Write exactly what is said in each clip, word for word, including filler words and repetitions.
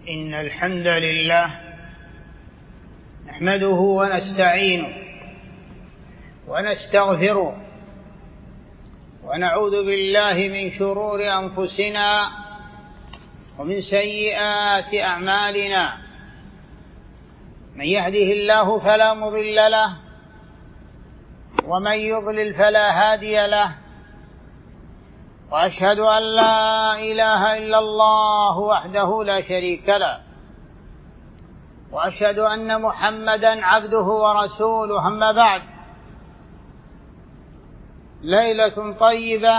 إن الحمد لله نحمده ونستعينه ونستغفره ونعوذ بالله من شرور أنفسنا ومن سيئات أعمالنا. من يهده الله فلا مضل له ومن يضلل فلا هادي له، وأشهد أن لا إله إلا الله وحده لا شريك له، وأشهد أن محمدا عبده ورسوله. أما بعد، ليلة طيبة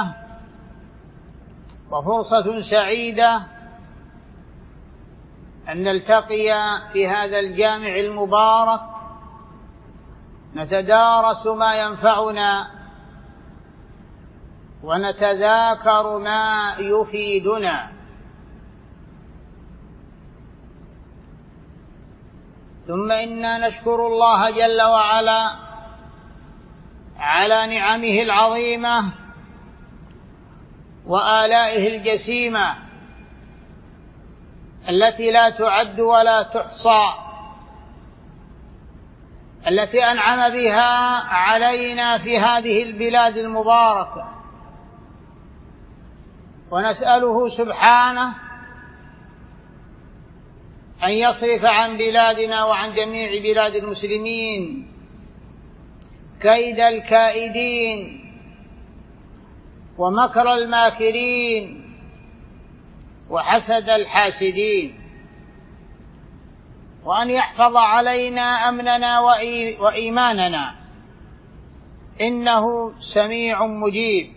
وفرصة سعيدة أن نلتقي في هذا الجامع المبارك نتدارس ما ينفعنا ونتذاكر ما يفيدنا. ثم إنا نشكر الله جل وعلا على نعمه العظيمة وآلائه الجسيمة التي لا تعد ولا تحصى، التي أنعم بها علينا في هذه البلاد المباركة، ونسأله سبحانه أن يصرف عن بلادنا وعن جميع بلاد المسلمين كيد الكائدين ومكر الماكرين وحسد الحاسدين، وأن يحفظ علينا أمننا وإيماننا، إنه سميع مجيب.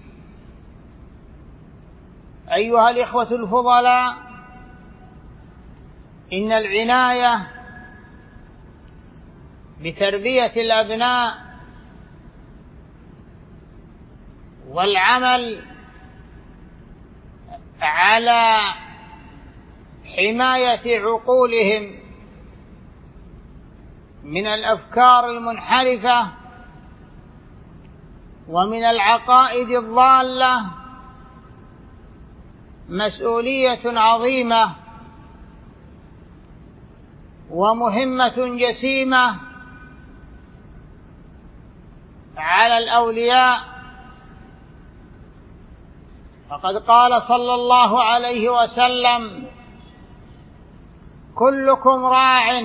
أيها الإخوة الفضلاء، إن العناية بتربية الأبناء والعمل على حماية عقولهم من الأفكار المنحرفة ومن العقائد الضالة مسؤولية عظيمة ومهمة جسيمة على الأولياء. فقد قال صلى الله عليه وسلم: كلكم راع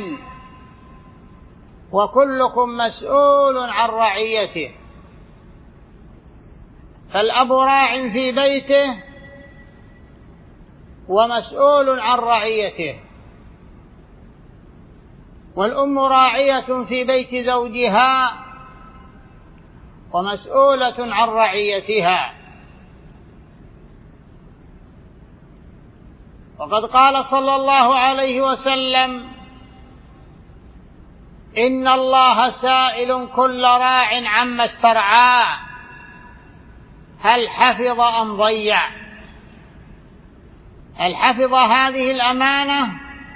وكلكم مسؤول عن رعيته. فالأب راع في بيته ومسؤول عن رعيته، والأم راعية في بيت زوجها ومسؤولة عن رعيتها. وقد قال صلى الله عليه وسلم: إن الله سائل كل راع عما استرعاه هل حفظ أم ضيع. هل حفظ هذه الأمانة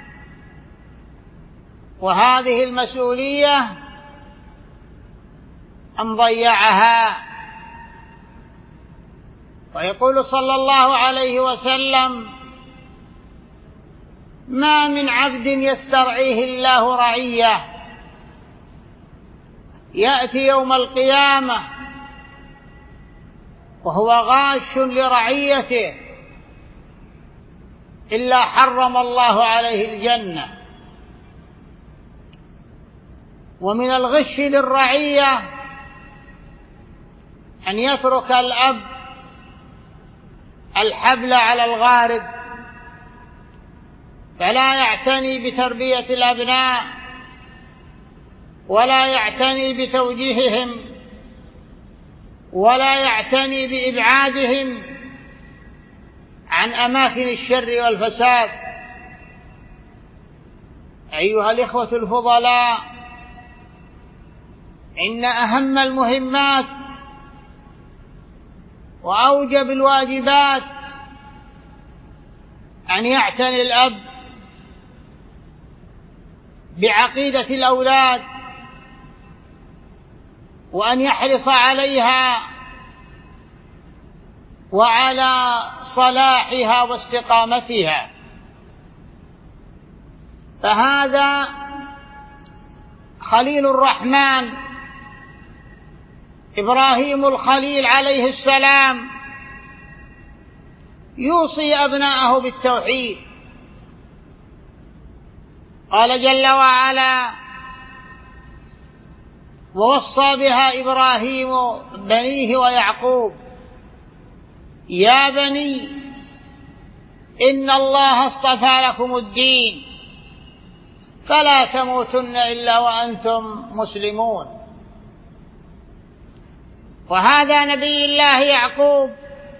وهذه المسؤولية أم ضيعها؟ ويقول صلى الله عليه وسلم: ما من عبد يسترعيه الله رعية يأتي يوم القيامة وهو غاش لرعيته إلا حرم الله عليه الجنة. ومن الغش للرعية أن يترك الأب الحبل على الغارب، فلا يعتني بتربية الأبناء ولا يعتني بتوجيههم ولا يعتني بإبعادهم عن أماكن الشر والفساد. أيها الإخوة الفضلاء، إن أهم المهمات وأوجب الواجبات أن يعتني الأب بعقيدة الأولاد وأن يحرص عليها وعلى صلاحها واستقامتها. فهذا خليل الرحمن إبراهيم الخليل عليه السلام يوصي أبناءه بالتوحيد. قال جل وعلا: ووصى بها إبراهيم بنيه ويعقوب يا بني إن الله اصطفى لكم الدين فلا تموتن إلا وأنتم مسلمون. وهذا نبي الله يعقوب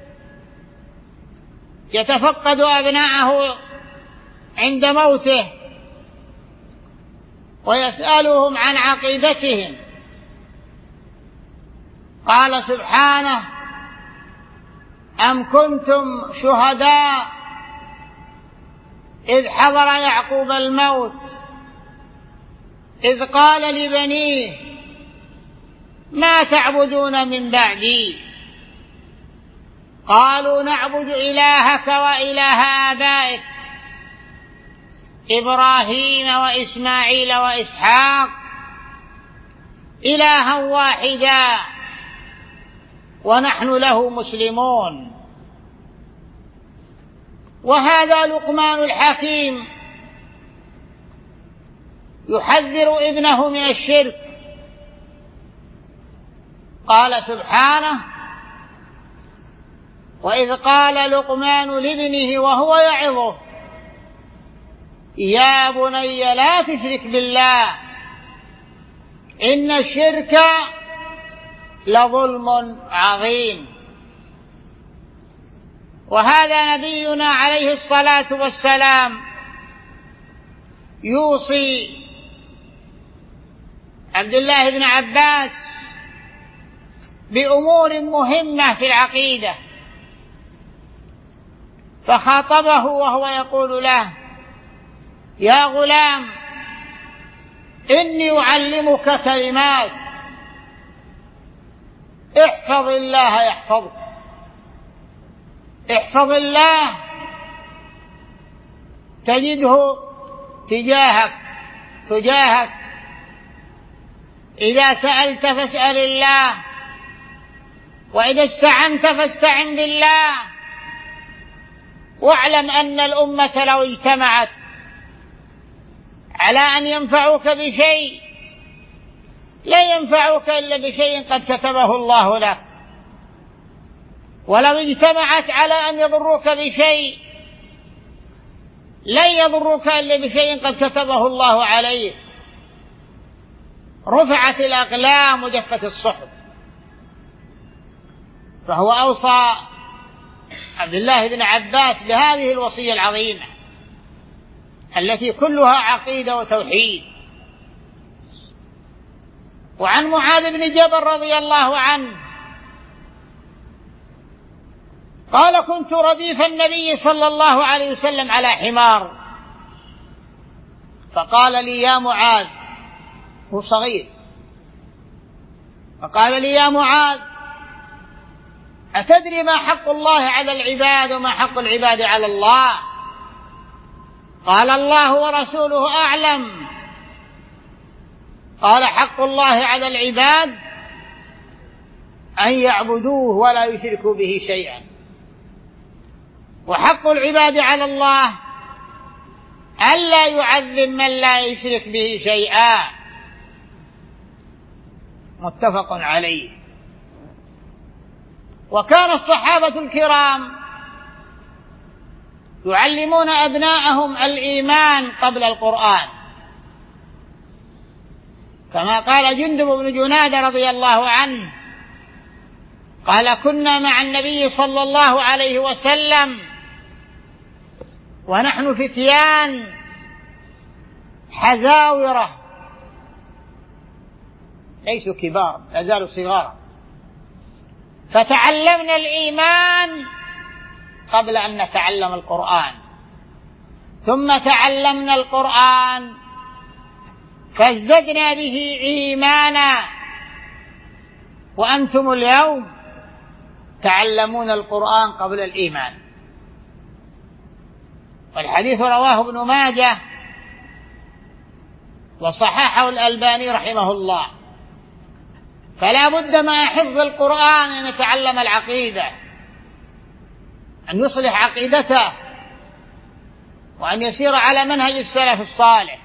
يتفقد أبناءه عند موته ويسألهم عن عقيدتهم. قال سبحانه: أم كنتم شهداء إذ حضر يعقوب الموت إذ قال لبنيه ما تعبدون من بعدي قالوا نعبد إلهك وإله آبائك إبراهيم وإسماعيل وإسحاق إلها واحدا ونحن له مسلمون. وهذا لقمان الحكيم يحذر ابنه من الشرك. قال سبحانه: وإذ قال لقمان لابنه وهو يعظه يا بني لا تشرك بالله إن الشرك لظلم عظيم. وهذا نبينا عليه الصلاة والسلام يوصي عبد الله بن عباس بأمور مهمة في العقيدة، فخاطبه وهو يقول له: يا غلام إني أعلمك كلمات احفظ الله يحفظك. احفظ الله تجده تجاهك تجاهك إذا سألت فاسأل الله، وإذا استعنت فاستعن بالله. واعلم أن الأمة لو اجتمعت على أن ينفعوك بشيء لا ينفعوك إلا بشيء قد كتبه الله لك، ولو اجتمعت على أن يضروك بشيء لن يضروك إلا بشيء قد كتبه الله عليك. رفعت الأقلام وجفت الصحف. فهو أوصى عبد الله بن عباس بهذه الوصية العظيمة التي كلها عقيدة وتوحيد. وعن معاذ بن جبل رضي الله عنه قال: كنت رديف النبي صلى الله عليه وسلم على حمار، فقال لي: يا معاذ، هو صغير، فقال لي: يا معاذ، أتدري ما حق الله على العباد وما حق العباد على الله؟ قال: الله ورسوله أعلم. قال: حق الله على العباد أن يعبدوه ولا يشركوا به شيئا، وحق العباد على الله ألا يعذب من لا يشرك به شيئا. متفق عليه. وكان الصحابة الكرام يعلمون أبناءهم الإيمان قبل القرآن، كما قال جندب بن جنادة رضي الله عنه قال: كنا مع النبي صلى الله عليه وسلم ونحن فتيان حزاورة، ليسوا كبار، لا زالوا صغارا، فتعلمنا الإيمان قبل أن نتعلم القرآن، ثم تعلمنا القرآن فازددنا به إيمانا، وأنتم اليوم تعلمون القرآن قبل الإيمان. والحديث رواه ابن ماجه وصححه الألباني رحمه الله. فلا بد مع حفظ القرآن أن يتعلم العقيدة، أن يصلح عقيدته، وأن يسير على منهج السلف الصالح.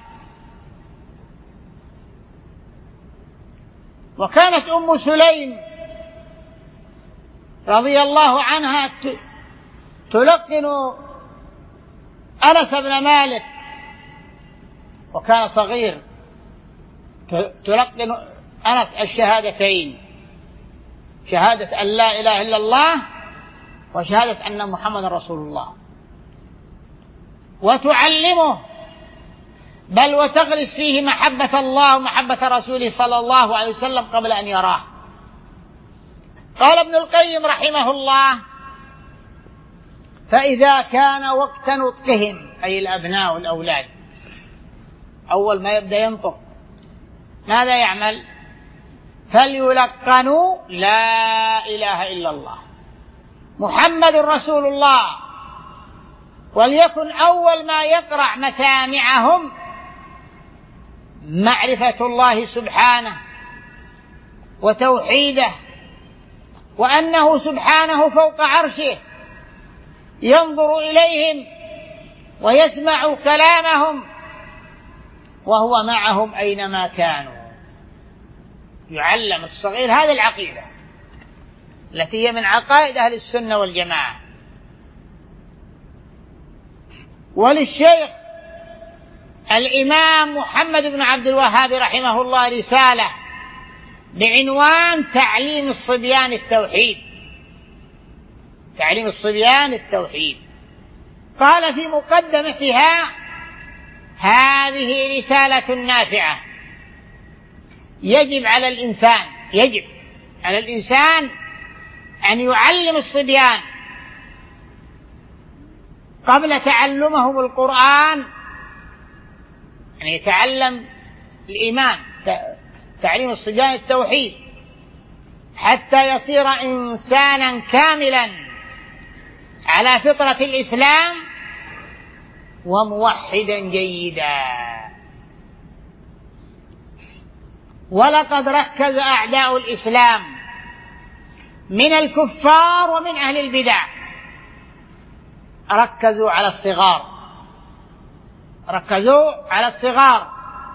وكانت أم سليم رضي الله عنها تلقن أنس بن مالك، وكان صغير، تلقن أنس الشهادتين، شهادة أن لا إله إلا الله وشهادة أن محمد رسول الله، وتعلمه، بل وتغرس فيه محبة الله ومحبة رسوله صلى الله عليه وسلم قبل أن يراه. قال ابن القيم رحمه الله: فإذا كان وقت نطقهم، أي الأبناء والأولاد، أول ما يبدأ ينطق ماذا يعمل؟ فليلقنوا لا إله إلا الله محمد رسول الله، وليكن أول ما يقرع مسامعهم معرفة الله سبحانه وتوحيده، وأنه سبحانه فوق عرشه ينظر إليهم ويسمع كلامهم وهو معهم أينما كانوا. يعلم الصغير هذه العقيدة التي هي من عقائد أهل السنة والجماعة. وللشيخ الإمام محمد بن عبد الوهاب رحمه الله رسالة بعنوان تعليم الصبيان التوحيد، تعليم الصبيان التوحيد. قال في مقدمتها: هذه رسالة نافعة، يجب على الإنسان يجب على الإنسان أن يعلم الصبيان قبل تعلمهم القرآن، أن يتعلم الإيمان، تعليم الصبيان التوحيد، حتى يصير إنسانا كاملا على فطرة الإسلام وموحدا جيدا. ولقد ركز أعداء الإسلام من الكفار ومن أهل البدع، ركزوا على الصغار، ركزوا على الصغار.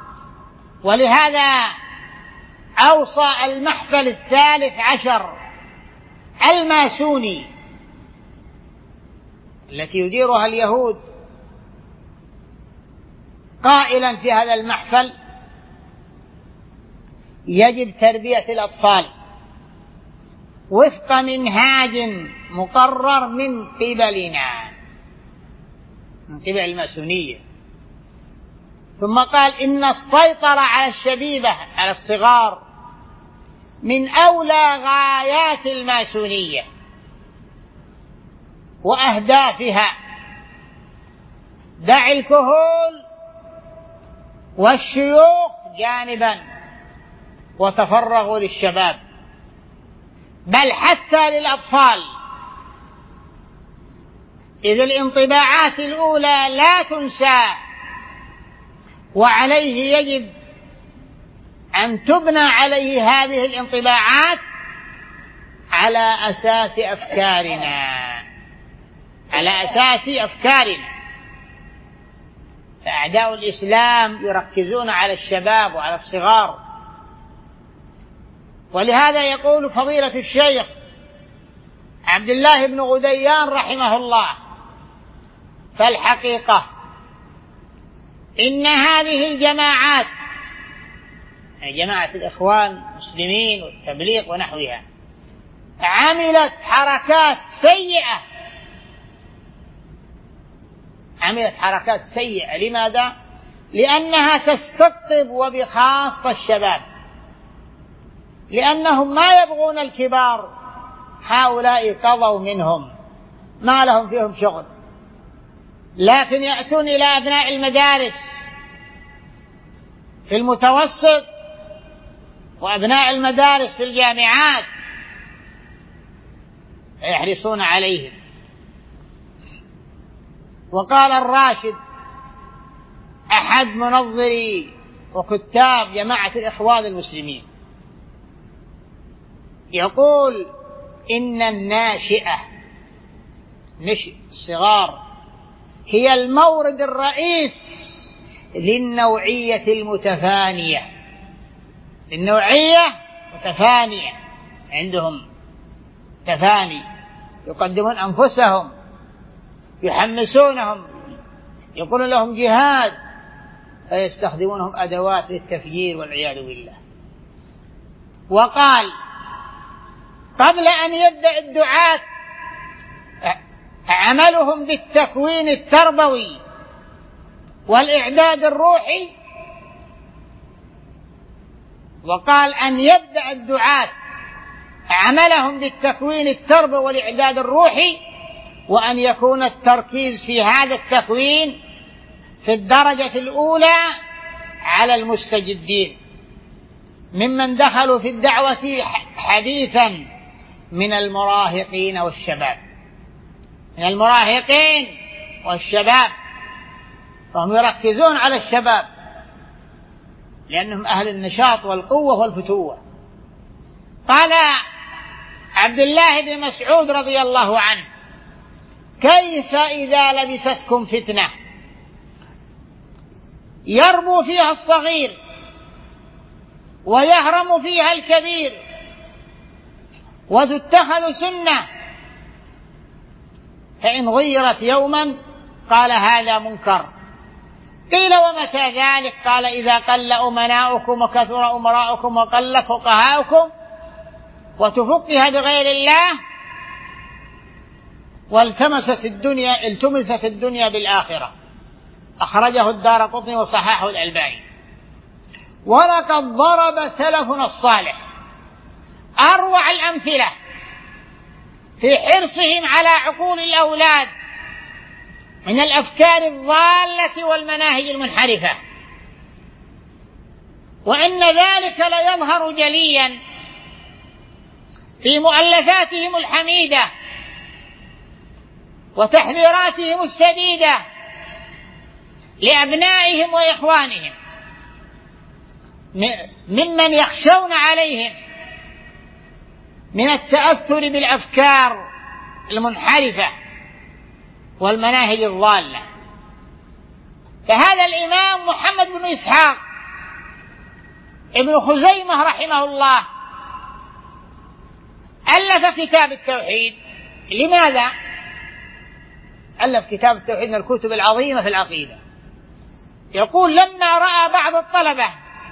ولهذا أوصى المحفل الثالث عشر الماسوني التي يديرها اليهود قائلا في هذا المحفل: يجب تربية الأطفال وفق منهاج مقرر من قبلنا، من قبل الماسونية. ثم قال: إن السيطرة على الشبيبة، على الصغار، من أولى غايات الماسونية وأهدافها. دع الكهول والشيوخ جانبا وتفرغوا للشباب، بل حتى للأطفال، إذ الانطباعات الأولى لا تنسى، وعليه يجب أن تبنى عليه هذه الانطباعات على أساس أفكارنا، على أساس أفكارنا. فأعداء الإسلام يركزون على الشباب وعلى الصغار. ولهذا يقول فضيلة الشيخ عبد الله بن غديان رحمه الله: فالحقيقة إن هذه الجماعات، يعني جماعة الإخوان المسلمين والتبليغ ونحوها، عملت حركات سيئة، عملت حركات سيئة. لماذا؟ لأنها تستقطب وبخاصة الشباب، لأنهم ما يبغون الكبار، هؤلاء قضوا منهم، ما لهم فيهم شغل، لكن يأتون إلى أبناء المدارس في المتوسط وأبناء المدارس في الجامعات يحرصون عليهم. وقال الراشد أحد منظري وكتاب جماعة الإخوان المسلمين، يقول إن الناشئة نشء الصغار هي المورد الرئيس للنوعية المتفانية، النوعية متفانية عندهم تفاني، يقدمون أنفسهم، يحمسونهم، يقولون لهم جهاد، فيستخدمونهم أدوات للتفجير والعياذ بالله. وقال قبل أن يبدأ الدعاة عملهم بالتكوين التربوي والإعداد الروحي، وقال أن يبدأ الدعاة عملهم بالتكوين التربوي والإعداد الروحي، وأن يكون التركيز في هذا التكوين في الدرجة الأولى على المستجدين ممن دخلوا في الدعوة حديثا من المراهقين والشباب، من المراهقين والشباب، فهم يركزون على الشباب لأنهم أهل النشاط والقوة والفتوة. قال عبد الله بن مسعود رضي الله عنه: كيف إذا لبستكم فتنة يربو فيها الصغير ويهرم فيها الكبير وتتخذ سنة، فإن غيرت يوما قال هذا منكر. قيل ومتى ذلك؟ قال إذا قل أمناؤكم وكثر أمراؤكم وقل فقهاؤكم وتفقها بغير الله والتمست الدنيا التمست الدنيا بالآخرة. أخرجه الدارقطني وصححه الألباني. ولقد ضرب سلفنا الصالح أروع الأمثلة في حرصهم على عقول الأولاد من الأفكار الضالة والمناهج المنحرفة، وإن ذلك ليظهر جليا في مؤلفاتهم الحميدة وتحذيراتهم السديدة لأبنائهم وإخوانهم ممن يخشون عليهم من التأثر بالأفكار المنحرفة والمناهج الضالة. فهذا الإمام محمد بن إسحاق ابن خزيمة رحمه الله ألف كتاب التوحيد. لماذا ألف كتاب التوحيد من الكتب العظيمة في العقيدة؟ يقول لما رأى بعض الطلبة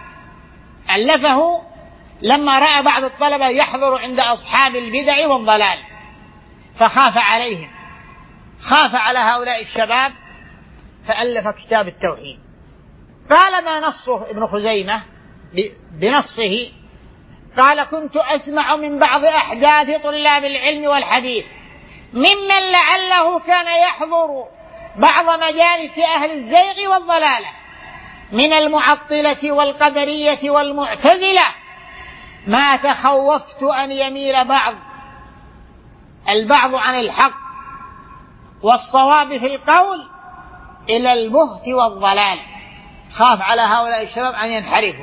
ألفه لما رأى بعض الطلبة يحضر عند أصحاب البدع والضلال فخاف عليهم، خاف على هؤلاء الشباب فألف كتاب التوحيد. قال ما نصه ابن خزيمة بنصه؟ قال كنت أسمع من بعض أحداث طلاب العلم والحديث ممن لعله كان يحضر بعض مجالس أهل الزيغ والضلالة من المعطلة والقدرية والمعتزلة ما تخوفت أن يميل بعض البعض عن الحق والصواب في القول إلى البهت والضلال. خاف على هؤلاء الشباب أن ينحرفوا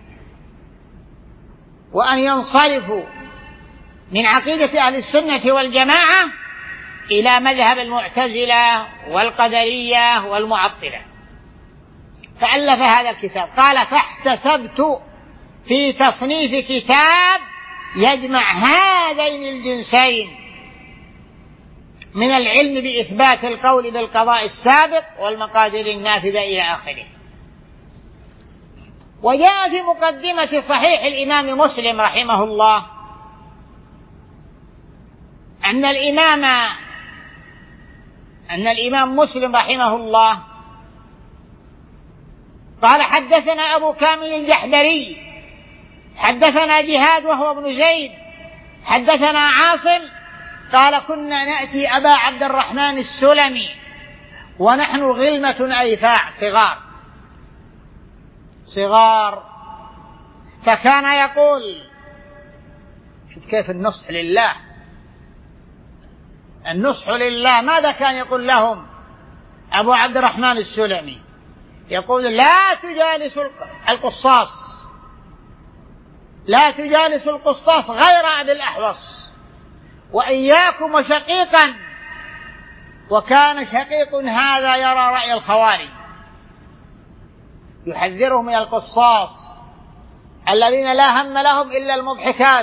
وأن ينصرفوا من عقيدة أهل السنة والجماعة إلى مذهب المعتزلة والقدرية والمعطلة، فألف هذا الكتاب. قال فاحتسبت في تصنيف كتاب يجمع هذين الجنسين من العلم بإثبات القول بالقضاء السابق والمقادير النافذة إلى آخره. وجاء في مقدمة صحيح الإمام مسلم رحمه الله أن الإمام أن الإمام مسلم رحمه الله قال حدثنا أبو كامل الجحدري حدثنا جهاد وهو ابن زيد حدثنا عاصم قال كنا نأتي أبا عبد الرحمن السلمي ونحن غلمة أيفاع صغار صغار فكان يقول، شوف كيف النصح لله، النصح لله. ماذا كان يقول لهم أبو عبد الرحمن السلمي؟ يقول لا تجالسوا القصاص، لا تجالسوا القصاص غير أبي الأحوص، وإياكم وشقيقا. وكان شقيق هذا يرى رأي الخوارج، يحذرهم من القصاص الذين لا هم لهم إلا المضحكات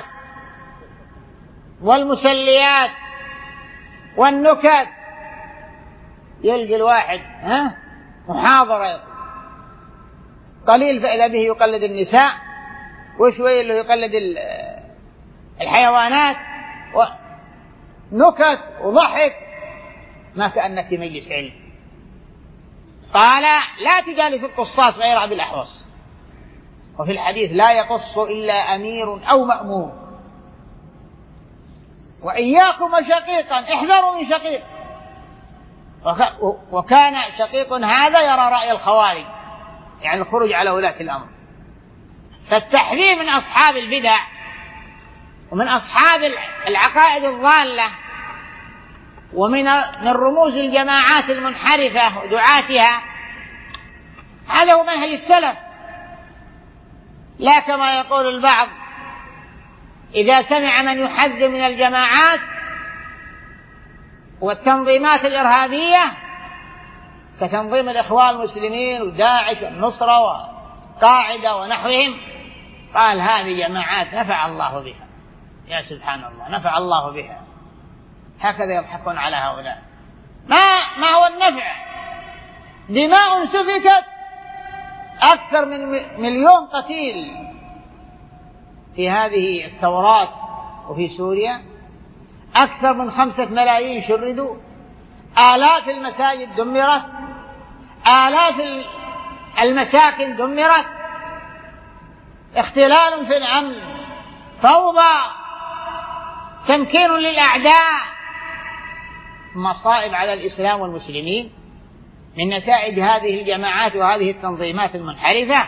والمسليات والنكت. يلقي الواحد ها محاضرة قليل فإذا به يقلد النساء، وشوي اللي يقلد الحيوانات، ونكت وضحك ما كأنك في مجلس علم. قال لا تجالس القصاص غير أبي الأحوص. وفي الحديث لا يقص إلا أمير أو مأمور. وإياكم وشقيقا، احذروا من شقيق. وكان شقيق هذا يرى رأي الخوارج، يعني الخروج على ولاة الأمر. فالتحذير من أصحاب البدع ومن أصحاب العقائد الضالة ومن من رموز الجماعات المنحرفة ودعاتها، هذا هو منهج السلف، لا كما يقول البعض إذا سمع من يحذر من الجماعات والتنظيمات الإرهابية كتنظيم الإخوان المسلمين وداعش والنصرة وقاعدة ونحوهم، قال هذه جماعات نفع الله بها. يا سبحان الله، نفع الله بها. هكذا يضحكون على هؤلاء. ما ما هو النفع؟ دماء سفكت، أكثر من مليون قتيل في هذه الثورات، وفي سوريا أكثر من خمسة ملايين شردوا، آلاف المساجد دمرت، آلاف المساكن دمرت، اختلال في الأمن، فوضى، تمكين للأعداء، مصائب على الإسلام والمسلمين من نتائج هذه الجماعات وهذه التنظيمات المنحرفة.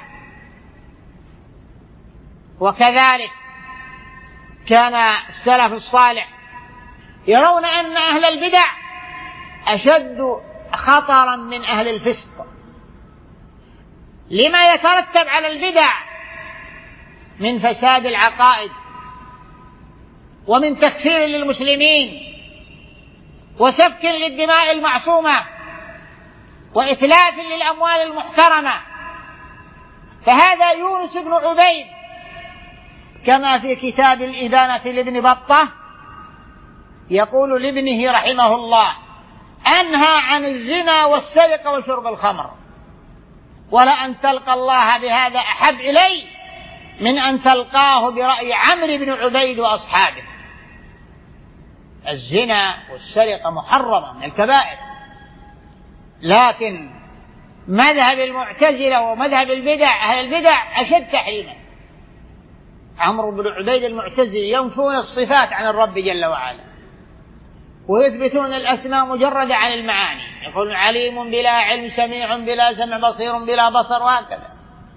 وكذلك كان السلف الصالح يرون أن أهل البدع أشد خطرا من أهل الفسق، لما يترتب على البدع من فساد العقائد ومن تكفير للمسلمين وسفك للدماء المعصومة وإتلاف للأموال المحترمة. فهذا يونس بن عبيد كما في كتاب الإبانة لابن بطة يقول لابنه رحمه الله: أنهى عن الزنا والسرقة وشرب الخمر، ولأن تلقى الله بهذا أحب إلي من أن تلقاه برأي عمرو بن عبيد وأصحابه. الزنا والسرقة محرمة من الكبائر، لكن مذهب المعتزلة ومذهب البدع أهل البدع أشد تحريما. عمرو بن عبيد المعتزلي ينفون الصفات عن الرب جل وعلا ويثبتون الأسماء مجردة عن المعاني، يقولون عليم بلا علم، سميع بلا سمع، بصير بلا بصر، وهكذا.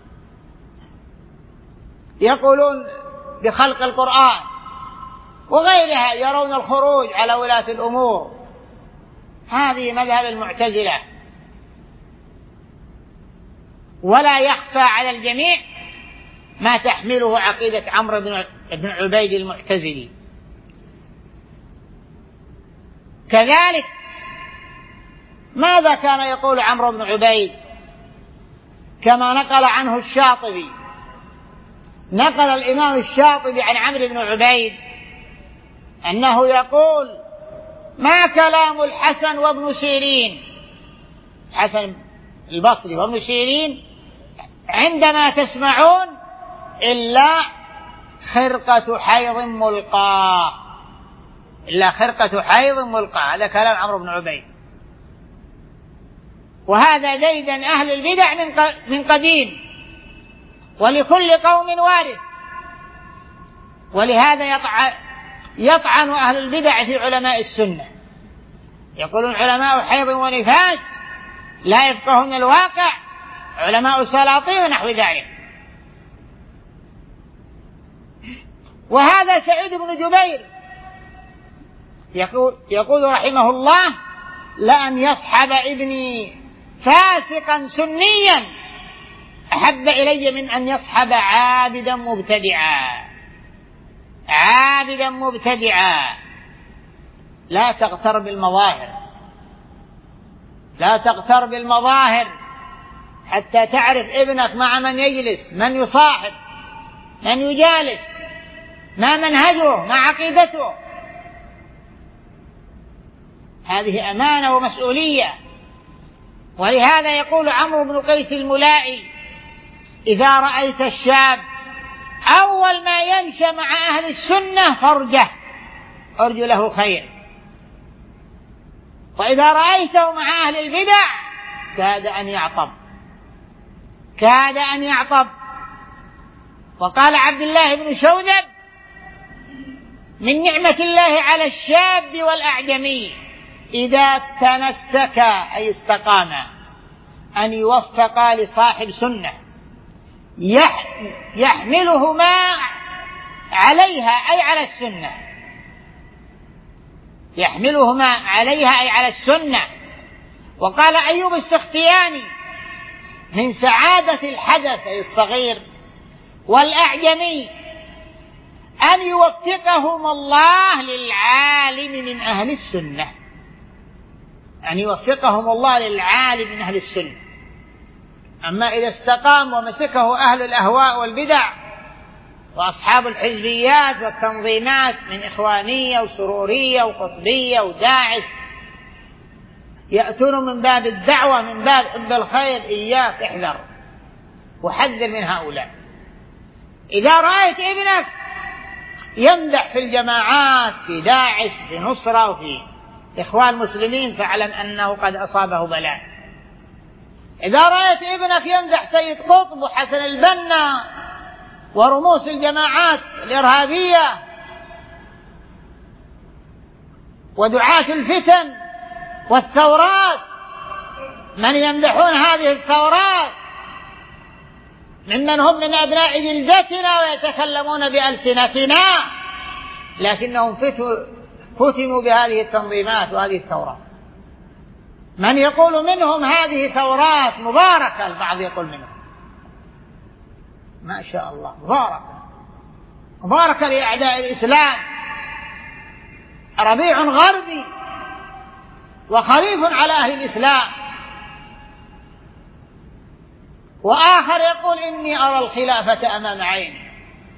يقولون بخلق القرآن وغيرها، يرون الخروج على ولاة الأمور. هذه مذهب المعتزلة. ولا يخفى على الجميع ما تحمله عقيدة عمرو بن عبيد المعتزلي. كذلك ماذا كان يقول عمرو بن عبيد كما نقل عنه الشاطبي؟ نقل الإمام الشاطبي عن عمرو بن عبيد أنه يقول: ما كلام الحسن وابن سيرين، حسن البصري وابن سيرين، عندما تسمعون إلا خرقة حيض ملقاه، إلا خرقة حيض ملقاه. هذا كلام عمرو بن عبيد. وهذا ديدن أهل البدع من قديم، ولكل قوم وارث. ولهذا يطعن, يطعن أهل البدع في علماء السنة، يقولون علماء حيض ونفاس لا يفقهون الواقع، علماء سلاطين ونحو ذلك. وهذا سعيد بن جبير يقول, يقول رحمه الله: لأن يصحب ابني فاسقا سنيا أحب إلي من أن يصحب عابدا مبتدعا. عابدا مبتدعا. لا تغتر بالمظاهر، لا تغتر بالمظاهر حتى تعرف ابنك مع من يجلس، من يصاحب، من يجالس، ما منهجه، ما عقيدته. هذه أمانة ومسؤولية. ولهذا يقول عمرو بن قيس الملائي: إذا رأيت الشاب أول ما ينشأ مع أهل السنة فارجه، أرجو له خير، وإذا رأيته مع أهل البدع كاد أن يعطب، كاد أن يعطب. وقال عبد الله بن شوذب: من نعمة الله على الشاب والأعجمي إذا تنسك أي استقام أن يوفق لصاحب سنة يحملهما عليها أي على السنة، يحملهما عليها أي على السنة. وقال أيوب السختياني: من سعادة الحدث أي الصغير والأعجمي أن يوفقهم الله للعالم من أهل السنة، أن يوفقهم الله للعالم من أهل السنة. أما إذا استقام ومسكه أهل الأهواء والبدع وأصحاب الحزبيات والتنظيمات من إخوانية وسرورية وقطبية وداعش، يأتون من باب الدعوة، من باب حب الخير، إياك احذر وحذر من هؤلاء. إذا رأيت ابنك يمدح في الجماعات، في داعش، في نصرة، وفي إخوان المسلمين، فاعلم أنه قد أصابه بلاء. إذا رأيت ابنك يمدح سيد قطب وحسن البنا ورموز الجماعات الإرهابية ودعاة الفتن والثورات، من يمدحون هذه الثورات ممن هم من أبناء جلدتنا ويتكلمون بألسنتنا، لكنهم فتموا بهذه التنظيمات وهذه الثورات. من يقول منهم هذه ثورات مباركة، البعض يقول منهم ما شاء الله مباركة، مباركة لأعداء الإسلام، ربيع غربي وخريف على أهل الإسلام. وآخر يقول إني أرى الخلافة أمام عيني،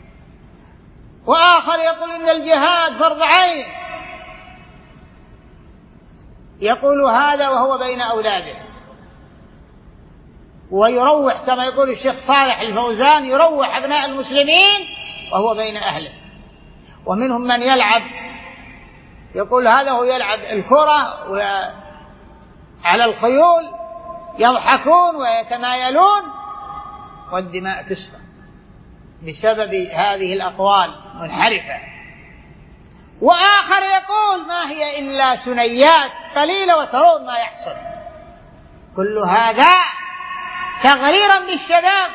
وآخر يقول إن الجهاد فرض عين. يقول هذا وهو بين أولاده، ويروح كما يقول الشيخ صالح الفوزان: يروح أبناء المسلمين وهو بين أهله. ومنهم من يلعب، يقول هذا هو يلعب الكرة على الخيول، يضحكون ويتمايلون والدماء تسفك بسبب هذه الأقوال منحرفة. وآخر يقول ما هي إلا ثنيات قليلة وترون ما يحصل. كل هذا تغريرا بالشباب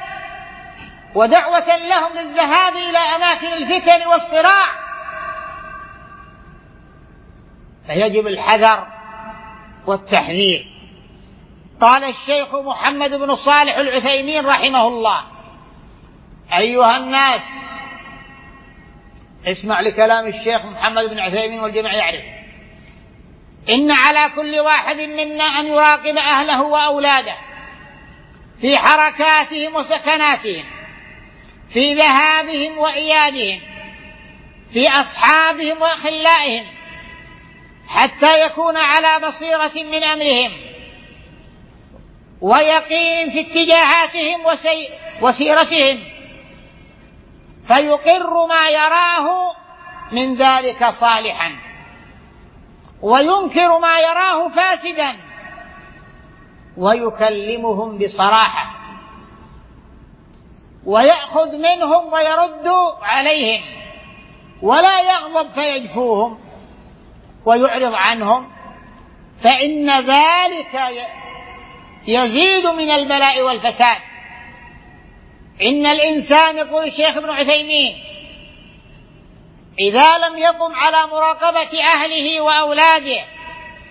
ودعوة لهم للذهاب إلى أماكن الفتن والصراع، فيجب الحذر والتحذير. قال الشيخ محمد بن صالح العثيمين رحمه الله: أيها الناس، اسمع لكلام الشيخ محمد بن عثيمين والجميع يعرف: إن على كل واحد منا أن يراقب أهله وأولاده في حركاتهم وسكناتهم، في ذهابهم وإيابهم، في أصحابهم وأخلائهم، حتى يكون على بصيرة من أمرهم ويقين في اتجاهاتهم وسيرتهم، فيقر ما يراه من ذلك صالحا وينكر ما يراه فاسدا، ويكلمهم بصراحة ويأخذ منهم ويرد عليهم، ولا يغضب فيجفوهم ويعرض عنهم، فإن ذلك يزيد من البلاء والفساد. إن الإنسان، يقول الشيخ ابن عثيمين، إذا لم يقم على مراقبة أهله وأولاده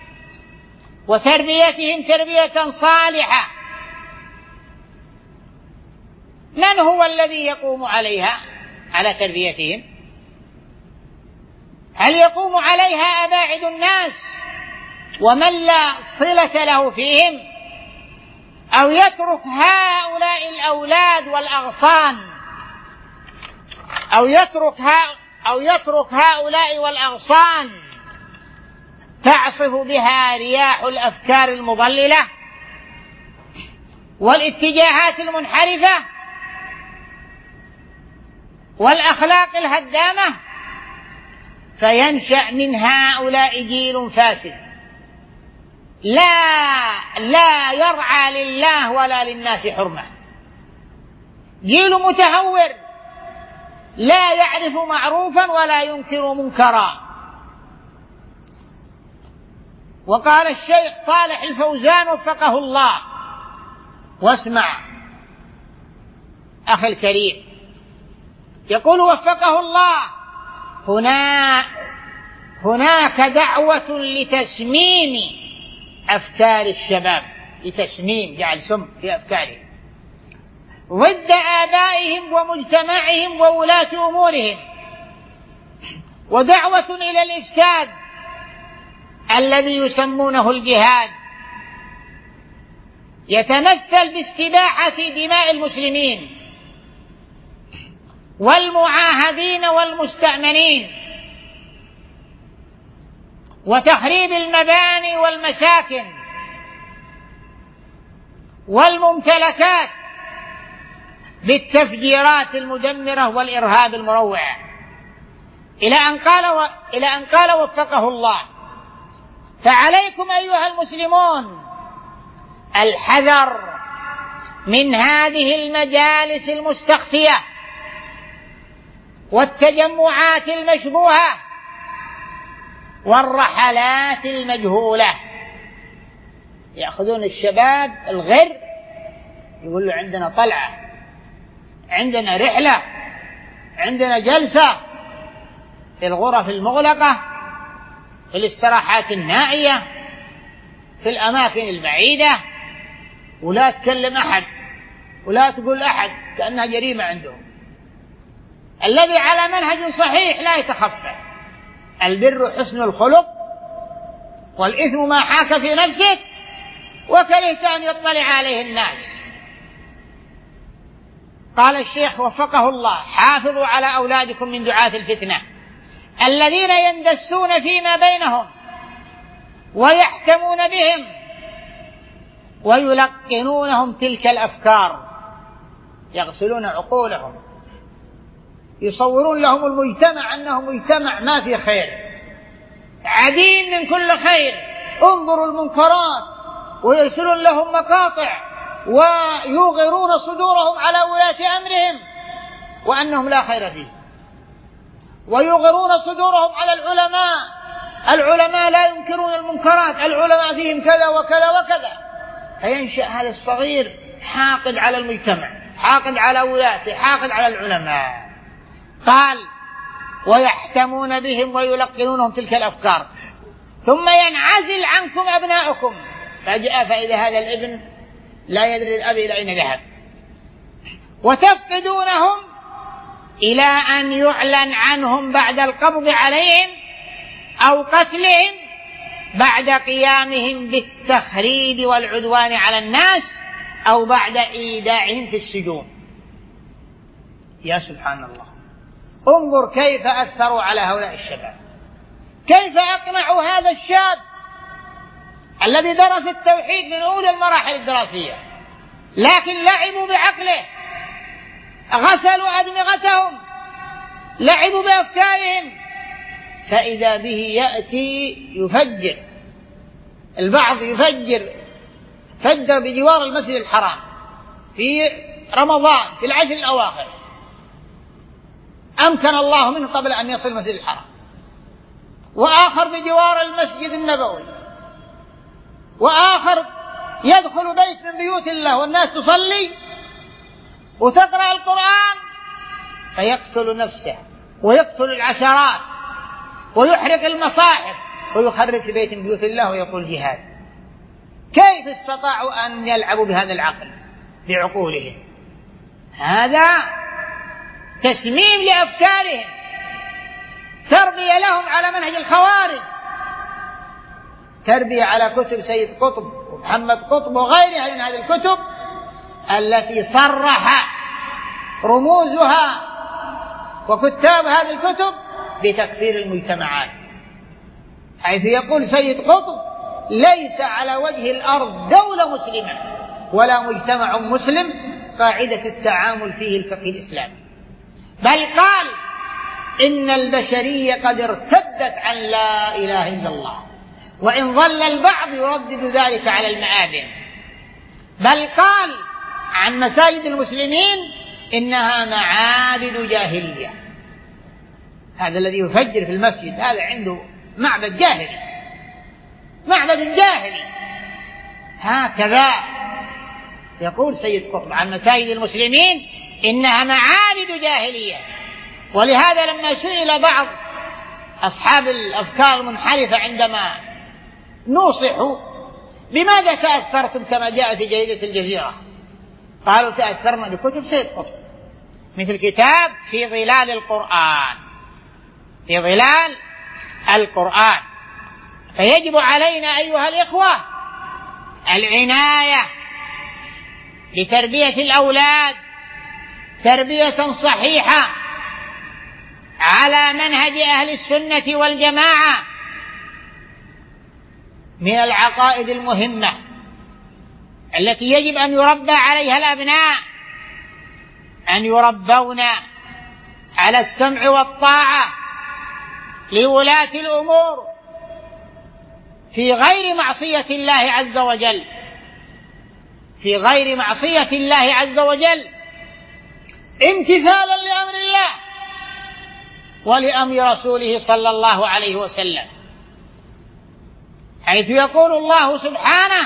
وتربيتهم تربية صالحة من هو الذي يقوم عليها، على تربيتهم؟ هل يقوم عليها أباعد الناس ومن لا صلة له فيهم، أو يترك هؤلاء الأولاد والأغصان أو يترك أو يترك هؤلاء والأغصان تعصف بها رياح الأفكار المضللة والاتجاهات المنحرفة والأخلاق الهدامة، فينشأ من هؤلاء جيل فاسد لا لا يرعى لله ولا للناس حرمة، جيل متهور لا يعرف معروفا ولا ينكر منكرا. وقال الشيخ صالح الفوزان وفقه الله، واسمع أخي الكريم، يقول وفقه الله: هنا هناك دعوة لتسميم أفكار الشباب، لتسميم جعل سم في أفكارهم ضد آبائهم ومجتمعهم وولاة أمورهم، ودعوة إلى الإفساد الذي يسمونه الجهاد، يتمثل باستباحة دماء المسلمين والمعاهدين والمستأمنين، وتخريب المباني والمساكن والممتلكات بالتفجيرات المدمرة والإرهاب المروع، إلى أن قال و... إلى أن قال وفقه الله: فعليكم أيها المسلمون الحذر من هذه المجالس المستخفية والتجمعات المشبوهة والرحلات المجهولة. يأخذون الشباب الغر، يقول له عندنا طلعة، عندنا رحلة، عندنا جلسة في الغرف المغلقة، في الاستراحات النائية، في الأماكن البعيدة، ولا تكلم أحد ولا تقول أحد، كأنها جريمة عندهم. الذي على منهج صحيح لا يتخفى: البر حسن الخلق، والإثم ما حاك في نفسك وكرهت أن يطلع عليه الناس. قال الشيخ وفقه الله: حافظوا على أولادكم من دعاة الفتنة الذين يندسون فيما بينهم ويحكمون بهم ويلقنونهم تلك الأفكار، يغسلون عقولهم، يصورون لهم المجتمع أنه مجتمع ما فيه خير، عديم من كل خير، انظروا المنكرات، ويرسلون لهم مقاطع ويوغرون صدورهم على ولاة أمرهم وأنهم لا خير فيه، ويوغرون صدورهم على العلماء، العلماء لا ينكرون المنكرات، العلماء فيهم كذا وكذا وكذا. فينشأ هذا الصغير حاقد على المجتمع، حاقد على ولاته، حاقد على العلماء. قال: ويحتمون بهم ويلقنونهم تلك الأفكار، ثم ينعزل عنكم أبناؤكم، فجاء فإذا هذا الابن لا يدري الأب إلى أين ذهب، وتفقدونهم إلى أن يعلن عنهم بعد القبض عليهم أو قتلهم بعد قيامهم بالتخريب والعدوان على الناس أو بعد إيداعهم في السجون. يا سبحان الله، انظر كيف أثروا على هؤلاء الشباب، كيف أقنعوا هذا الشاب الذي درس التوحيد من أولى المراحل الدراسية، لكن لعبوا بعقله، غسلوا أدمغتهم، لعبوا بأفكارهم، فإذا به يأتي يفجر. البعض يفجر فجر بجوار المسجد الحرام في رمضان في العشر الأواخر، أمكن الله منه قبل أن يصل المسجد الحرام، وآخر بجوار المسجد النبوي، وآخر يدخل بيت من بيوت الله والناس تصلي وتقرأ القرآن فيقتل نفسه ويقتل العشرات ويحرق المصاحف ويخرج بيت من بيوت الله ويقول جهاد. كيف استطاعوا أن يلعبوا بهذا العقل بعقولهم؟ هذا تسميم لأفكارهم، تربية لهم على منهج الخوارج، تربية على كتب سيد قطب ومحمد قطب وغيرها من هذه الكتب التي صرح رموزها وكتاب هذه الكتب بتكفير المجتمعات، حيث يقول سيد قطب: ليس على وجه الأرض دولة مسلمة ولا مجتمع مسلم قاعدة التعامل فيه الفقه الإسلامي، بل قال: إن البشرية قد ارتدت عن لا إله إلا الله، وإن ظل البعض يردد ذلك على المآذن، بل قال عن مساجد المسلمين إنها معابد جاهلية. هذا الذي يفجر في المسجد هذا عنده معبد جاهلي، معبد جاهلي. هكذا يقول سيد قطب عن مساجد المسلمين إنها معابد جاهلية. ولهذا لما سئل بعض أصحاب الأفكار المنحرفة عندما نوصحوا: بماذا تأثرتم كما جاء في جريدة الجزيرة؟ قالوا: تأثرنا بكتب سيد قطب، مثل كتاب في ظلال القرآن، في ظلال القرآن. فيجب علينا أيها الإخوة العناية بتربية الأولاد تربية صحيحة على منهج أهل السنة والجماعة من العقائد المهمة التي يجب أن يربى عليها الأبناء، أن يربون على السمع والطاعة لولاة الأمور في غير معصية الله عز وجل، في غير معصية الله عز وجل، امتثالا لأمر الله ولأمر رسوله صلى الله عليه وسلم، حيث يقول الله سبحانه: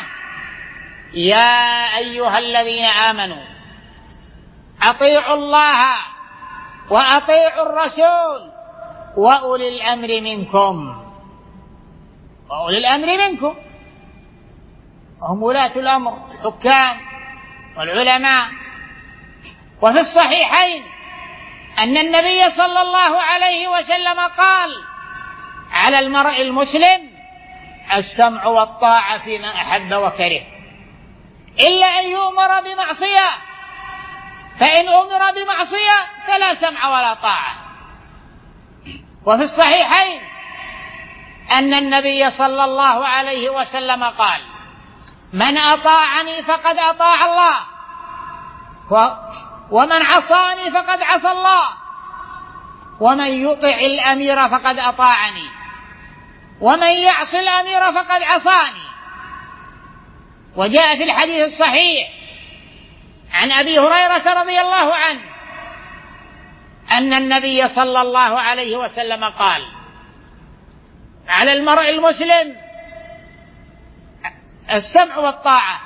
يا أيها الذين آمنوا أطيعوا الله وأطيعوا الرسول وأولي الأمر منكم. وأولي الأمر منكم وهم ولاة الأمر، الحكام والعلماء. وفي الصحيحين أن النبي صلى الله عليه وسلم قال: على المرء المسلم السمع والطاعة فيما أحب وكره، إلا أن يؤمر بمعصية، فإن أمر بمعصية فلا سمع ولا طاعة. وفي الصحيحين أن النبي صلى الله عليه وسلم قال: من أطاعني فقد أطاع الله، ومن عصاني فقد عصى الله، ومن يطع الأمير فقد أطاعني، ومن يعص الأمير فقد عصاني. وجاء في الحديث الصحيح عن أبي هريرة رضي الله عنه أن النبي صلى الله عليه وسلم قال: على المرء المسلم السمع والطاعة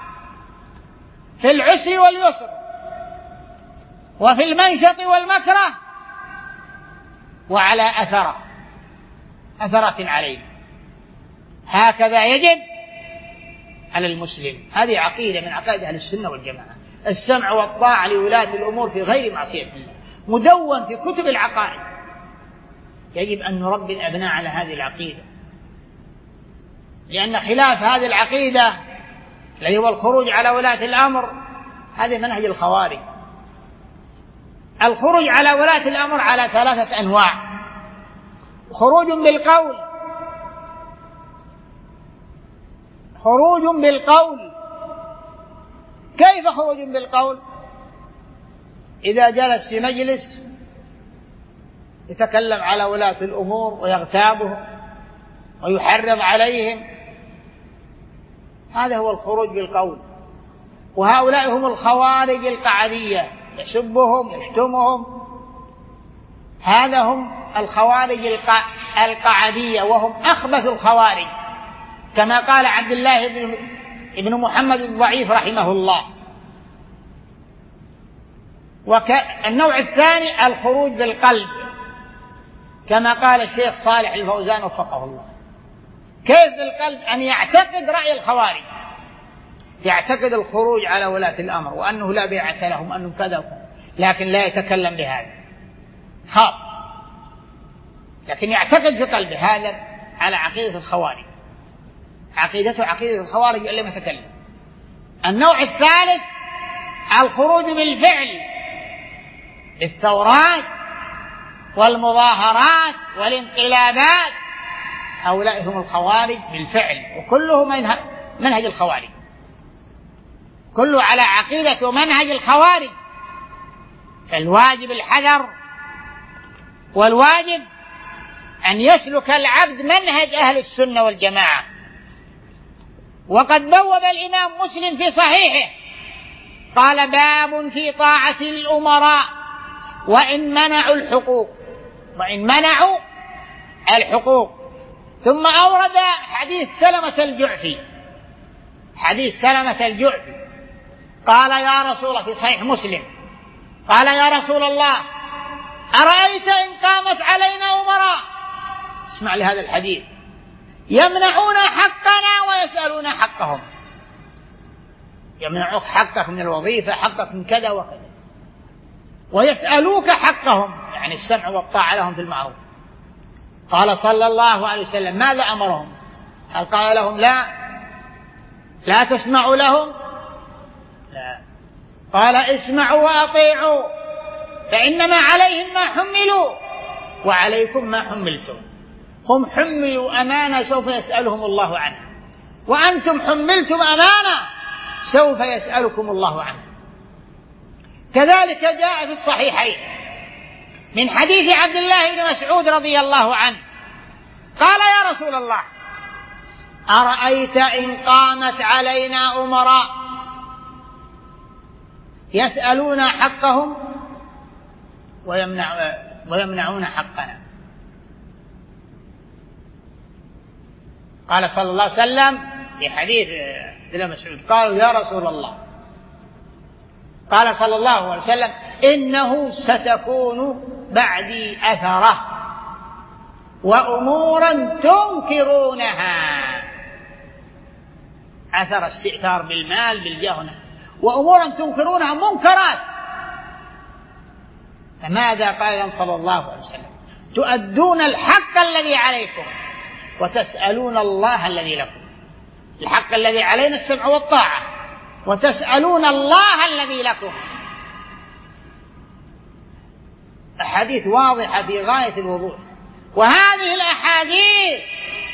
في العسر واليسر، وفي المنشط والمكره، وعلى أثرة أثرة عليه. هكذا يجب على المسلم. هذه عقيدة من عقائد أهل السنة والجماعة، السمع والطاعة لولاة الأمور في غير معصية الله، مدون في كتب العقائد. يجب أن نربي الأبناء على هذه العقيدة، لأن خلاف هذه العقيدة الذي هو الخروج على ولاة الأمر هذا منهج الخوارج. الخروج على ولاة الأمر على ثلاثة أنواع: خروج بالقول، خروج بالقول. كيف خروج بالقول؟ إذا جلس في مجلس يتكلم على ولاة الأمور ويغتابهم ويحرض عليهم، هذا هو الخروج بالقول. وهؤلاء هم الخوارج القعدية، يسبهم يشتمهم، هذا هم الخوارج القعدية، وهم أخبث الخوارج، كما قال عبد الله بن محمد الضعيف رحمه الله. والنوع الثاني الخروج بالقلب، كما قال الشيخ صالح الفوزان وفقه الله. كيف بالقلب؟ أن يعتقد رأي الخوارج، يعتقد الخروج على ولاة الأمر وأنه لا بيعة لهم أنهم كذا، لكن لا يتكلم بهذا، خاف، لكن يعتقد في قلبه هذا على عقيدة الخوارج، عقيدته عقيدة الخوارج لم يتكلم. النوع الثالث الخروج بالفعل، بالثورات والمظاهرات والانقلابات، هؤلاء هم الخوارج بالفعل، وكله منهج الخوارج، كله على عقيدة ومنهج الخوارج. فالواجب الحذر، والواجب أن يسلك العبد منهج أهل السنة والجماعة. وقد بوب الإمام مسلم في صحيحه قال: باب في طاعة الأمراء وإن منعوا الحقوق، وإن منعوا الحقوق. ثم أورد حديث سلمة الجعفي، حديث سلمة الجعفي قال: يا رسول الله، في صحيح مسلم، قال: يا رسول الله، أرأيت إن قامت علينا أمراء، اسمع لهذا الحديث، يمنعون حقنا ويسألون حقهم، يمنعوك حقك من الوظيفة، حقك من كذا وكذا، ويسألوك حقهم، يعني السمع والطاعة لهم في المعروف. قال صلى الله عليه وسلم: ماذا أمرهم؟ هل قال لهم لا لا تسمعوا لهم؟ لا، قال: اسمعوا وأطيعوا، فإنما عليهم ما حملوا وعليكم ما حملتم. هم حملوا أمانة سوف يسألهم الله عنها، وأنتم حملتم أمانة سوف يسألكم الله عنها. كذلك جاء في الصحيحين من حديث عبد الله بن مسعود رضي الله عنه قال: يا رسول الله، أرأيت إن قامت علينا أمراء يسألون حقهم ويمنع ويمنعون حقنا. قال صلى الله عليه وسلم في حديث ابن مسعود: قالوا يا رسول الله، قال صلى الله عليه وسلم: إنه ستكون بعدي أثرة وأمورا تنكرونها، أثر استئثار بالمال بالجاه، وأمورا تنكرونها، منكرات. فماذا قال صلى الله عليه وسلم؟ تؤدون الحق الذي عليكم وتسألون الله الذي لكم. الحق الذي علينا السمع والطاعة، وتسألون الله الذي لكم. أحاديث واضحة في غاية الوضوح. وهذه الأحاديث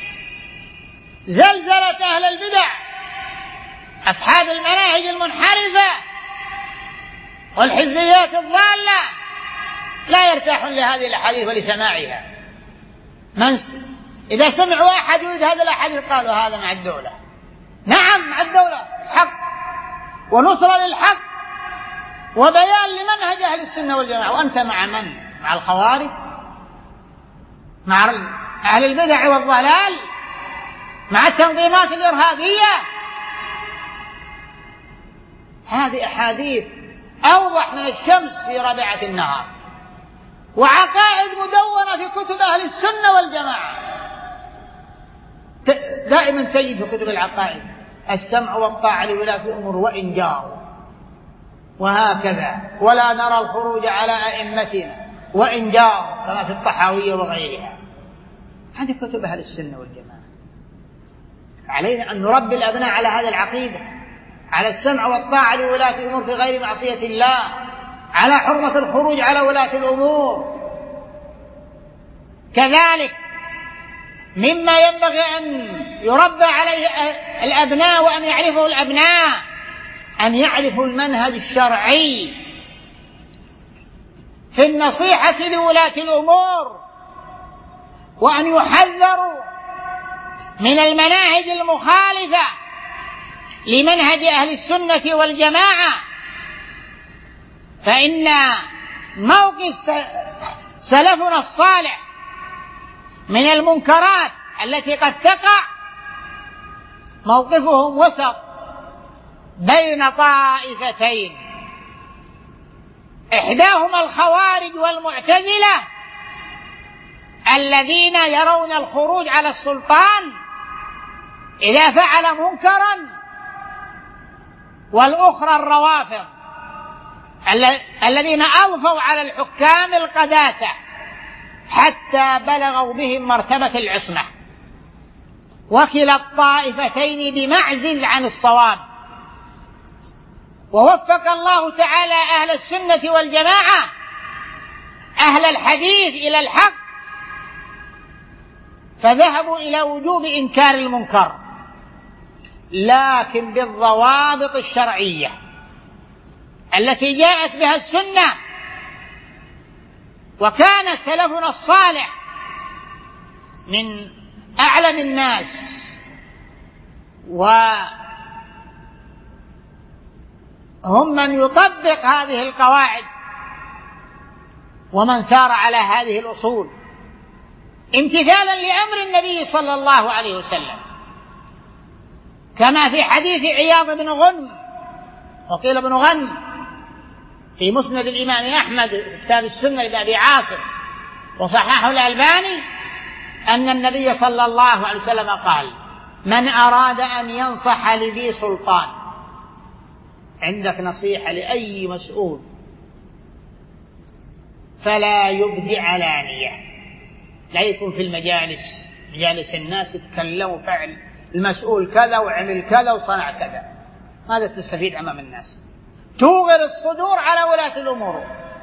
زلزلت أهل البدع، أصحاب المناهج المنحرفة والحزبيات الضالة، لا يرتاحون لهذه الأحاديث ولسماعها. من إذا سمعوا أحد يريد هذه الأحاديث قالوا هذا مع الدولة. نعم، مع الدولة، حق ونصرة للحق وبيان لمنهج أهل السنة والجماعة. وأنت مع من؟ مع الخوارج، مع أهل البدع والضلال، مع التنظيمات الإرهابية. هذه أحاديث أوضح من الشمس في ربيعة النهار، وعقائد مدونة في كتب أهل السنة والجماعة. دائما تجد في كتب العقائد السمع والطاعة لولاة الأمور وإن جاروا، وهكذا، ولا نرى الخروج على أئمتنا وإن جاروا، كما في الطحاوية وغيرها. هذه كتب أهل السنة والجماعة. علينا أن نربي الأبناء على هذه العقيدة، على السمع والطاعة لولاة الأمور في غير معصية الله، على حرمة الخروج على ولاة الأمور. كذلك مما ينبغي أن يربى عليه الأبناء وأن يعرفه الأبناء أن يعرفوا المنهج الشرعي في النصيحة لولاة الأمور، وأن يحذروا من المناهج المخالفة لمنهج أهل السنة والجماعة. فإن موقف سلفنا الصالح من المنكرات التي قد تقع موقفهم وسط بين طائفتين، إحداهما الخوارج والمعتزلة الذين يرون الخروج على السلطان إذا فعل منكرا والأخرى الروافض الذين أضفوا على الحكام القداسة حتى بلغوا بهم مرتبة العصمة، وكلا الطائفتين بمعزل عن الصواب. ووفق الله تعالى أهل السنة والجماعة أهل الحديث إلى الحق، فذهبوا إلى وجوب إنكار المنكر، لكن بالضوابط الشرعية التي جاءت بها السنة. وكان سلفنا الصالح من أعلم الناس وهم من يطبق هذه القواعد ومن سار على هذه الأصول امتثالا لأمر النبي صلى الله عليه وسلم، كما في حديث عياض بن غنم وقيل بن غنم في مسند الإمام أحمد في كتاب السنة لأبي عاصم وصححه الألباني أن النبي صلى الله عليه وسلم قال: من أراد أن ينصح لذي سلطان، عندك نصيحة لأي مسؤول، فلا يبدي علانية، لا يكون في المجالس مجالس الناس يتكلموا فعل المسؤول كذا وعمل كذا وصنع كذا، ماذا تستفيد أمام الناس؟ توغر الصدور على ولاة الأمور.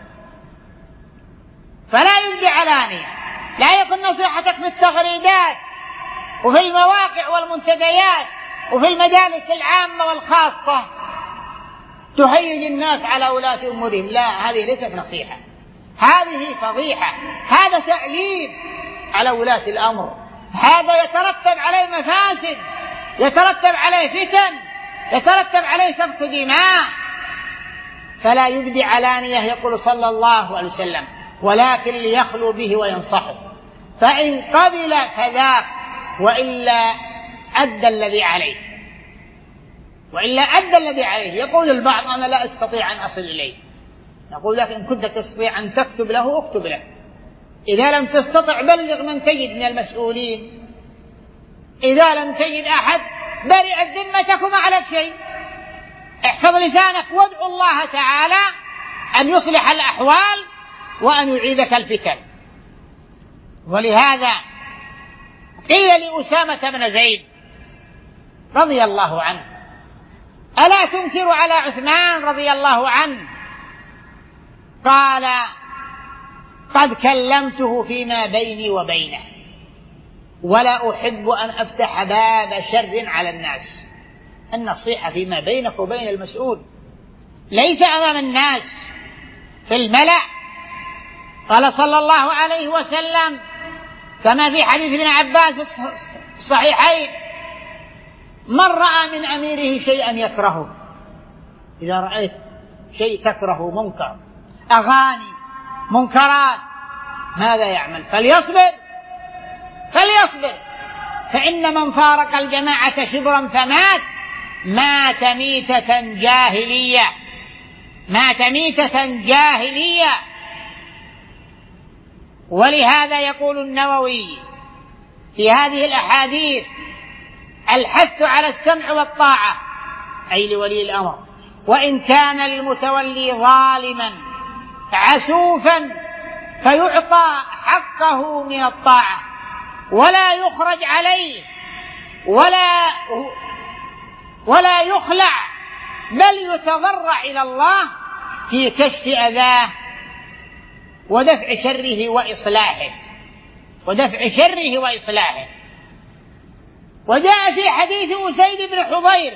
فلا يبدي علانية، لا يكن نصيحتك في التغريدات وفي المواقع والمنتديات وفي المجالس العامة والخاصة تهيج الناس على ولاة أمورهم، لا، هذه ليست نصيحة، هذه فضيحة، هذا تأليف على ولاة الأمر، هذا يترتب عليه مفاسد، يترتب عليه فتن، يترتب عليه سفك دماء. فلا يبدي علانية يقول صلى الله عليه وسلم، ولكن ليخلو به وينصحه، فإن قبل فذاك وإلا أدى الذي عليه، وإلا أدى الذي عليه. يقول البعض: أنا لا أستطيع أن أصل إليه. نقول لك: إن كنت تستطيع أن تكتب له اكتب له، إذا لم تستطع بلغ من تجد من المسؤولين، إذا لم تجد أحد برئت ذمتك وما عليك شيء. احفظ لسانك وادعو الله تعالى أن يصلح الأحوال وأن يعيدك الفتن. ولهذا قيل لأسامة بن زيد رضي الله عنه: ألا تنكر على عثمان رضي الله عنه؟ قال: قد كلمته فيما بيني وبينه، ولا أحب أن أفتح باب شر على الناس. النصيحة فيما بينك وبين المسؤول، ليس أمام الناس في الملأ. قال صلى الله عليه وسلم كما في حديث ابن عباس في الصحيحين: من رأى من أميره شيئا يكرهه، إذا رأيت شيء تكره منكر، أغاني، منكرات، ماذا يعمل؟ فليصبر فليصبر فإن من فارق الجماعة شبرا فمات مات ميتة جاهلية، مات ميتة جاهلية. ولهذا يقول النووي في هذه الأحاديث: الحث على السمع والطاعة، أي لولي الأمر، وإن كان المتولي ظالما عسوفا فيعطى حقه من الطاعة ولا يخرج عليه ولا ولا يخلع، بل يتضرع إلى الله في كشف أذاه ودفع شره وإصلاحه ودفع شره وإصلاحه. وجاء في حديث أسيد بن حضير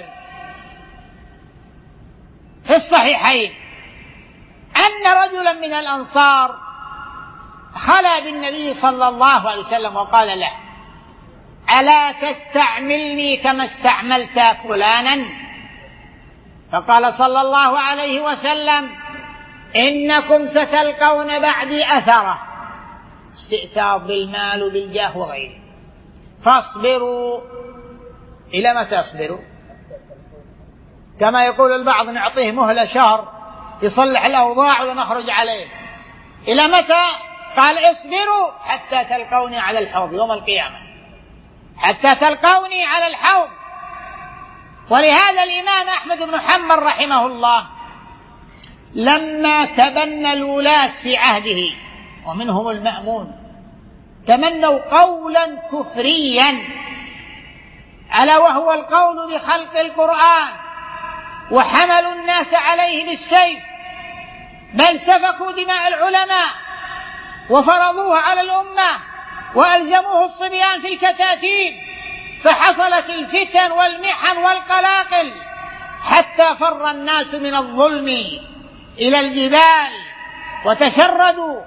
في الصحيحين أن رجلا من الأنصار خلا بالنبي صلى الله عليه وسلم وقال له: ألا تستعملني كما استعملت فلانا؟ فقال صلى الله عليه وسلم: إنكم ستلقون بعدي أثرة، استئتاء بالمال وبالجاه وغيره، فاصبروا. إلى متى تصبروا؟ كما يقول البعض: نعطيه مهلة شهر يصلح الأوضاع ونخرج عليه. إلى متى؟ قال: اصبروا حتى تلقوني على الحوض يوم القيامة، حتى تلقوني على الحوض. ولهذا الإمام أحمد بن حنبل رحمه الله لما تبنى الولاة في عهده ومنهم المأمون تمنوا قولا كفريا، ألا وهو القول بخلق القرآن، وحملوا الناس عليه بالسيف، بل سفكوا دماء العلماء وفرضوها على الأمة وألزموه الصبيان في الكتاتيب، فحصلت الفتن والمحن والقلاقل حتى فر الناس من الظلم إلى الجبال وتشردوا،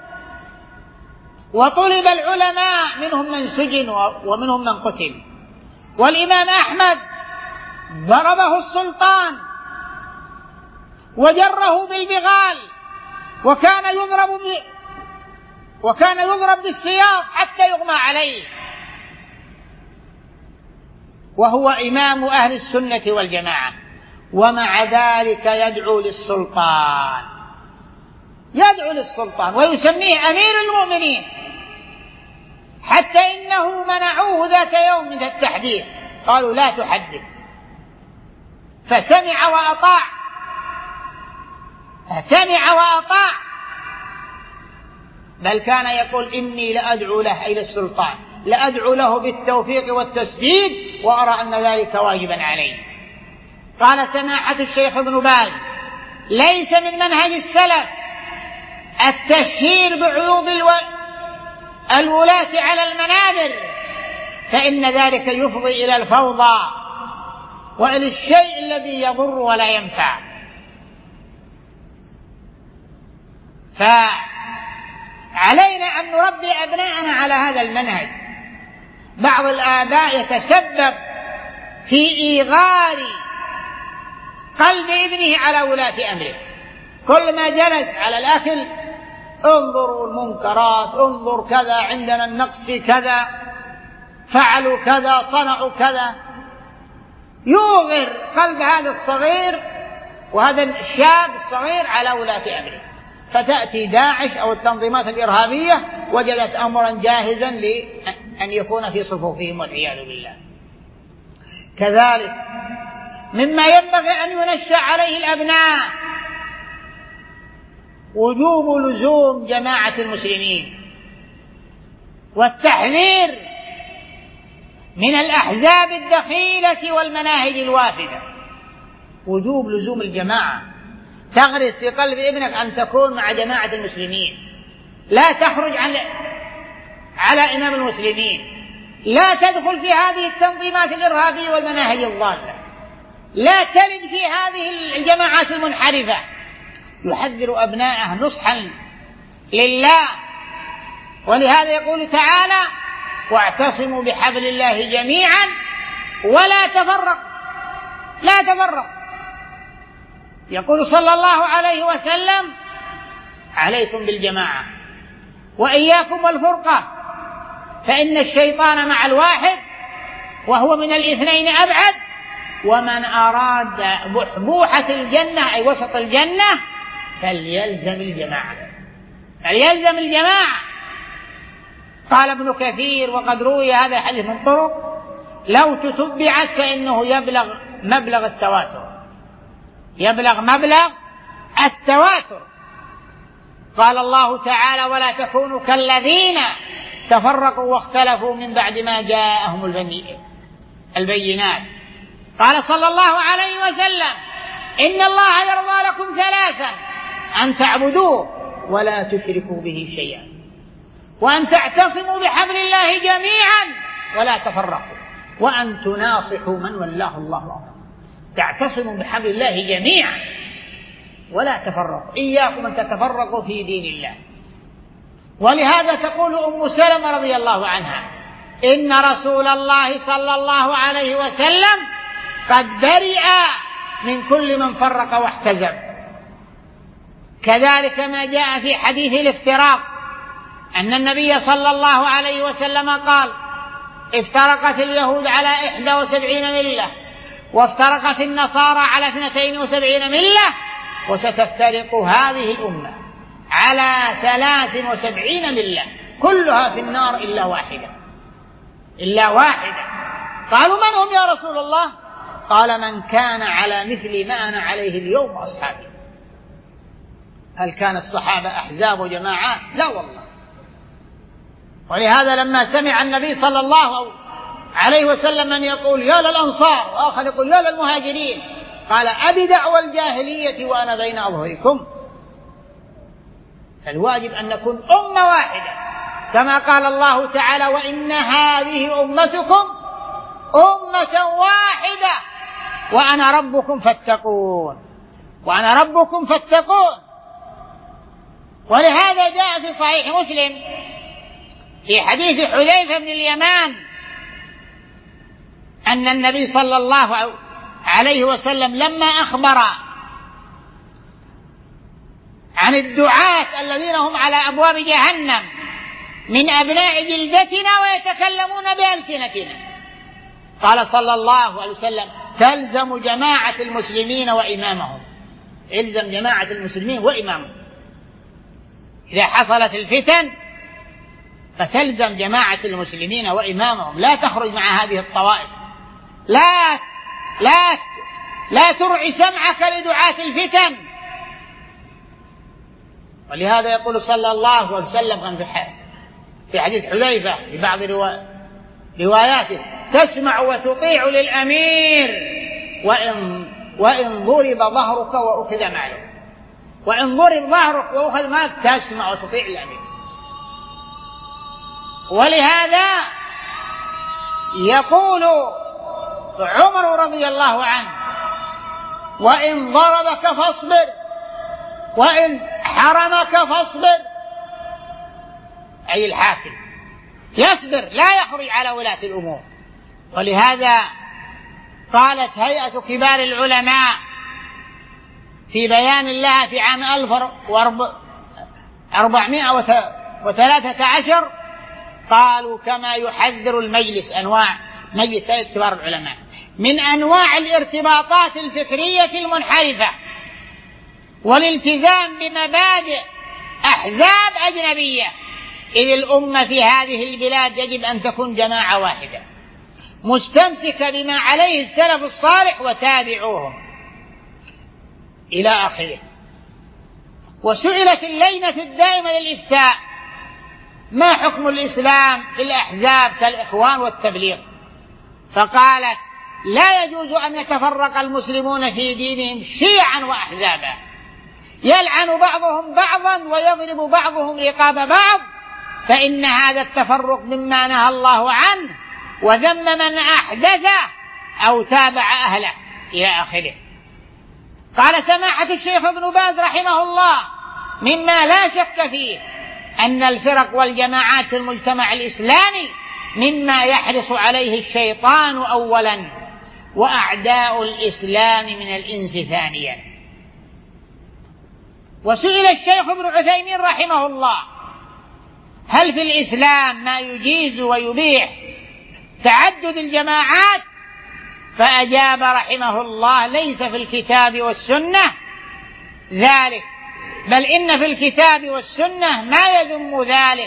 وطلب العلماء منهم من سجن ومنهم من قتل. والإمام أحمد ضربه السلطان وجره بالبغال، وكان يضرب وكان يضرب بالسياط حتى يغمى عليه، وهو إمام أهل السنة والجماعة، ومع ذلك يدعو للسلطان يدعو للسلطان ويسميه أمير المؤمنين، حتى إنه منعوه ذات يوم من التحديث، قالوا لا تحدث، فسمع وأطاع فسمع وأطاع بل كان يقول إني لأدعو له إلى السلطان، لأدعو له بالتوفيق والتسديد، وأرى أن ذلك واجبا عليه. قال سماحة الشيخ ابن باز ليس من منهج السلف التشهير بعيوب الو... الولاة على المنابر، فإن ذلك يفضي إلى الفوضى وإلى الشيء الذي يضر ولا ينفع. فعلينا أن نربي أبناءنا على هذا المنهج. بعض الآباء يتسبب في إيغار قلب ابنه على ولاة أمره، كل ما جلس على الأكل انظروا المنكرات، انظر كذا، عندنا النقص في كذا، فعلوا كذا، صنعوا كذا، يوغر قلب هذا الصغير وهذا الشاب الصغير على ولاة أمره، فتأتي داعش أو التنظيمات الإرهابية وجدت أمرا جاهزا لأن يكون في صفوفهم والعياذ بالله. كذلك مما ينبغي أن ينشأ عليه الأبناء وجوب لزوم جماعة المسلمين والتحذير من الأحزاب الدخيلة والمناهج الوافدة. وجوب لزوم الجماعة، تغرس في قلب ابنك أن تكون مع جماعة المسلمين، لا تخرج عن على إمام المسلمين، لا تدخل في هذه التنظيمات الإرهابية والمناهج الضالة، لا تلد في هذه الجماعات المنحرفة. يحذر أبناءه نصحا لله، ولهذا يقول تعالى واعتصموا بحبل الله جميعا ولا تفرق لا تفرق. يقول صلى الله عليه وسلم عليكم بالجماعة وإياكم والفرقة، فإن الشيطان مع الواحد وهو من الاثنين أبعد، ومن أراد بحبوحة الجنة أي وسط الجنة فليلزم الجماعة فليلزم الجماعة. قال ابن كثير وقد روي هذا الحديث من طرق لو تتبعت فإنه يبلغ مبلغ التواتر يبلغ مبلغ التواتر. قال الله تعالى ولا تكونوا كالذين تفرقوا واختلفوا من بعد ما جاءهم البينات. قال صلى الله عليه وسلم إن الله يرضى لكم ثلاثا: أن تعبدوه ولا تشركوا به شيئا، وأن تعتصموا بحبل الله جميعا ولا تفرقوا، وأن تناصحوا من ولاه الله أمرا. تعتصموا بحبل الله جميعا ولا تفرقوا، إياكم أن تتفرقوا في دين الله. ولهذا تقول أم سلمة رضي الله عنها إن رسول الله صلى الله عليه وسلم قد برئ من كل من فرق واحتزب. كذلك ما جاء في حديث الافتراق أن النبي صلى الله عليه وسلم قال افترقت اليهود على إحدى وسبعين ملة، وافترقت النصارى على اثنتين وسبعين ملة، وستفترق هذه الأمة على ثلاث وسبعين ملة كلها في النار إلا واحدة إلا واحدة. قالوا من هم يا رسول الله؟ قال من كان على مثل ما أنا عليه اليوم أصحابي. هل كان الصحابة أحزاب وجماعات؟ لا والله. ولهذا لما سمع النبي صلى الله عليه وسلم من يقول يا للأنصار وآخر يقول يا للمهاجرين قال أبي دعوى الجاهلية وأنا بين أظهركم. فالواجب أن نكون أمة واحدة كما قال الله تعالى وإن هذه أمتكم أمة واحدة وأنا ربكم فاتقون وأنا ربكم فاتقون. ولهذا جاء في صحيح مسلم في حديث حذيفة بن اليمان أن النبي صلى الله عليه وسلم لما أخبر عن الدعاة الذين هم على أبواب جهنم من أبناء جلدتنا ويتكلمون بألسنتنا قال صلى الله عليه وسلم تلزم جماعة المسلمين وإمامهم. إلزم جماعة المسلمين وإمامهم. إذا حصلت الفتن فتلزم جماعة المسلمين وإمامهم، لا تخرج مع هذه الطوائف، لا لا لا ترعي سمعك لدعاة الفتن. ولهذا يقول صلى الله عليه وسلم في حديث حذيفة في بعض رواياته تسمع وتطيع للأمير وإن, وإن ضرب ظهرك وأخذ مالك. وإن ضرب ظهرك وأخذ مالك تسمع وتطيع الأمير. ولهذا يقول عمر رضي الله عنه وإن ضربك فاصبر وإن حرمك فاصبر، أي الحاكم يصبر لا يخرج على ولاة الأمور. ولهذا قالت هيئة كبار العلماء في بيان الله في عام ألف وأربعمائة وثلاثة عشر قالوا كما يحذر المجلس أنواع مجلس هيئة كبار العلماء من أنواع الارتباطات الفكرية المنحرفة والالتزام بمبادئ أحزاب أجنبية، إذ الأمة في هذه البلاد يجب أن تكون جماعة واحدة مستمسكة بما عليه السلف الصالح وتابعوهم إلى آخره. وسئلت اللجنة الدائمة للإفتاء ما حكم الإسلام في الأحزاب كالإخوان والتبليغ، فقالت لا يجوز أن يتفرق المسلمون في دينهم شيعا وأحزابا يلعن بعضهم بعضا ويضرب بعضهم رقاب بعض، فإن هذا التفرق مما نهى الله عنه وذم من أحدثه أو تابع أهله إلى آخره. قال سماحة الشيخ ابن باز رحمه الله مما لا شك فيه أن الفرق والجماعات في المجتمع الإسلامي مما يحرص عليه الشيطان أولا وأعداء الإسلام من الإنس ثانيا. وسئل الشيخ ابن عثيمين رحمه الله هل في الإسلام ما يجيز ويبيح تعدد الجماعات، فأجاب رحمه الله ليس في الكتاب والسنة ذلك، بل إن في الكتاب والسنة ما يذم ذلك،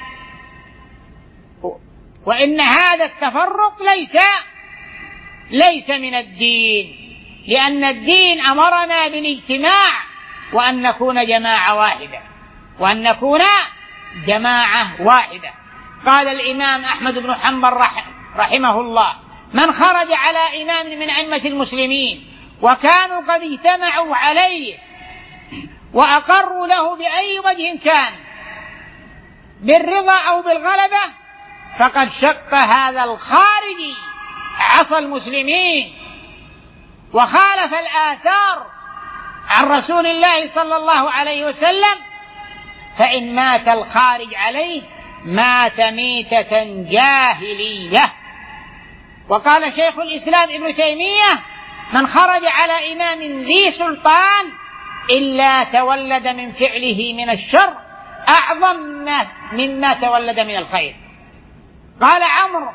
وإن هذا التفرق ليس ليس من الدين، لأن الدين أمرنا بالاجتماع وأن نكون جماعة واحدة وأن نكون جماعة واحدة. قال الإمام أحمد بن حنبل رحمه الله من خرج على إمام من أئمة المسلمين وكانوا قد اجتمعوا عليه وأقروا له بأي وجه كان بالرضا أو بالغلبة فقد شق هذا الخارجي عصى المسلمين وخالف الآثار عن رسول الله صلى الله عليه وسلم، فإن مات الخارج عليه مات ميتة جاهلية. وقال شيخ الإسلام ابن تيمية من خرج على إمام ذي سلطان إلا تولد من فعله من الشر أعظم مما تولد من الخير. قال عمرو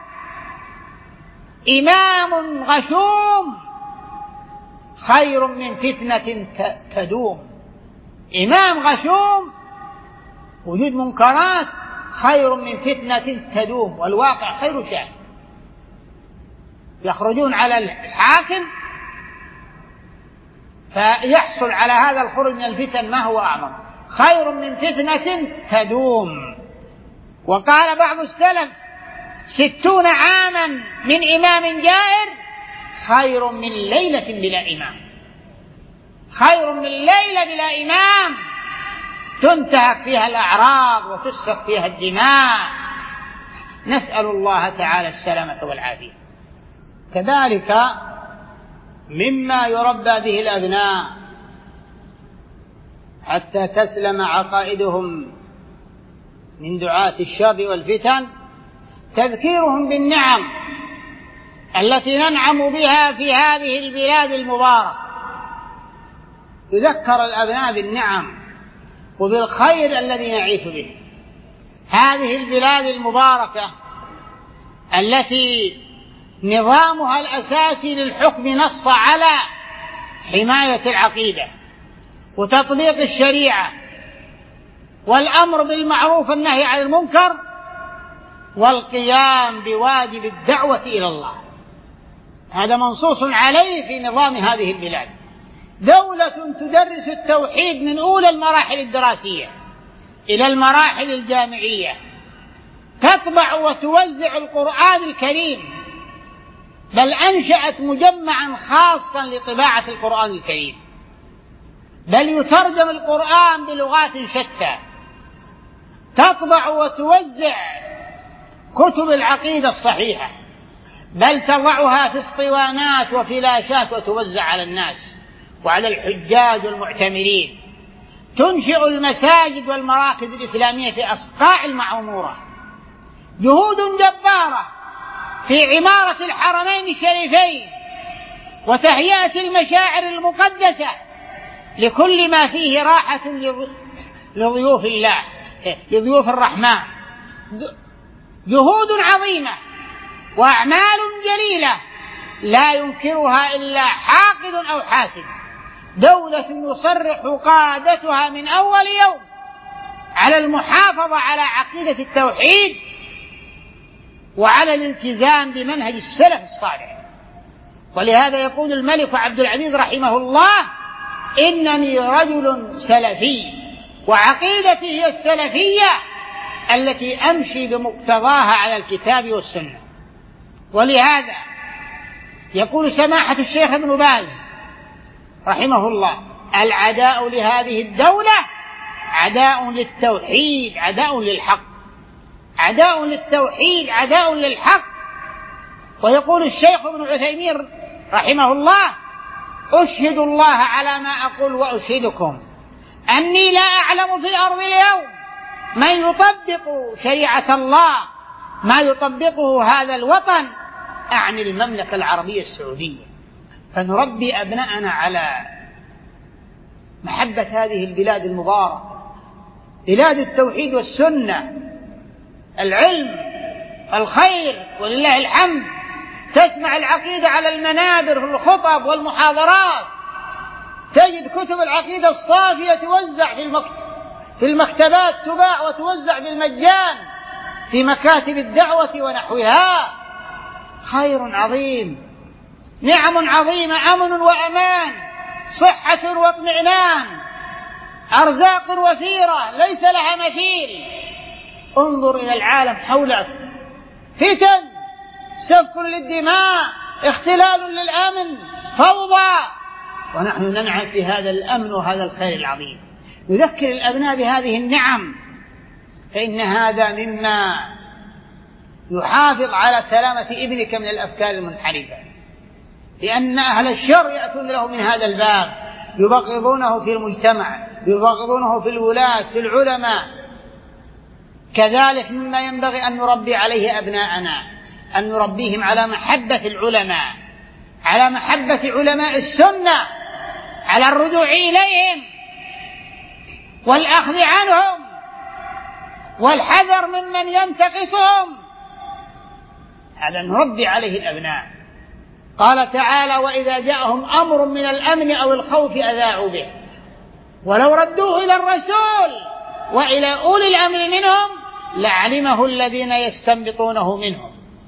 إمام غشوم خير من فتنة تدوم. إمام غشوم وجود منكرات خير من فتنة تدوم، والواقع خير شأن. يخرجون على الحاكم فيحصل على هذا الخروج من الفتن ما هو أعظم؟ خير من فتنة تدوم. وقال بعض السلف ستون عاما من إمام جائر خير من ليلة بلا إمام. خير من ليلة بلا إمام تنتهك فيها الأعراض وتسفك فيها الدماء. نسأل الله تعالى السلامة والعافية. كذلك مما يربى به الأبناء حتى تسلم عقائدهم من دعاة الشر والفتن تذكيرهم بالنعم التي ننعم بها في هذه البلاد المباركة. يذكر الأبناء بالنعم وبالخير الذي نعيش به. هذه البلاد المباركة التي نظامها الأساسي للحكم نص على حماية العقيدة وتطبيق الشريعة والأمر بالمعروف والنهي عن المنكر والقيام بواجب الدعوة إلى الله. هذا منصوص عليه في نظام هذه البلاد. دولة تدرس التوحيد من أولى المراحل الدراسية إلى المراحل الجامعية، تطبع وتوزع القرآن الكريم، بل أنشأت مجمعا خاصا لطباعة القرآن الكريم، بل يترجم القرآن بلغات شتى، تطبع وتوزع كتب العقيدة الصحيحة، بل تضعها في اسطوانات وفلاشات وتوزع على الناس وعلى الحجاج والمعتمرين. تنشئ المساجد والمراكز الإسلامية في أصقاع المعمورة. جهود جبارة في عمارة الحرمين الشريفين وتهيئة المشاعر المقدسة لكل ما فيه راحة لضيوف الله لضيوف الرحمن. جهود عظيمة وأعمال جليلة لا ينكرها إلا حاقد أو حاسد. دولة يصرح قادتها من أول يوم على المحافظة على عقيدة التوحيد وعلى الالتزام بمنهج السلف الصالح. ولهذا يقول الملك عبد العزيز رحمه الله: إنني رجل سلفي وعقيدتي هي السلفية التي أمشي بمقتضاها على الكتاب والسنة. ولهذا يقول سماحة الشيخ ابن باز رحمه الله: العداء لهذه الدولة عداء للتوحيد عداء للحق، عداء للتوحيد عداء للحق. ويقول الشيخ ابن عثيمين رحمه الله: أشهد الله على ما أقول وأشهدكم أني لا أعلم في الأرض اليوم من يطبق شريعة الله ما يطبقه هذا الوطن، أعني المملكة العربية السعودية. فنربي أبناءنا على محبة هذه البلاد المباركة، بلاد التوحيد والسنة، العلم، الخير، ولله الحمد. تسمع العقيدة على المنابر في الخطب والمحاضرات، تجد كتب العقيدة الصافية توزع في المكتب في المكتبات، تباع وتوزع بالمجان في مكاتب الدعوة ونحوها. خير عظيم، نعم عظيمة، أمن وأمان، صحة واطمئنان، أرزاق وفيرة ليس لها مثيل. انظر إلى العالم حولك، فتن، سفك للدماء، اختلال للأمن، فوضى، ونحن ننعم في هذا الأمن وهذا الخير العظيم. نذكر الأبناء بهذه النعم، فإن هذا مما يحافظ على سلامة ابنك من الأفكار المنحرفة، لأن أهل الشر يأتون له من هذا الباب، يبغضونه في المجتمع، يبغضونه في الولاة، في العلماء. كذلك مما ينبغي أن نربي عليه أبناءنا، أن نربيهم على محبة العلماء، على محبة علماء السنة، على الرجوع إليهم والأخذ عنهم والحذر ممن ينتقصهم. هذا نربي عليه الأبناء. قال تعالى: وإذا جاءهم أمر من الأمن أو الخوف أذاعوا به ولو ردوه إلى الرسول وإلى أولي الأمر منهم لعلمه الذين يستنبطونه منهم.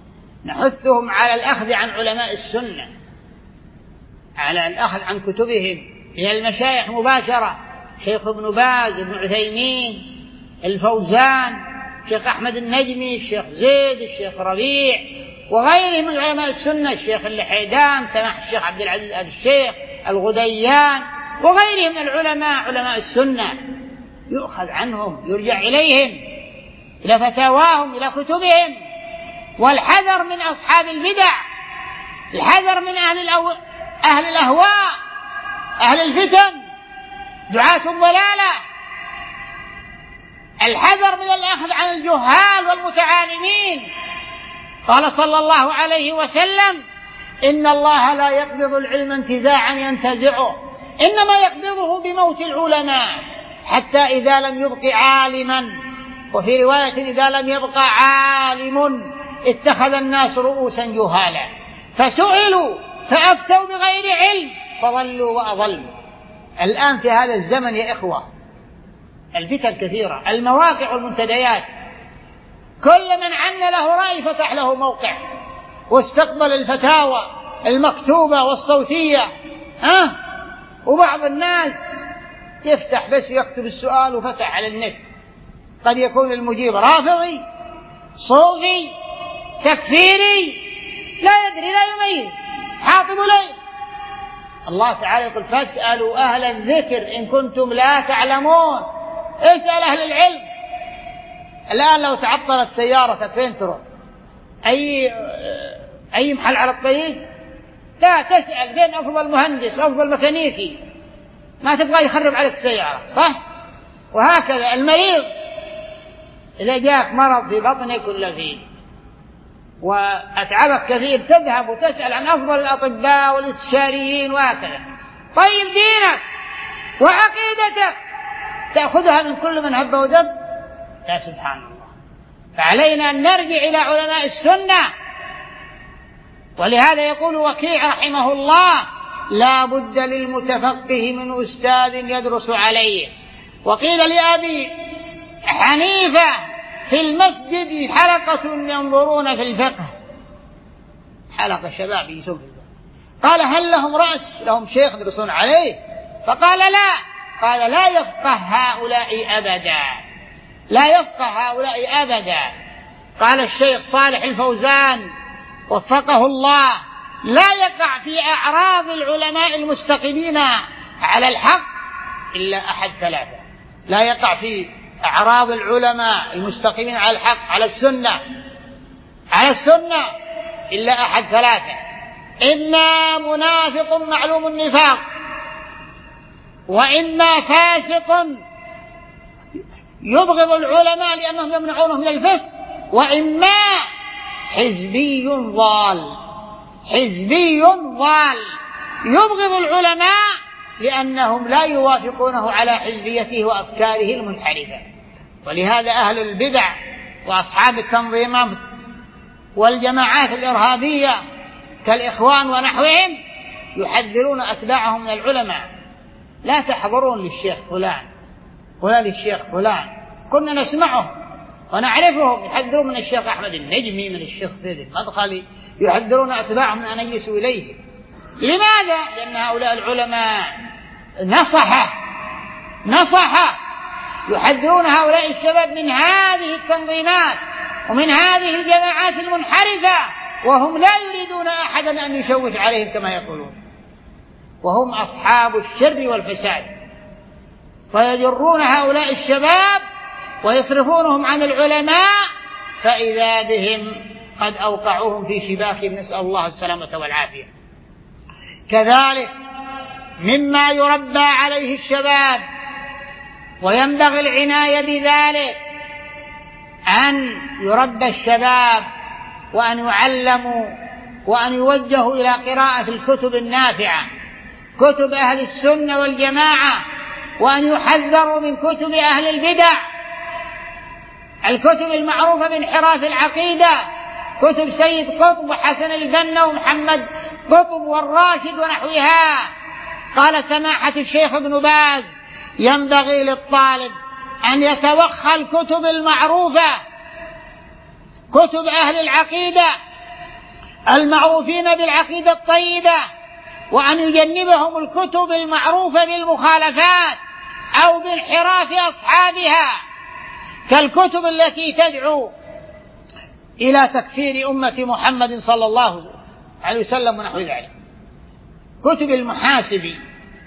نحثهم على الأخذ عن علماء السنة، على الأخذ عن كتبهم من المشايخ مباشرة، شيخ ابن باز، ابن عثيمين، الفوزان، الشيخ أحمد النجمي، الشيخ زيد، الشيخ ربيع، وغيرهم من علماء السنة، الشيخ اللحيدان، سماح الشيخ عبد العزيز آل الشيخ، الغديان، وغيرهم من العلماء علماء السنة، يؤخذ عنهم، يرجع إليهم، إلى فتاواهم، إلى كتبهم. والحذر من أصحاب البدع، الحذر من أهل, الأو... أهل الأهواء، أهل الفتن، دعاة الضلالة، الحذر من الأخذ عن الجهال والمتعالمين. قال صلى الله عليه وسلم: إن الله لا يقبض العلم انتزاعا ينتزعه، إنما يقبضه بموت العلماء، حتى إذا لم يبق عالما، وفي رواية إذا لم يبق عالم اتخذ الناس رؤوسا جهالا، فسئلوا فأفتوا بغير علم فضلوا وأضلوا. الآن في هذا الزمن يا إخوة الفتن كثيرة، المواقع والمنتديات، كل من عن له رأي فتح له موقع واستقبل الفتاوى المكتوبة والصوتية. ها؟ وبعض الناس يفتح بس يكتب السؤال وفتح على النت، قد يكون المجيب رافضي، صوفي، تكفيري، لا يدري، لا يميز، حاطب ليل. الله تعالى يقول: فاسألوا أهل الذكر إن كنتم لا تعلمون. اسأل أهل العلم. الآن لو تعطلت سيارتك فين تروح؟ أي أي محل على الطريق؟ لا، تسأل بين أفضل مهندس أفضل ميكانيكي، ما تبغى يخرب على السيارة، صح؟ وهكذا المريض، إذا جاءك مرض في بطنك ولا فيه وأتعبك كثير تذهب وتسأل عن أفضل الأطباء والاستشاريين وهكذا. طيب دينك وعقيدتك تأخذها من كل من هب ودب؟ يا سبحان الله. فعلينا أن نرجع إلى علماء السنة. ولهذا يقول وكيع رحمه الله: لا بد للمتفقه من أستاذ يدرس عليه. وقيل لأبي حنيفة في المسجد حلقة ينظرون في الفقه، حلقة شباب يسوق، قال: هل لهم رأس، لهم شيخ يدرسون عليه؟ فقال: لا. قال: لا يفقه هؤلاء أبدا، لا يفقه هؤلاء أبدا. قال الشيخ صالح الفوزان وفقه الله: لا يقع في أعراض العلماء المستقيمين على الحق إلا أحد ثلاثة. لا يقع في أعراض العلماء المستقيمين على الحق، على السنة، على السنة إلا أحد ثلاثة: إما منافق معلوم النفاق، وإما فاسق يبغض العلماء لأنهم يمنعونهم من الفسق، وإما حزبي ضال، حزبي ضال يبغض العلماء لأنهم لا يوافقونه على حزبيته وأفكاره المنحرفة. ولهذا أهل البدع وأصحاب التنظيمات والجماعات الإرهابية كالإخوان ونحوهم يحذرون أتباعهم من العلماء: لا تحضرون للشيخ فلان ولا للشيخ فلان. كنا نسمعهم ونعرفهم يحذرون من الشيخ أحمد النجمي، من الشيخ زيد المدخلي، يحذرون أتباعهم من أن يجلسوا إليه. لماذا؟ لأن هؤلاء العلماء نصحة نصحة يحذرون هؤلاء الشباب من هذه التنظيمات ومن هذه الجماعات المنحرفة، وهم لا يريدون أحدا أن يشوش عليهم كما يقولون، وهم أصحاب الشر والفساد، فيجرون هؤلاء الشباب ويصرفونهم عن العلماء، فإذا بهم قد أوقعوهم في شباكهم، نسأل الله السلامة والعافية. كذلك مما يربى عليه الشباب وينبغي العناية بذلك أن يربى الشباب وأن يعلموا وأن يوجهوا إلى قراءة الكتب النافعة، كتب أهل السنة والجماعة، وأن يحذروا من كتب أهل البدع، الكتب المعروفة بانحراف العقيدة، كتب سيد قطب وحسن البنا ومحمد قطب والراشد ونحوها. قال سماحة الشيخ ابن باز: ينبغي للطالب أن يتوخى الكتب المعروفة، كتب أهل العقيدة المعروفين بالعقيدة الطيبة، وأن يجنبهم الكتب المعروفة بالمخالفات أو بانحراف أصحابها، كالكتب التي تدعو إلى تكفير أمة محمد صلى الله عليه وسلم ونحو ذلك. كتب المحاسبي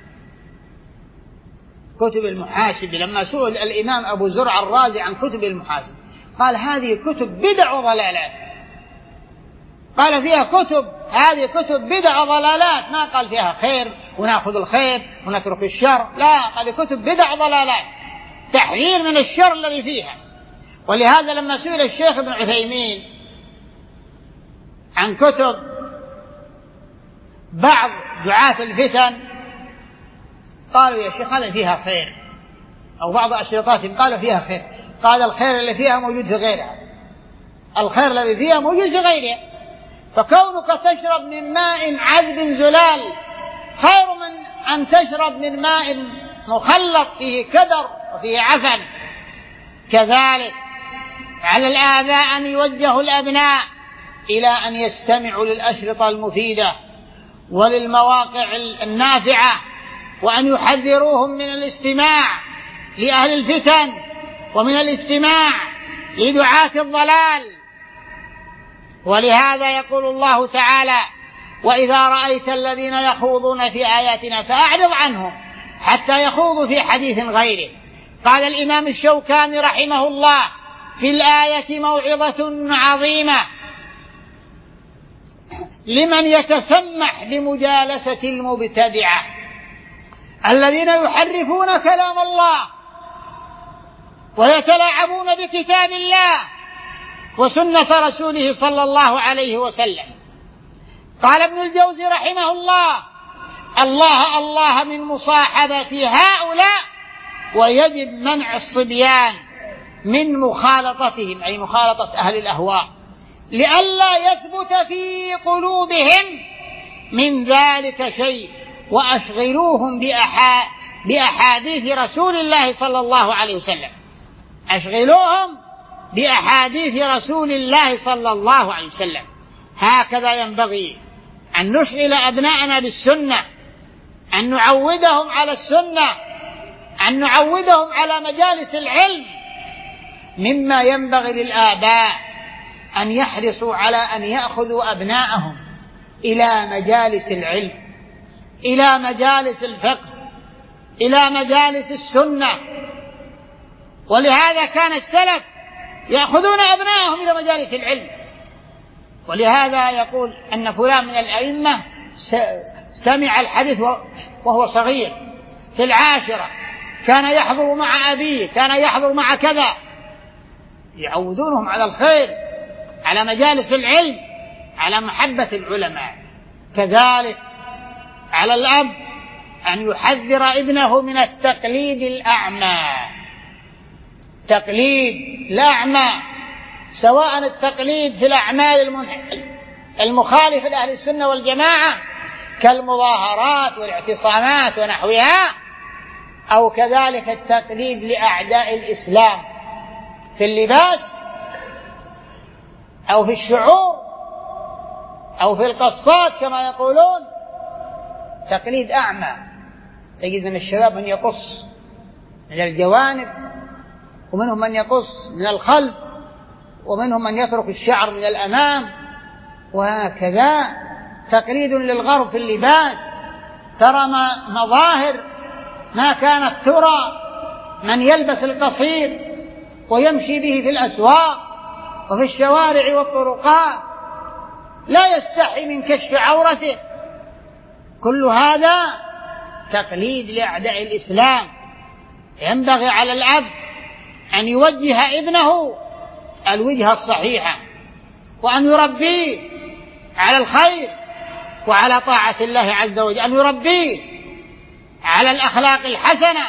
كتب المحاسبي لما سئل الإمام أبو زرع الرازي عن كتب المحاسبي قال هذه كتب بدع وضلالات. قال فيها كتب هذه كتب بدع وضلالات، ما قال فيها خير ونأخذ الخير ونترك الشر، لا، هذه كتب بدع وضلالات، تحذير من الشر الذي فيها. ولهذا لما سئل الشيخ ابن عثيمين عن كتب بعض دعاة الفتن قالوا يا شيخ هذا فيها خير، أو بعض أشرطاتهم قالوا فيها خير، قال الخير اللي فيها موجود في غيرها، الخير الذي فيها موجود في غيرها، فكونك تشرب من ماء عذب زلال خير من أن تشرب من ماء مخلط فيه كدر وفيه عفن. كذلك على الآباء أن يوجهوا الأبناء إلى أن يستمعوا للأشرطة المفيدة وللمواقع النافعة، وأن يحذروهم من الاستماع لأهل الفتن ومن الاستماع لدعاة الضلال. ولهذا يقول الله تعالى وإذا رأيت الذين يخوضون في آياتنا فأعرض عنهم حتى يخوضوا في حديث غيره. قال الإمام الشوكاني رحمه الله في الآية موعظة عظيمة لمن يتسمح بمجالسة المبتدعة الذين يحرفون كلام الله ويتلاعبون بكتاب الله وسنة رسوله صلى الله عليه وسلم. قال ابن الجوزي رحمه الله الله الله من مصاحبة هؤلاء، ويجب منع الصبيان من مخالطتهم، أي مخالطة أهل الأهواء، لئلا يثبت في قلوبهم من ذلك شيء، وأشغلوهم بأحا... بأحاديث رسول الله صلى الله عليه وسلم، أشغلوهم بأحاديث رسول الله صلى الله عليه وسلم. هكذا ينبغي أن نشغل أبناءنا بالسنة، أن نعودهم على السنة، أن نعودهم على مجالس العلم. مما ينبغي للآباء أن يحرصوا على أن يأخذوا أبناءهم إلى مجالس العلم، إلى مجالس الفقه، إلى مجالس السنة. ولهذا كان السلف يأخذون أبناءهم إلى مجالس العلم. ولهذا يقول أن فلان من الأئمة سمع الحديث وهو صغير في العاشرة، كان يحضر مع أبيه، كان يحضر مع كذا، يعودونهم على الخير، على مجالس العلم، على محبة العلماء. كذلك على الأب أن يحذر ابنه من التقليد الأعمى، تقليد الأعمى، سواء التقليد في الأعمال المخالفة لأهل السنة والجماعة كالمظاهرات والاعتصامات ونحوها، أو كذلك التقليد لأعداء الإسلام في اللباس أو في الشعور أو في القصات كما يقولون، تقليد أعمى. تجد من الشباب من يقص من الجوانب، ومنهم من يقص من الخلف، ومنهم من يترك الشعر من الأمام، وهكذا تقليد للغرب في اللباس. ترى مظاهر ما كانت ترى، من يلبس القصير ويمشي به في الأسواق وفي الشوارع والطرقات لا يستحي من كشف عورته، كل هذا تقليد لأعداء الإسلام. ينبغي على الأب أن يوجه ابنه الوجهة الصحيحة، وأن يربيه على الخير وعلى طاعة الله عز وجل، أن يربيه على الأخلاق الحسنة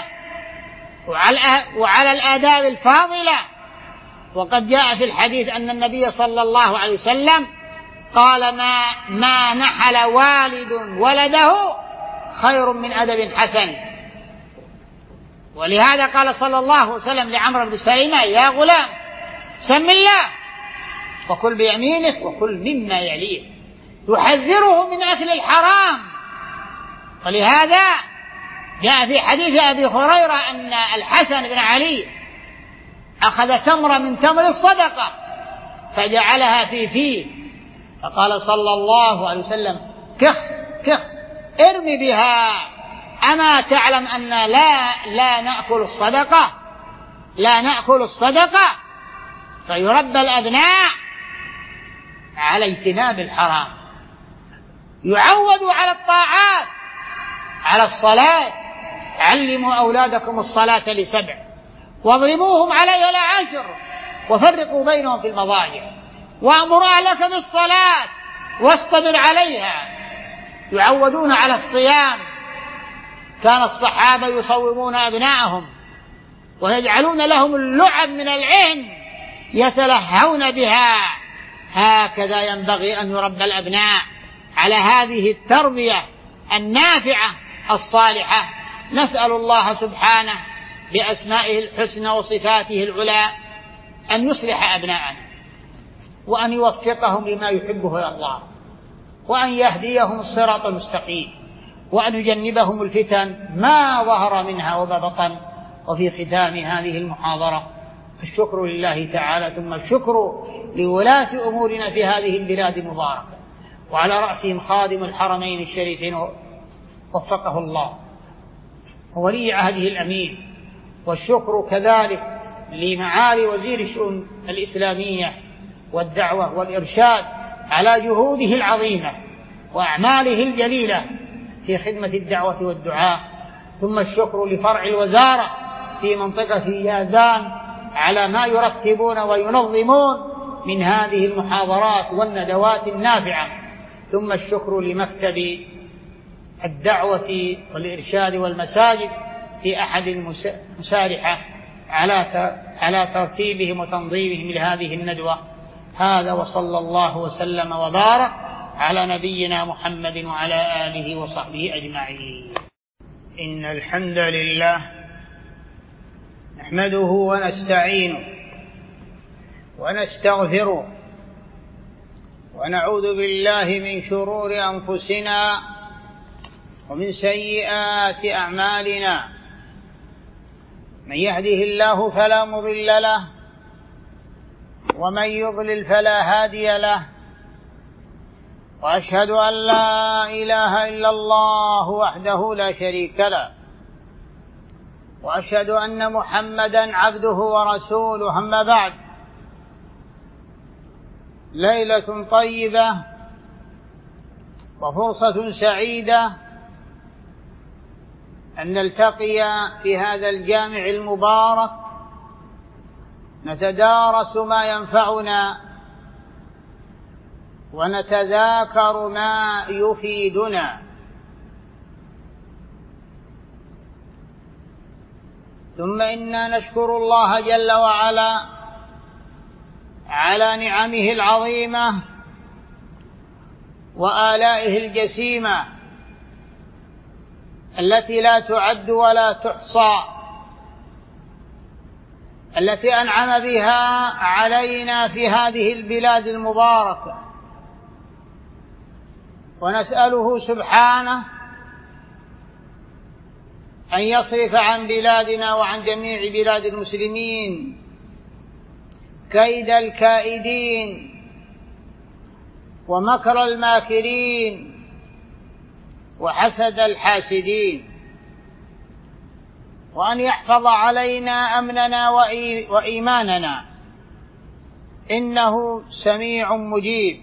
وعلى الآداب الفاضلة. وقد جاء في الحديث أن النبي صلى الله عليه وسلم قال ما, ما نحل والد ولده خير من أدب حسن. ولهذا قال صلى الله عليه وسلم لعمرو بن سلمة يا غلام سم الله وكل بيمينك وكل مما يليه. يحذره من أكل الحرام. ولهذا جاء في حديث أبي هريرة أن الحسن بن علي أخذ تمرة من تمر الصدقة فجعلها في فيه، فقال صلى الله عليه وسلم: كخ كخ ارمي بها، أما تعلم أن لا لا نأكل الصدقة لا نأكل الصدقة فيربى الأبناء على اجتناب الحرام، يعودوا على الطاعات، على الصلاة. علموا أولادكم الصلاة لسبع واضربوهم عليها لعشر وفرقوا بينهم في المضاجع، وأمر أهلك بالصلاة واصطبر عليها. يعودون على الصيام. كان الصحابة يصومون أبناءهم ويجعلون لهم اللعب من العهن يتلهون بها. هكذا ينبغي أن يربى الأبناء على هذه التربية النافعة الصالحة. نسأل الله سبحانه بأسمائه الحسنى وصفاته العلى أن يصلح أبناءنا، وأن يوفقهم لما يحبه ويرضاه، وأن يهديهم الصراط المستقيم، وأن يجنبهم الفتن ما ظهر منها وما بطن. وفي ختام هذه المحاضرة الشكر لله تعالى، ثم الشكر لولاة أمورنا في هذه البلاد المباركة، وعلى رأسهم خادم الحرمين الشريفين وفقه الله وولي عهده الأمين. والشكر كذلك لمعالي وزير الشؤون الإسلامية والدعوة والإرشاد على جهوده العظيمة وأعماله الجليلة في خدمة الدعوة والدعاء. ثم الشكر لفرع الوزارة في منطقة يازان على ما يرتبون وينظمون من هذه المحاضرات والندوات النافعة. ثم الشكر لمكتب الدعوة والإرشاد والمساجد في أحد المسارحة على ترتيبهم وتنظيمهم لهذه الندوة. هذا وصلى الله وسلم وبارك على نبينا محمد وعلى آله وصحبه أجمعين. إن الحمد لله نحمده ونستعينه ونستغفره ونعوذ بالله من شرور أنفسنا ومن سيئات أعمالنا. من يهده الله فلا مضل له ومن يضلل فلا هادي له، وأشهد أن لا إله إلا الله وحده لا شريك له، وأشهد أن محمدا عبده ورسوله. أما بعد، ليلة طيبة وفرصة سعيدة أن نلتقي في هذا الجامع المبارك نتدارس ما ينفعنا ونتذاكر ما يفيدنا. ثم إنا نشكر الله جل وعلا على نعمه العظيمة وآلائه الجسيمة التي لا تعد ولا تحصى، التي أنعم بها علينا في هذه البلاد المباركة. ونسأله سبحانه أن يصرف عن بلادنا وعن جميع بلاد المسلمين كيد الكائدين ومكر الماكرين وحسد الحاسدين، وأن يحفظ علينا أمننا وإيماننا، إنه سميع مجيب.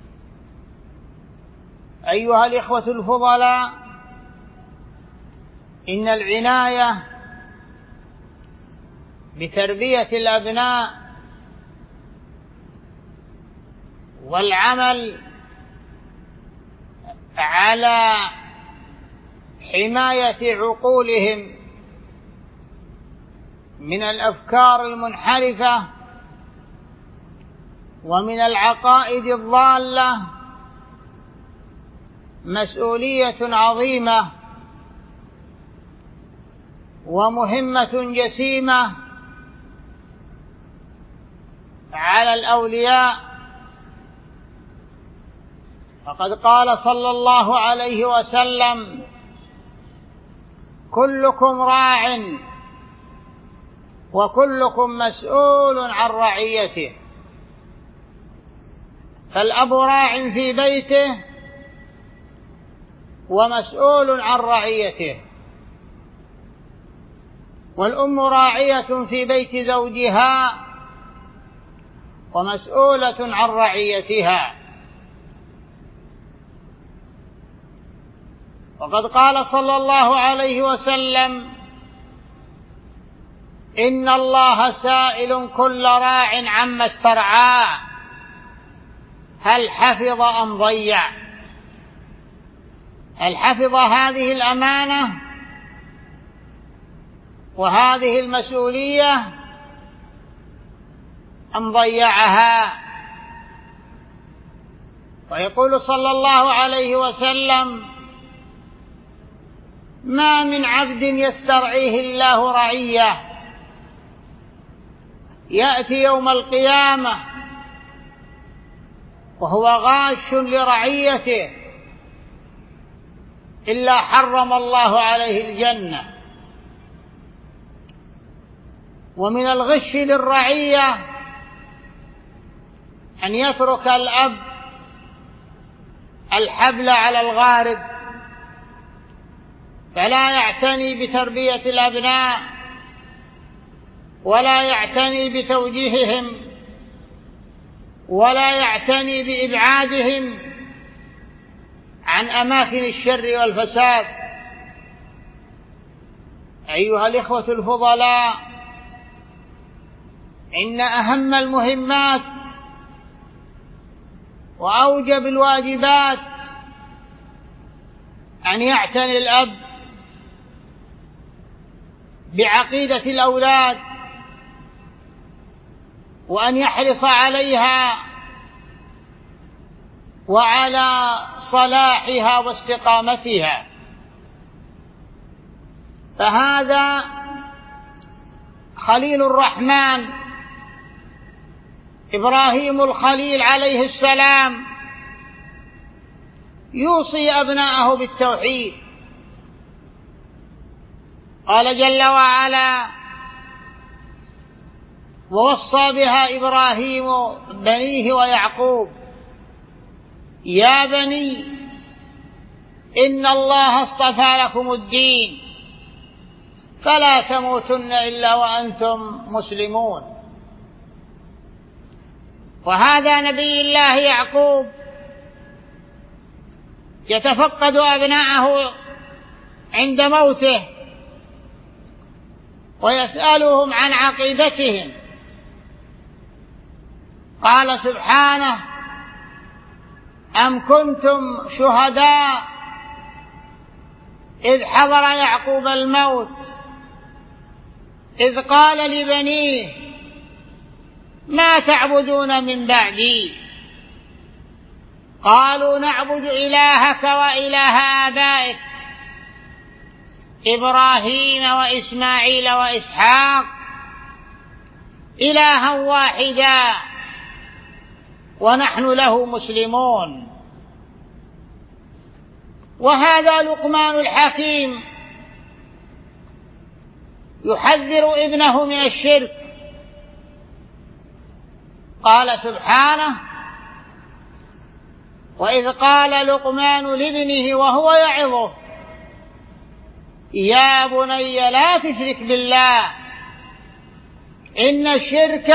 أيها الإخوة الفضلاء، إن العناية بتربية الأبناء والعمل على حماية عقولهم من الأفكار المنحرفة ومن العقائد الضالة مسؤولية عظيمة ومهمة جسيمة على الأولياء فقد قال صلى الله عليه وسلم: كلكم راع وكلكم مسؤول عن رعيته. فالأب راع في بيته ومسؤول عن رعيته، والأم راعية في بيت زوجها ومسؤولة عن رعيتها. وقد قال صلى الله عليه وسلم: إن الله سائل كل راع عما استرعاه هل حفظ أم ضيع. هل حفظ هذه الأمانة وهذه المسؤولية أم ضيعها؟ ويقول صلى الله عليه وسلم: ما من عبد يسترعيه الله رعية يأتي يوم القيامة وهو غاش لرعيته إلا حرم الله عليه الجنة. ومن الغش للرعية أن يترك الأب الحبل على الغارب، فلا يعتني بتربية الأبناء ولا يعتني بتوجيههم ولا يعتني بإبعادهم عن أماكن الشر والفساد. أيها الإخوة الفضلاء، إن أهم المهمات وأوجب الواجبات أن يعتني الأب بعقيدة الأولاد وأن يحرص عليها وعلى صلاحها واستقامتها. فهذا خليل الرحمن إبراهيم الخليل عليه السلام يوصي أبناءه بالتوحيد. قال جل وعلا: ووصى بها إبراهيم بنيه ويعقوب يا بني إن الله اصطفى لكم الدين فلا تموتن إلا وأنتم مسلمون. وهذا نبي الله يعقوب يتفقد أبناءه عند موته ويسألهم عن عقيدتهم. قال سبحانه: أم كنتم شهداء إذ حضر يعقوب الموت إذ قال لبنيه ما تعبدون من بعدي قالوا نعبد إلهك وإله آبائك إبراهيم وإسماعيل وإسحاق إلها واحدا ونحن له مسلمون. وهذا لقمان الحكيم يحذر ابنه من الشرك. قال سبحانه: وإذ قال لقمان لابنه وهو يعظه يا بني لا تشرك بالله إن الشرك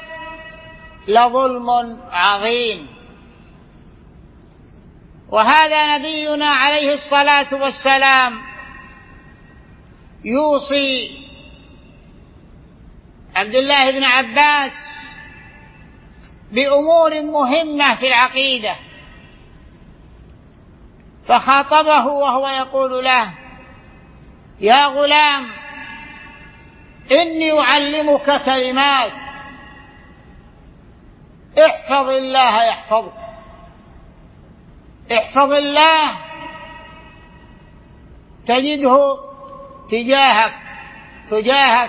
لظلم عظيم. وهذا نبينا عليه الصلاة والسلام يوصي عبد الله بن عباس بأمور مهمة في العقيدة، فخاطبه وهو يقول له: يا غلام إني أعلمك كلمات احفظ الله يحفظك. احفظ الله تجده تجاهك تجاهك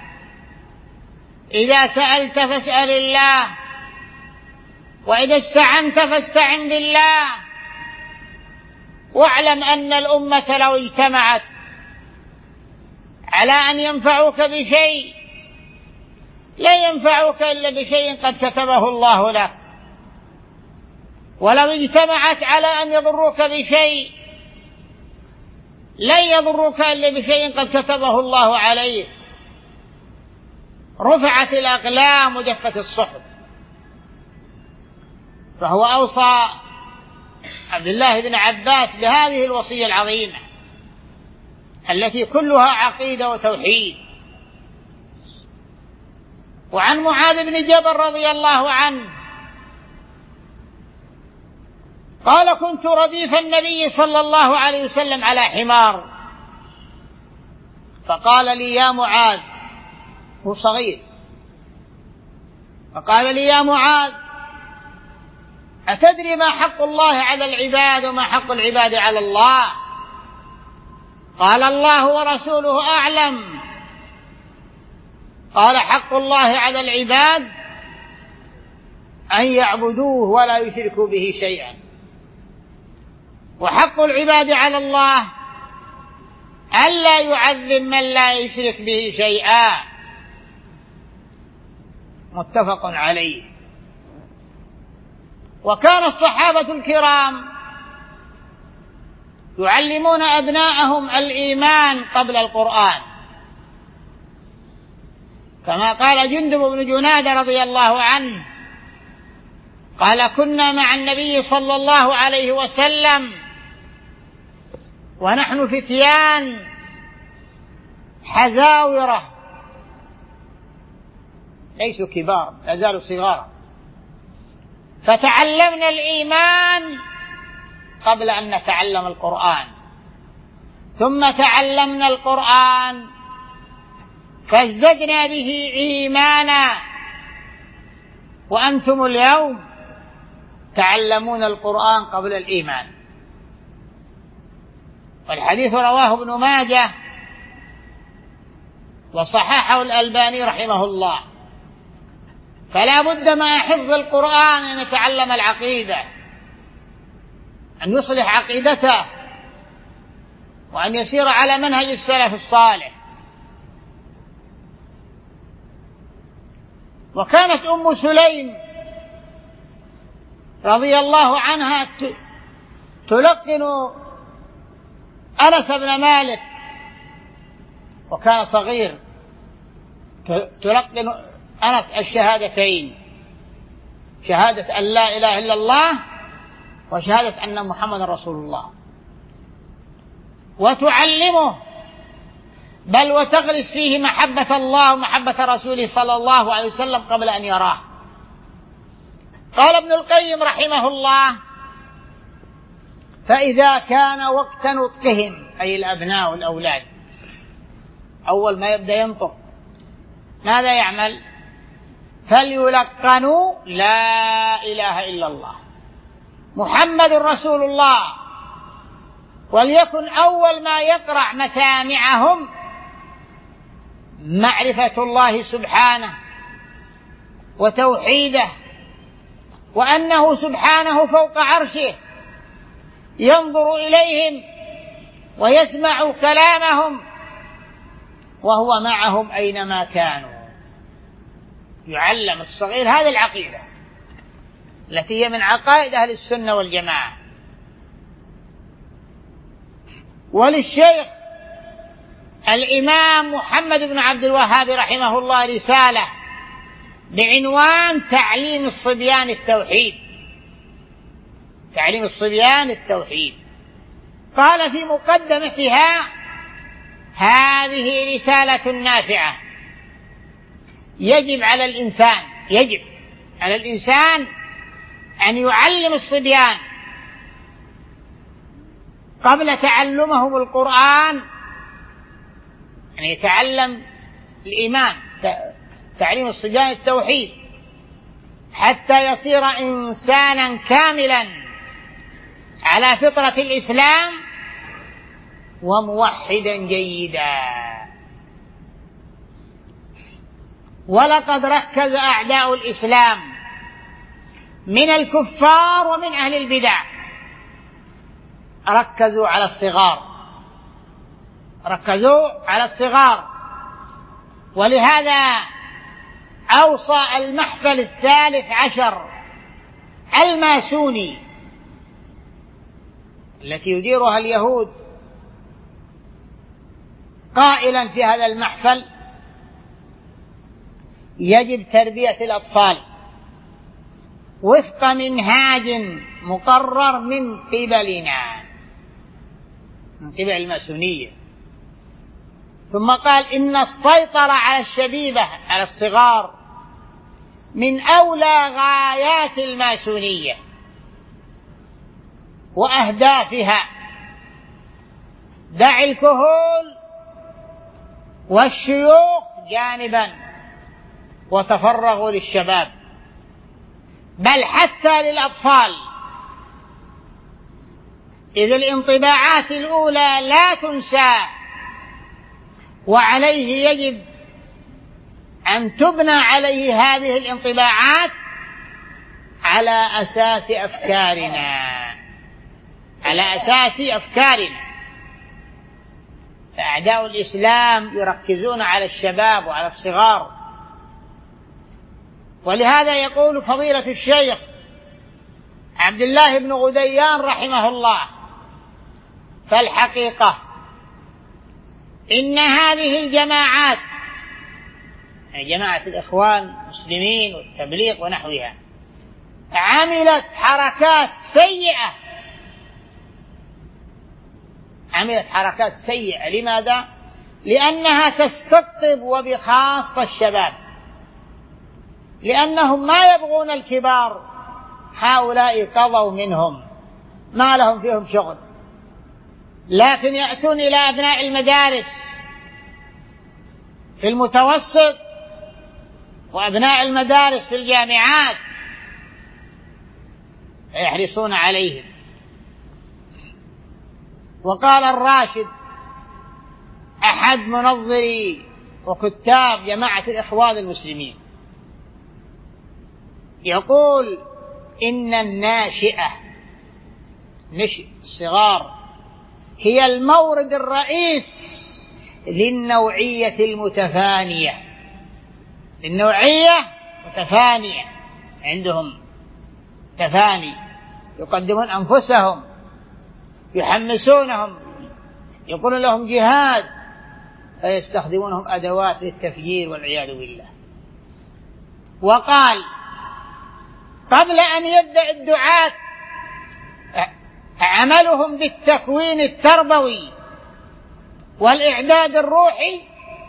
إذا سألت فاسأل الله، وإذا استعنت فاستعن بالله، واعلم أن الأمة لو اجتمعت على أن ينفعوك بشيء لا ينفعوك إلا بشيء قد كتبه الله لك، ولو اجتمعت على أن يضروك بشيء لن يضروك إلا بشيء قد كتبه الله عليك. رفعت الأقلام وجفت الصحف. فهو أوصى عبد الله بن عباس بهذه الوصية العظيمة التي كلها عقيدة وتوحيد. وعن معاذ بن جبل رضي الله عنه قال: كنت رديف النبي صلى الله عليه وسلم على حمار، فقال لي: يا معاذ، هو صغير، فقال لي: يا معاذ، أتدري ما حق الله على العباد وما حق العباد على الله؟ قال: الله ورسوله أعلم. قال: حق الله على العباد أن يعبدوه ولا يشركوا به شيئا، وحق العباد على الله ألا يعذب من لا يشرك به شيئا. متفق عليه. وكان الصحابة الكرام يعلمون أبناءهم الإيمان قبل القرآن، كما قال جندب بن جنادة رضي الله عنه قال: كنا مع النبي صلى الله عليه وسلم ونحن فتيان حزاورة، ليسوا كبار، لا زالوا صغارا، فتعلمنا الإيمان قبل أن نتعلم القرآن، ثم تعلمنا القرآن فازددنا به إيمانا، وأنتم اليوم تعلمون القرآن قبل الإيمان. والحديث رواه ابن ماجه وصححه الألباني رحمه الله. فلا بد مع حفظ القرآن أن يتعلم العقيدة، أن يصلح عقيدته، وأن يسير على منهج السلف الصالح. وكانت أم سليم رضي الله عنها تلقن أنس بن مالك، وكان صغير، تلقن أنس الشهادتين، شهادة أن لا إله إلا الله وشهادة أن محمد رسول الله، وتعلمه بل وتغرس فيه محبة الله ومحبة رسوله صلى الله عليه وسلم قبل أن يراه. قال ابن القيم رحمه الله: فإذا كان وقت نطقهم، أي الأبناء والأولاد، أول ما يبدأ ينطق ماذا يعمل؟ فليلقنوا لا إله إلا الله محمد رسول الله، وليكن أول ما يقرع مسامعهم معرفة الله سبحانه وتوحيده، وأنه سبحانه فوق عرشه ينظر إليهم ويسمع كلامهم وهو معهم أينما كانوا. يعلم الصغير هذه العقيدة التي هي من عقائد أهل السنة والجماعة. وللشيخ الإمام محمد بن عبد الوهاب رحمه الله رسالة بعنوان تعليم الصبيان التوحيد، تعليم الصبيان التوحيد. قال في مقدمتها: هذه رسالة نافعة، يجب على الإنسان يجب على الإنسان أن يعلم الصبيان قبل تعلمهم القرآن، يعني يتعلم الإيمان، تعليم الصبيان التوحيد، حتى يصير إنسانا كاملا على فطرة الإسلام وموحدا جيدا. ولقد ركز أعداء الإسلام من الكفار ومن أهل البدع ركزوا على الصغار، ركزوا على الصغار. ولهذا أوصى المحفل الثالث عشر الماسوني التي يديرها اليهود قائلا في هذا المحفل: يجب تربية الأطفال وفق منهاج مقرر من قبلنا، من قبل الماسونية. ثم قال: إن السيطرة على الشبيبة، على الصغار، من أولى غايات الماسونية وأهدافها. دع الكهول والشيوخ جانبا وتفرغوا للشباب، بل حتى للأطفال، إذ الانطباعات الأولى لا تنسى، وعليه يجب أن تبنى عليه هذه الانطباعات على أساس أفكارنا، على أساس أفكارنا. فأعداء الإسلام يركزون على الشباب وعلى الصغار. ولهذا يقول فضيلة الشيخ عبد الله بن غديان رحمه الله: فالحقيقة إن هذه الجماعات، جماعة الإخوان المسلمين والتبليغ ونحوها، عملت حركات سيئة، عملت حركات سيئة. لماذا؟ لأنها تستقطب وبخاصة الشباب، لأنهم ما يبغون الكبار، هؤلاء قضوا منهم، ما لهم فيهم شغل، لكن يأتون إلى أبناء المدارس في المتوسط وأبناء المدارس في الجامعات يحرصون عليهم. وقال الراشد أحد منظري وكتاب جماعة الإخوان المسلمين، يقول: إن الناشئة، نشئ الصغار، هي المورد الرئيس للنوعية المتفانية، النوعية متفانية، عندهم تفاني، يقدمون أنفسهم، يحمسونهم، يقولون لهم جهاد، فيستخدمونهم أدوات للتفجير والعياذ بالله. وقال: قبل أن يبدأ الدعاة عملهم بالتكوين التربوي والإعداد الروحي،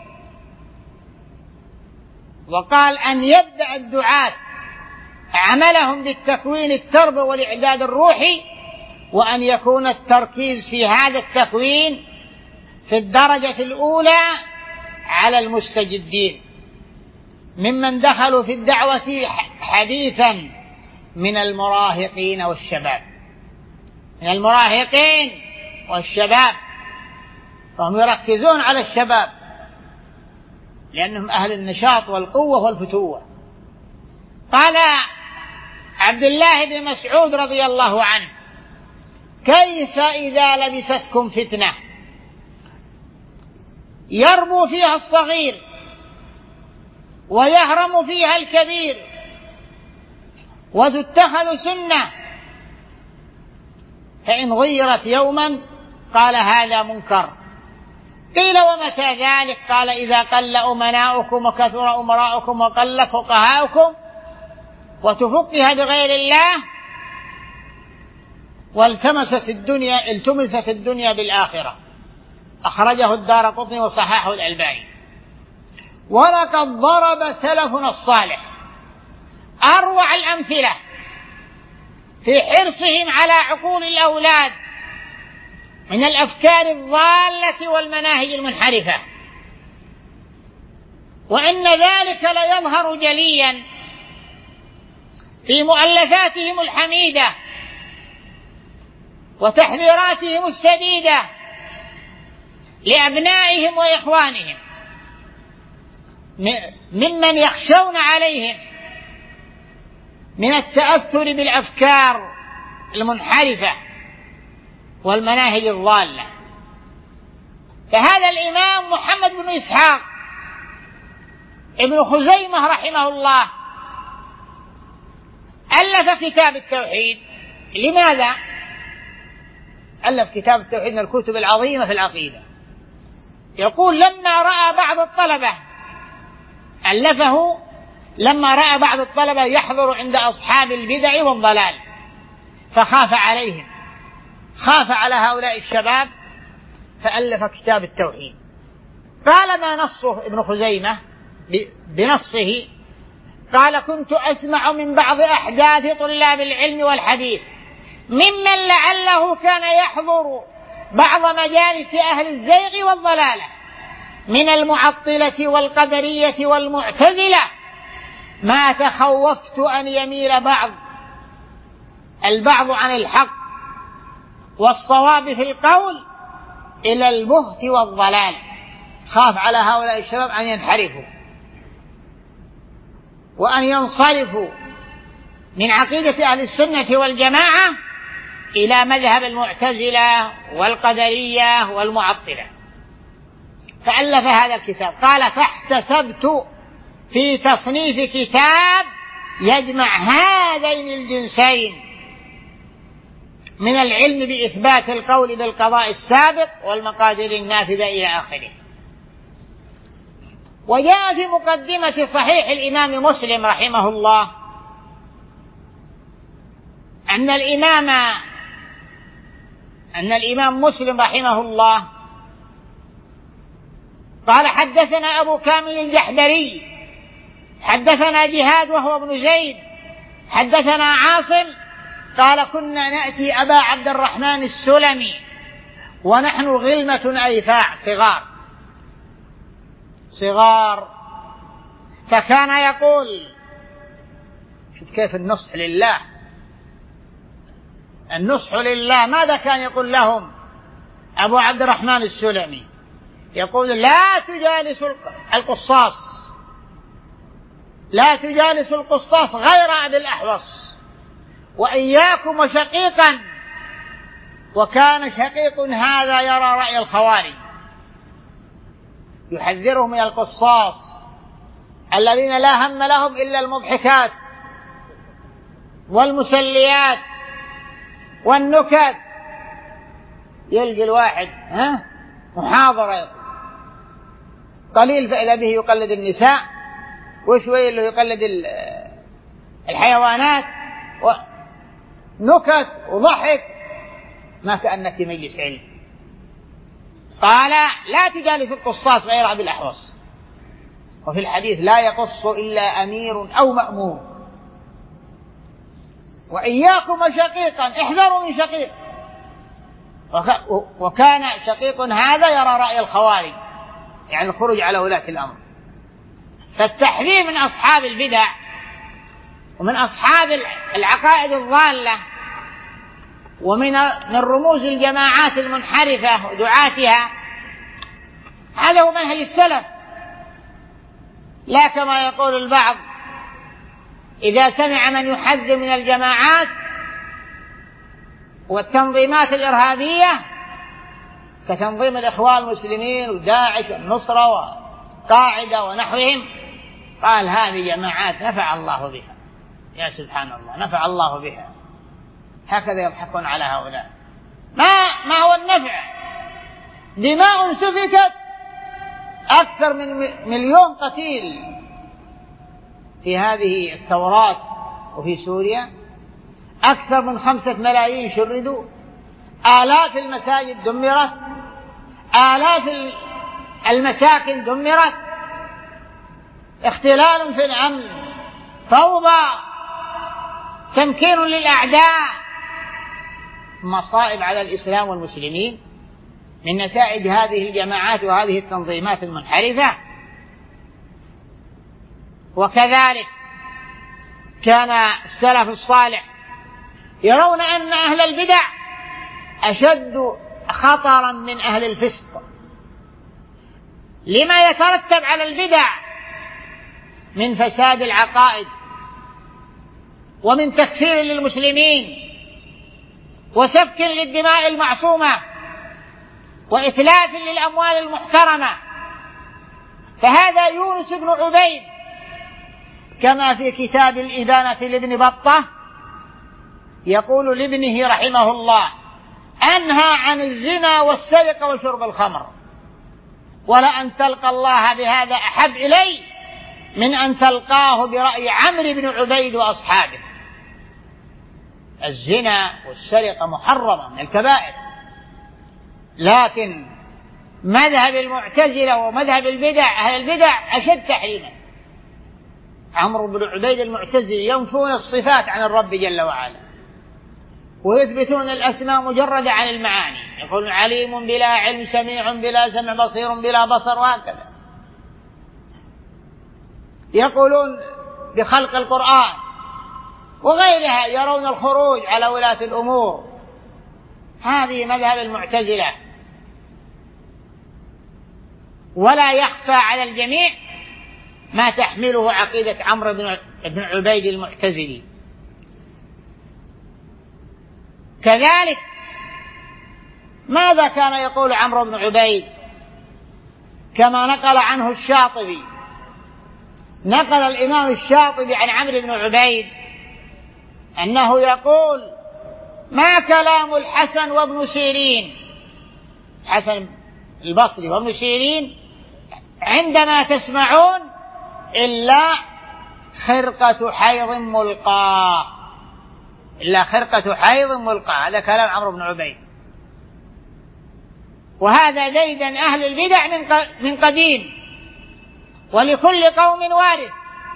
وقال أن يبدأ الدعاة عملهم بالتكوين التربوي والإعداد الروحي، وأن يكون التركيز في هذا التكوين في الدرجة الأولى على المستجدين ممن دخلوا في الدعوة حديثا من المراهقين والشباب، من المراهقين والشباب، فهم يركزون على الشباب لأنهم أهل النشاط والقوة والفتوة. قال عبد الله بن مسعود رضي الله عنه: كيف إذا لبستكم فتنة يربو فيها الصغير ويهرم فيها الكبير وتتخذ سنة، فإن غيرت يوما قال هذا منكر. قيل: ومتى ذلك؟ قال: إذا قل أمناؤكم وكثر أمراؤكم وقل فقهاؤكم وتفقه بغير الله والتمست الدنيا التمست الدنيا بالآخرة. أخرجه الدارقطني وصححه الألباني. ولقد ضرب سلفنا الصالح أروع الأمثلة في حرصهم على عقول الأولاد من الأفكار الضالة والمناهج المنحرفة، وإن ذلك ليظهر جليا في مؤلفاتهم الحميدة وتحذيراتهم السديدة لأبنائهم وإخوانهم ممن يخشون عليهم من التأثر بالأفكار المنحرفة والمناهج الضالة. فهذا الإمام محمد بن إسحاق ابن خزيمة رحمه الله ألف كتاب التوحيد. لماذا ألف كتاب التوحيد؟ من الكتب العظيمة في العقيدة. يقول لما رأى بعض الطلبة ألفه لما رأى بعض الطلبة يحضر عند أصحاب البدع والضلال فخاف عليهم، خاف على هؤلاء الشباب فألف كتاب التوحيد. قال ما نصه ابن خزيمة بنصه؟ قال كنت أسمع من بعض أحداث طلاب العلم والحديث ممن لعله كان يحضر بعض مجالس أهل الزيغ والضلالة من المعطلة والقدرية والمعتزلة ما تخوفت أن يميل بعض البعض عن الحق والصواب في القول إلى البهت والضلال. خاف على هؤلاء الشباب أن ينحرفوا وأن ينصرفوا من عقيدة أهل السنة والجماعة إلى مذهب المعتزلة والقدرية والمعطلة، فألف هذا الكتاب. قال فاحتسبت في تصنيف كتاب يجمع هذين الجنسين من العلم بإثبات القول بالقضاء السابق والمقادير النافذة إلى آخره. وجاء في مقدمة صحيح الإمام مسلم رحمه الله أن الإمام أن الإمام مسلم رحمه الله قال حدثنا أبو كامل الجحدري حدثنا جهاد وهو ابن زيد حدثنا عاصم قال كنا نأتي أبا عبد الرحمن السلمي ونحن غلمة أيفاع صغار صغار فكان يقول، شوف كيف النصح لله، النصح لله. ماذا كان يقول لهم أبو عبد الرحمن السلمي؟ يقول لا تجالس القصاص لا تجالس القصاص غير أبي الأحوص وإياكم وشقيقا. وكان شقيق هذا يرى رأي الخوارج يحذرهم من القصاص الذين لا هم لهم إلا المضحكات والمسليات والنكت. يلقي الواحد ها محاضرة قليل فإذا به يقلد النساء وشوي اللي يقلد الحيوانات ونكت وضحك ما كأنك في مجلس علم. قال لا تجالس القصاص غير أبي الأحوص. وفي الحديث لا يقص إلا أمير أو مأمور. وإياكم شقيقا احذروا من شقيق. وكان شقيق هذا يرى رأي الخوارج يعني الخروج على ولاة الأمر. فالتحذير من أصحاب البدع ومن أصحاب العقائد الضالة ومن من رموز الجماعات المنحرفة ودعاتها هذا هو منهج السلف، لا كما يقول البعض إذا سمع من يحذر من الجماعات والتنظيمات الإرهابية كتنظيم الإخوان المسلمين وداعش والنصرة وقاعدة ونحوهم قال هذه جماعات نفع الله بها. يا سبحان الله، نفع الله بها. هكذا يضحكون على هؤلاء. ما ما هو النفع؟ دماء سفكت، أكثر من مليون قتيل في هذه الثورات وفي سوريا، أكثر من خمسة ملايين شردوا، آلاف المساجد دمرت، آلاف المساكن دمرت، اختلال في الأمن، فوضى، تمكين للأعداء، مصائب على الإسلام والمسلمين من نتائج هذه الجماعات وهذه التنظيمات المنحرفة. وكذلك كان السلف الصالح يرون أن أهل البدع أشد خطرا من أهل الفسق لما يترتب على البدع من فساد العقائد ومن تكفير للمسلمين وسفك للدماء المعصومة وإتلاف للأموال المحترمة. فهذا يونس بن عبيد كما في كتاب الإبانة لابن بطة يقول لابنه رحمه الله: أنهى عن الزنا والسرقة وشرب الخمر، ولأن تلقى الله بهذا أحب إلي من أن تلقاه برأي عمرو بن عبيد وأصحابه. الزنا والسرقة محرمة من الكبائر، لكن مذهب المعتزلة ومذهب البدع أهل البدع أشد تحريما. عمرو بن عبيد المعتزلي ينفون الصفات عن الرب جل وعلا ويثبتون الأسماء مجردة عن المعاني، يقولون عليم بلا علم، سميع بلا سمع، بصير بلا بصر، وهكذا. يقولون بخلق القرآن وغيرها، يرون الخروج على ولاة الأمور. هذه مذهب المعتزلة. ولا يخفى على الجميع ما تحمله عقيدة عمرو بن عبيد المعتزلي. كذلك ماذا كان يقول عمرو بن عبيد كما نقل عنه الشاطبي؟ نقل الإمام الشاطبي عن عمرو بن عبيد أنه يقول: ما كلام الحسن وابن سيرين، حسن البصري وابن سيرين، عندما تسمعون إلا خرقة حيض ملقاه، إلا خرقة حيض ملقاه. هذا كلام عمرو بن عبيد. وهذا ديدن أهل البدع من قديم، ولكل قوم وارث.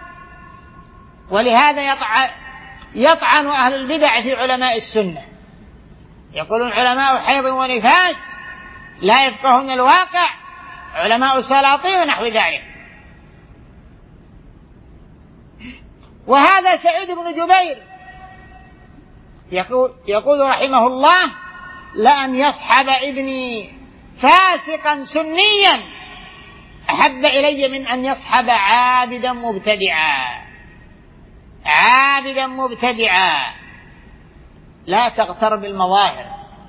ولهذا يطعن أهل البدع في علماء السنة، يقولون علماء حيض ونفاس لا يفقهون الواقع، علماء سلاطين ونحو ذلك. وهذا سعيد بن جبير يقول, يقول رحمه الله: لأن يصحب ابني فاسقا سنيا أحب إلي من أن يصحب عابدا مبتدعا. عابدا مبتدعا. لا تغتر بالمظاهر،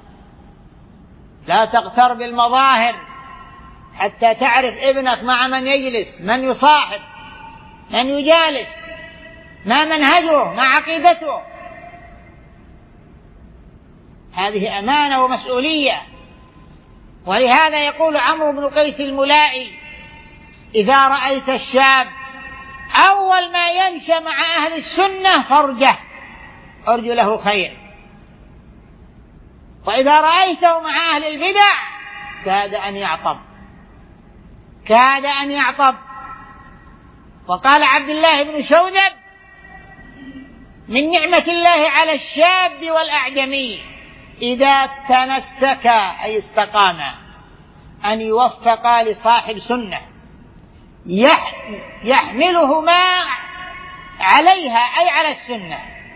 لا تغتر بالمظاهر حتى تعرف ابنك مع من يجلس، من يصاحب، من يجالس، ما منهجه، ما عقيدته. هذه أمانة ومسؤولية. ولهذا يقول عمرو بن قيس الملائي: إذا رأيت الشاب أول ما يمشى مع أهل السنة فارجه، أرجو له خير، وإذا رأيته مع أهل البدع كاد أن يعطب، كاد أن يعطب. وقال عبد الله بن شوذب: من نعمة الله على الشاب والأعجمي إذا تنسك أي استقام أن يوفق لصاحب سنة يحملهما عليها أي على السنة،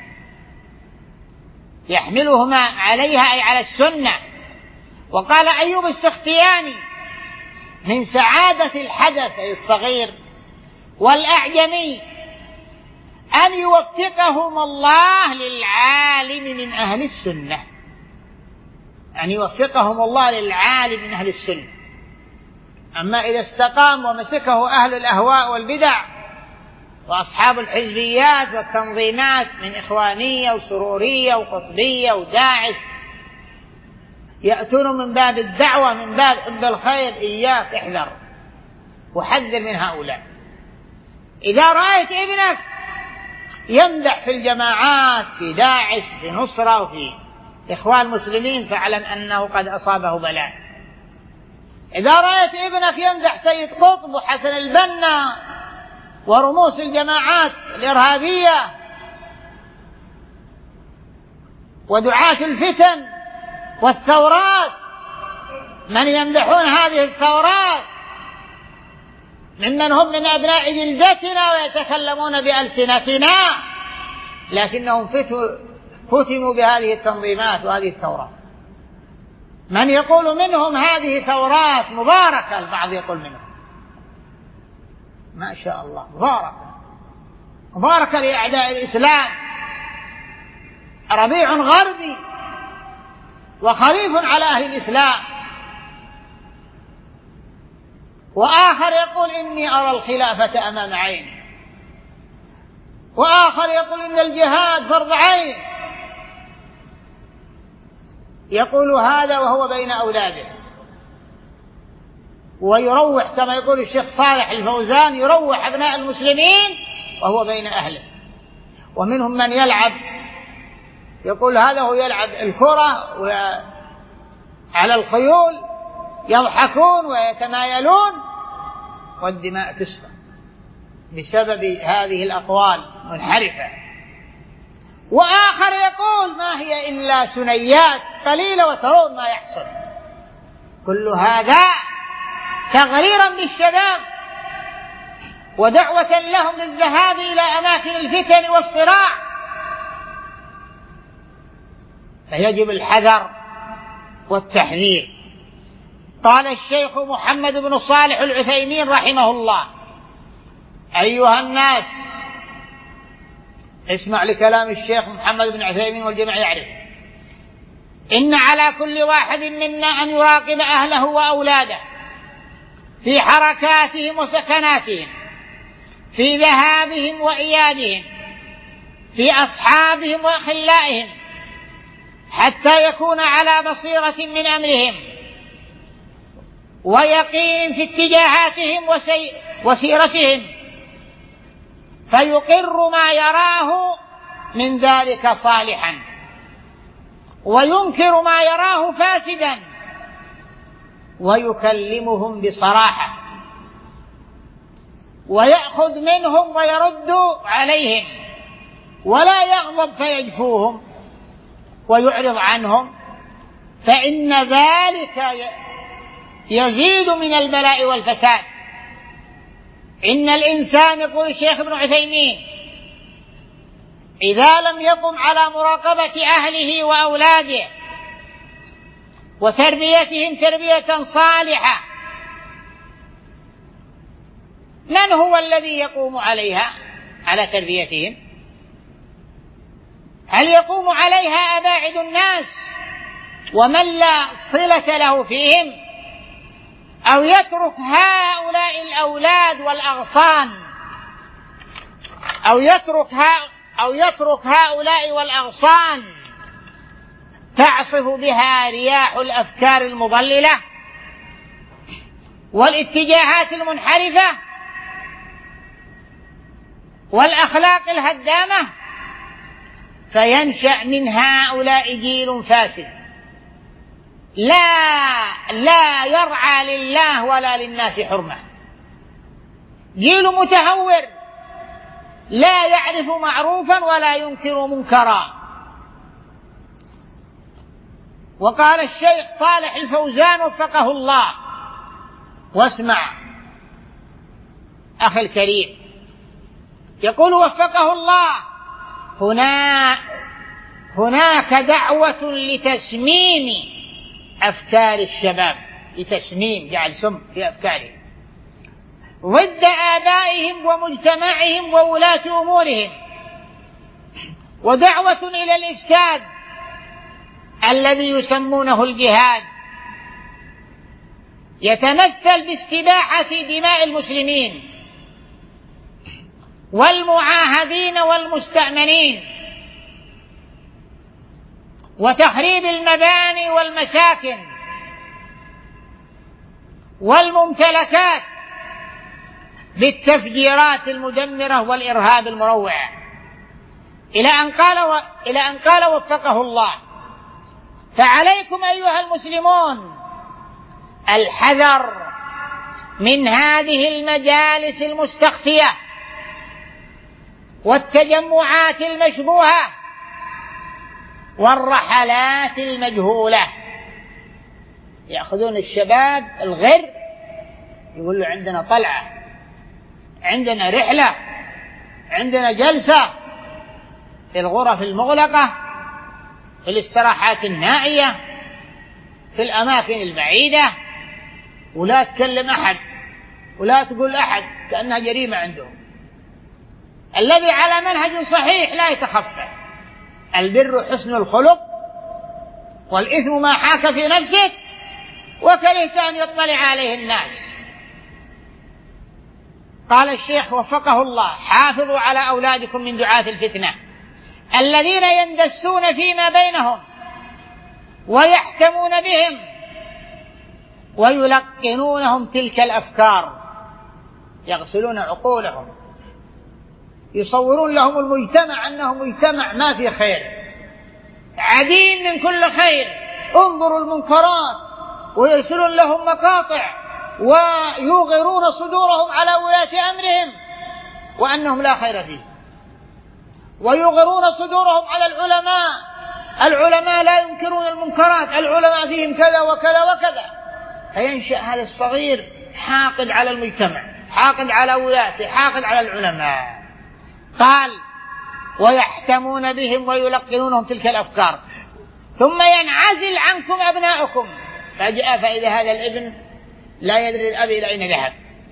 يحملهما عليها أي على السنة. وقال أيوب السختياني: من سعادة الحدث أي الصغير والأعجمي أن يوفقهم الله للعالم من أهل السنة، أن يوفقهم الله للعالم من أهل السنة. أما إذا استقام ومسكه أهل الأهواء والبدع وأصحاب الحزبيات والتنظيمات من إخوانية وسرورية وقطبية وداعش، يأتون من باب الدعوة، من باب حب الخير، إياك احذر وحذر من هؤلاء. إذا رأيت ابنك يمدح في الجماعات، في داعش، في نصرة، وفي إخوان المسلمين، فاعلم أنه قد أصابه بلاء. إذا رأيت ابنك يمدح سيد قطب وحسن البنا ورموز الجماعات الإرهابية ودعاة الفتن والثورات، من يمدحون هذه الثورات ممن هم من أبناء جلدتنا ويتكلمون بألسنتنا، لكنهم فتنوا بهذه التنظيمات وهذه الثورات. من يقول منهم هذه ثورات مباركة، البعض يقول منهم ما شاء الله مباركة، مباركة لأعداء الإسلام، ربيع غربي وخريف على أهل الإسلام، وآخر يقول إني أرى الخلافة أمام عيني، وآخر يقول إن الجهاد فرض عين. يقول هذا وهو بين أولاده، ويروح كما يقول الشيخ صالح الفوزان يروح أبناء المسلمين وهو بين أهله. ومنهم من يلعب، يقول هذا هو يلعب الكرة على الخيول، يضحكون ويتمايلون والدماء تسفك بسبب هذه الأقوال منحرفة. وآخر يقول ما هي إلا ثنيات قليلة وترون ما يحصل. كل هذا تغريرا بالشباب ودعوة لهم للذهاب إلى أماكن الفتن والصراع، فيجب الحذر والتحذير. قال الشيخ محمد بن صالح العثيمين رحمه الله: أيها الناس، اسمع لكلام الشيخ محمد بن عثيمين والجميع يعرف، إن على كل واحد منا أن يراقب أهله وأولاده في حركاتهم وسكناتهم، في ذهابهم وإيابهم، في أصحابهم وأخلائهم، حتى يكون على بصيرة من أمرهم ويقين في اتجاهاتهم وسيرتهم، فيقر ما يراه من ذلك صالحا وينكر ما يراه فاسدا، ويكلمهم بصراحة ويأخذ منهم ويرد عليهم، ولا يغضب فيجفوهم ويعرض عنهم، فإن ذلك يزيد من البلاء والفساد. إن الإنسان، يقول الشيخ ابن عثيمين، إذا لم يقم على مراقبة أهله وأولاده وتربيتهم تربية صالحة، من هو الذي يقوم عليها على تربيتهم؟ هل يقوم عليها أباعد الناس ومن لا صلة له فيهم، أو يترك هؤلاء الأولاد والأغصان أو يترك أو يترك هؤلاء والأغصان تعصف بها رياح الأفكار المضللة والاتجاهات المنحرفة والأخلاق الهدامة، فينشأ من هؤلاء جيل فاسد لا لا يرعى لله ولا للناس حرمة، جيل متهور لا يعرف معروفا ولا ينكر منكرا. وقال الشيخ صالح الفوزان وفقه الله، واسمع أخي الكريم، يقول وفقه الله: هنا هناك دعوة لتسميم أفكار الشباب، لتسميم جعل سم في أفكارهم ضد آبائهم ومجتمعهم وولاة أمورهم، ودعوة إلى الإفساد الذي يسمونه الجهاد، يتمثل باستباحة دماء المسلمين والمعاهدين والمستأمنين وتخريب المباني والمساكن والممتلكات بالتفجيرات المدمرة والإرهاب المروع، إلى أن قال و... إلى أن قال وفقه الله: فعليكم أيها المسلمون الحذر من هذه المجالس المستخفية والتجمعات المشبوهة والرحلات المجهولة. يأخذون الشباب الغر، يقول له عندنا طلعة، عندنا رحلة، عندنا جلسة في الغرف المغلقة، في الاستراحات النائية، في الأماكن البعيدة، ولا تكلم أحد ولا تقول أحد، كأنها جريمة عندهم. الذي على منهج صحيح لا يتخفى، البر حسن الخلق والإثم ما حاك في نفسك وكرهت أن يطلع عليه الناس. قال الشيخ وفقه الله: حافظوا على أولادكم من دعاة الفتنة الذين يندسون فيما بينهم ويحكمون بهم ويلقنونهم تلك الأفكار، يغسلون عقولهم، يصورون لهم المجتمع أنه مجتمع ما في خير، عديم من كل خير، انظروا المنكرات، ويرسلون لهم مقاطع ويوغرون صدورهم على ولاة أمرهم وأنهم لا خير فيه، ويوغرون صدورهم على العلماء، العلماء لا ينكرون المنكرات، العلماء فيهم كذا وكذا وكذا. فينشأ هذا الصغير حاقد على المجتمع، حاقد على ولاته، حاقد على العلماء. قال: ويحتمون بهم ويلقنونهم تلك الأفكار، ثم ينعزل عنكم أبناؤكم. فجاء فإذا هذا الابن لا يدري الأب إلى أين ذهب،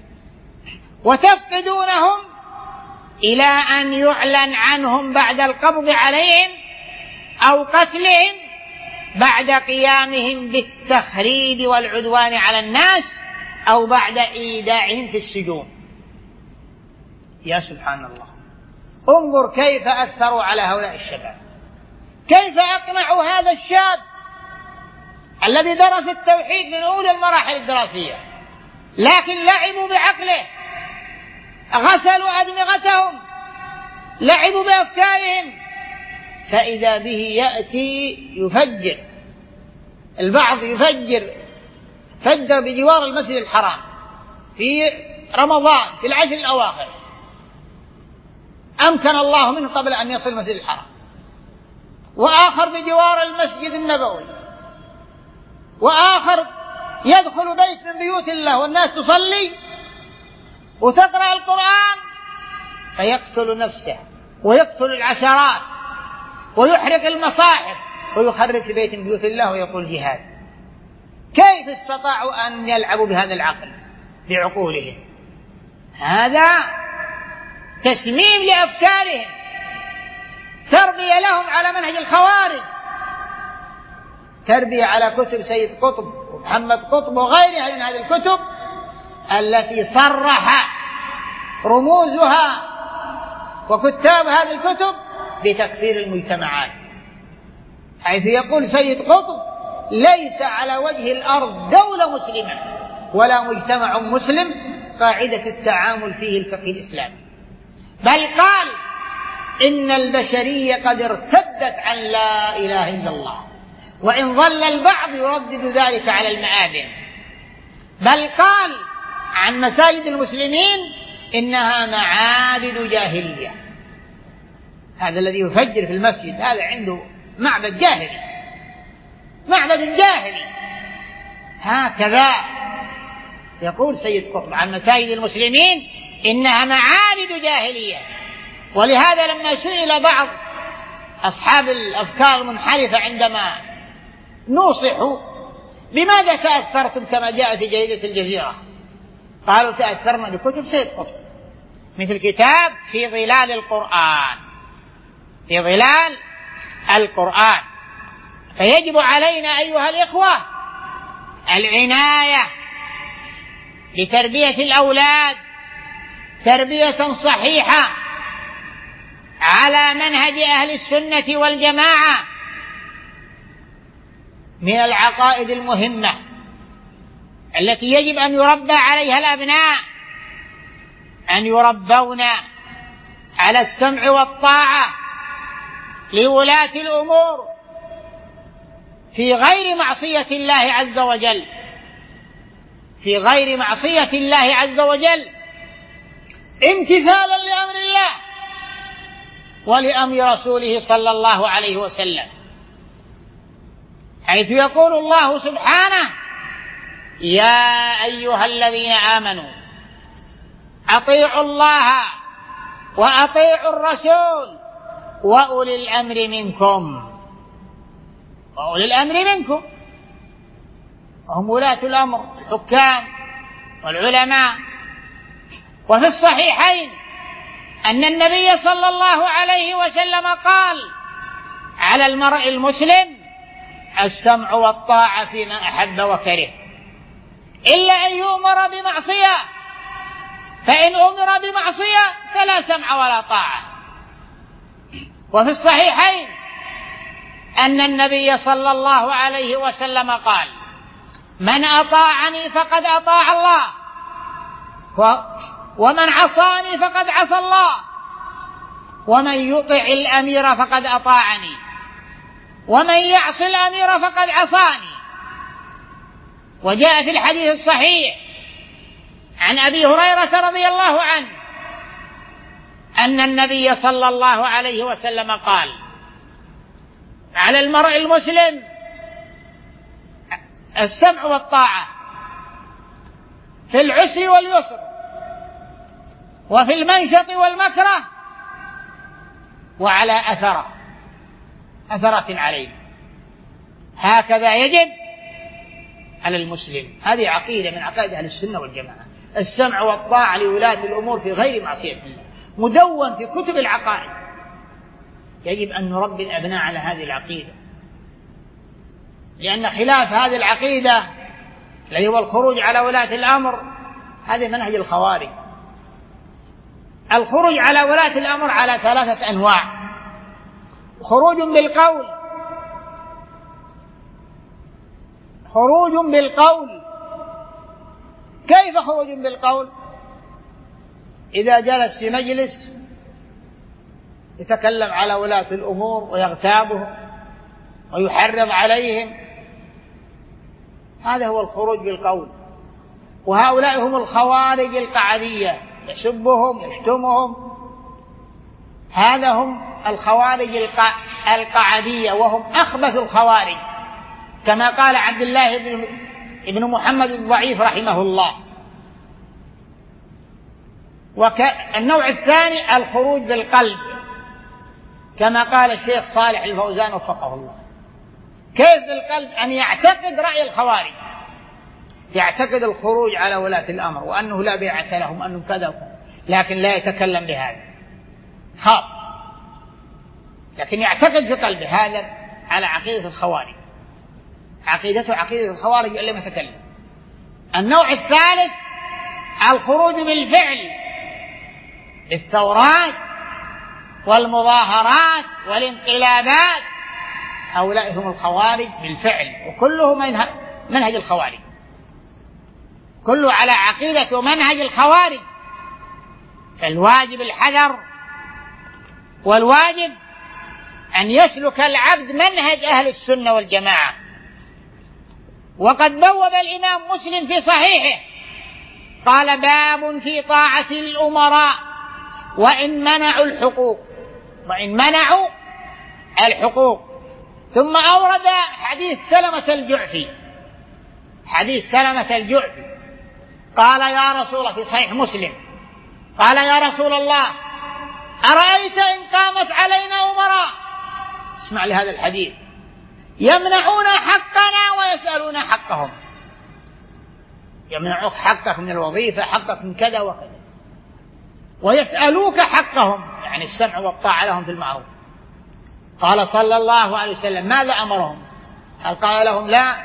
وتفقدونهم إلى أن يعلن عنهم بعد القبض عليهم أو قتلهم بعد قيامهم بالتخريب والعدوان على الناس أو بعد إيداعهم في السجون. يا سبحان الله، انظر كيف أثروا على هؤلاء الشباب، كيف أقنعوا هذا الشاب الذي درس التوحيد من أولى المراحل الدراسية، لكن لعبوا بعقله، غسلوا أدمغتهم، لعبوا بأفكارهم، فإذا به يأتي يفجر. البعض يفجر، فجر بجوار المسجد الحرام في رمضان في العشر الأواخر، أمكن الله منه قبل أن يصل المسجد الحرام، وآخر بجوار المسجد النبوي، وآخر يدخل بيت من بيوت الله والناس تصلي وتقرأ القرآن فيقتل نفسه ويقتل العشرات ويحرق المصاحف ويخرج في بيت من بيوت الله ويقول جهاد. كيف استطاعوا أن يلعبوا بهذا العقل بعقولهم؟ هذا تسميم لأفكارهم، تربية لهم على منهج الخوارج، تربية على كتب سيد قطب ومحمد قطب وغيرها من هذه الكتب التي صرح رموزها وكتاب هذه الكتب بتكفير المجتمعات، حيث يقول سيد قطب: ليس على وجه الأرض دولة مسلمة ولا مجتمع مسلم قاعدة التعامل فيه الفقه الإسلامي، بل قال: إن البشرية قد ارتدت عن لا إله إلا الله، وإن ظل البعض يردد ذلك على المآذن، بل قال عن مساجد المسلمين إنها معابد جاهلية. هذا الذي يفجر في المسجد هذا عنده معبد جاهلي، معبد جاهلي. هكذا يقول سيد قطب عن مساجد المسلمين إنها معابد جاهلية. ولهذا لما سئل بعض أصحاب الأفكار المنحرفة عندما نوصحوا: بماذا تأثرتم كما جاء في جريدة الجزيرة؟ قالوا: تأثرنا بكتب سيد قطب، مثل كتاب في ظلال القرآن، في ظلال القرآن. فيجب علينا أيها الإخوة العناية بتربية الأولاد تربية صحيحة على منهج أهل السنة والجماعة من العقائد المهمة التي يجب أن يربى عليها الأبناء، أن يربون على السمع والطاعة لولاة الأمور في غير معصية الله عز وجل، في غير معصية الله عز وجل، امتثالا لأمر الله ولأمر رسوله صلى الله عليه وسلم، حيث يقول الله سبحانه: يا أيها الذين آمنوا أطيعوا الله وأطيعوا الرسول وأولي الأمر منكم. وأولي الأمر منكم وهم ولاة الأمر، الحكام والعلماء. وفي الصحيحين أن النبي صلى الله عليه وسلم قال: على المرء المسلم السمع والطاعة فيما أحب وكره، إلا أن يؤمر بمعصية، فإن أمر بمعصية فلا سمع ولا طاعة. وفي الصحيحين أن النبي صلى الله عليه وسلم قال: من أطاعني فقد أطاع الله، ومن عصاني فقد عصى الله، ومن يطع الأمير فقد أطاعني، ومن يعص الأمير فقد عصاني. وجاء في الحديث الصحيح عن أبي هريرة رضي الله عنه أن النبي صلى الله عليه وسلم قال: على المرء المسلم السمع والطاعة في العسر واليسر، وفي المنشط والمكره، وعلى أثرة أثرة عليه. هكذا يجب على المسلم. هذه عقيدة من عقائد أهل السنة والجماعة، السمع والطاعة لولاة الأمور في غير معصية الله، مدون في كتب العقائد. يجب أن نربي الأبناء على هذه العقيدة، لأن خلاف هذه العقيدة الذي هو الخروج على ولاة الأمر هذا منهج الخوارج. الخروج على ولاة الأمر على ثلاثة أنواع: خروج بالقول، خروج بالقول. كيف خروج بالقول؟ إذا جلس في مجلس يتكلم على ولاة الأمور ويغتابهم ويحرض عليهم، هذا هو الخروج بالقول. وهؤلاء هم الخوارج القعدية، يسبهم يشتمهم، هذا هم الخوارج القعدية، وهم أخبث الخوارج، كما قال عبد الله بن محمد الضعيف رحمه الله. والنوع الثاني الخروج بالقلب، كما قال الشيخ صالح الفوزان وفقه الله. كيف بالقلب؟ أن يعتقد رأي الخوارج، يعتقد الخروج على ولاة الأمر وأنه لا بيعة لهم، أنهم كذا وكذا، لكن لا يتكلم بهذا، خاف، لكن يعتقد في قلبه. هذا على عقيدة الخوارج، عقيدته عقيدة الخوارج إلا ما يتكلم. النوع الثالث الخروج بالفعل، بالثورات والمظاهرات والانقلابات، هؤلاء هم الخوارج بالفعل، وكله منهج الخوارج، كله على عقيدة ومنهج الخوارج. فالواجب الحذر، والواجب أن يسلك العبد منهج أهل السنة والجماعة. وقد بوب الإمام مسلم في صحيحه قال: باب في طاعة الأمراء وإن منعوا الحقوق، وإن منعوا الحقوق. ثم أورد حديث سلمة الجعفي، حديث سلمة الجعفي قال: يا رسول الله، في صحيح مسلم، قال: يا رسول الله، أرأيت إن قامت علينا أمراء، اسمع لهذا الحديث، يمنعون حقنا ويسألون حقهم، يمنعوك حقك من الوظيفة، حقك من كذا وكذا، ويسألوك حقهم، يعني السمع والطاعة لهم في المعروف. قال صلى الله عليه وسلم: ماذا أمرهم؟ هل قال لهم لا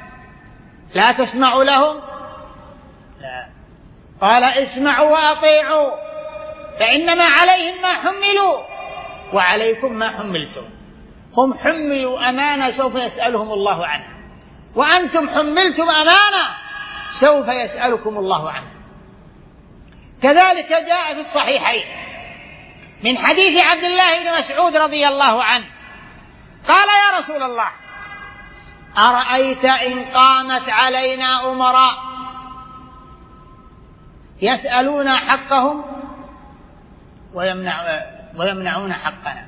لا تسمعوا لهم؟ لا، قال: اسمعوا وأطيعوا، فإنما عليهم ما حملوا وعليكم ما حملتم. هم حملوا أمانة سوف يسألهم الله عنها، وأنتم حملتم أمانة سوف يسألكم الله عنها. كذلك جاء في الصحيحين من حديث عبد الله بن مسعود رضي الله عنه قال: يا رسول الله، أرأيت إن قامت علينا أمراء يسألون حقهم ويمنع ويمنعون حقنا.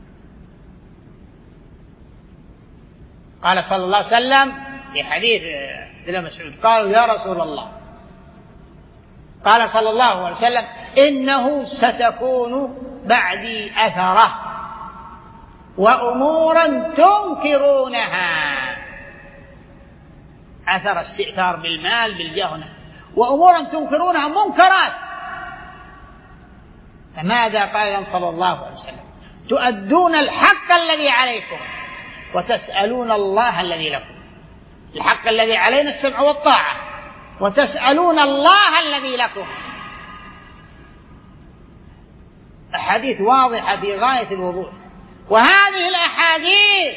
قال صلى الله عليه وسلم في حديث ابن مسعود: قالوا يا رسول الله، قال صلى الله عليه وسلم: إنه ستكون بعدي أثرة وأمورا تنكرونها. أثر استئثار بالمال بالجاه، وأمورا تنكرونها، منكرات. فماذا قال صلى الله عليه وسلم؟ تؤدون الحق الذي عليكم وتسألون الله الذي لكم. الحق الذي علينا السمع والطاعة، وتسألون الله الذي لكم. أحاديث واضحة في غاية الوضوح. وهذه الأحاديث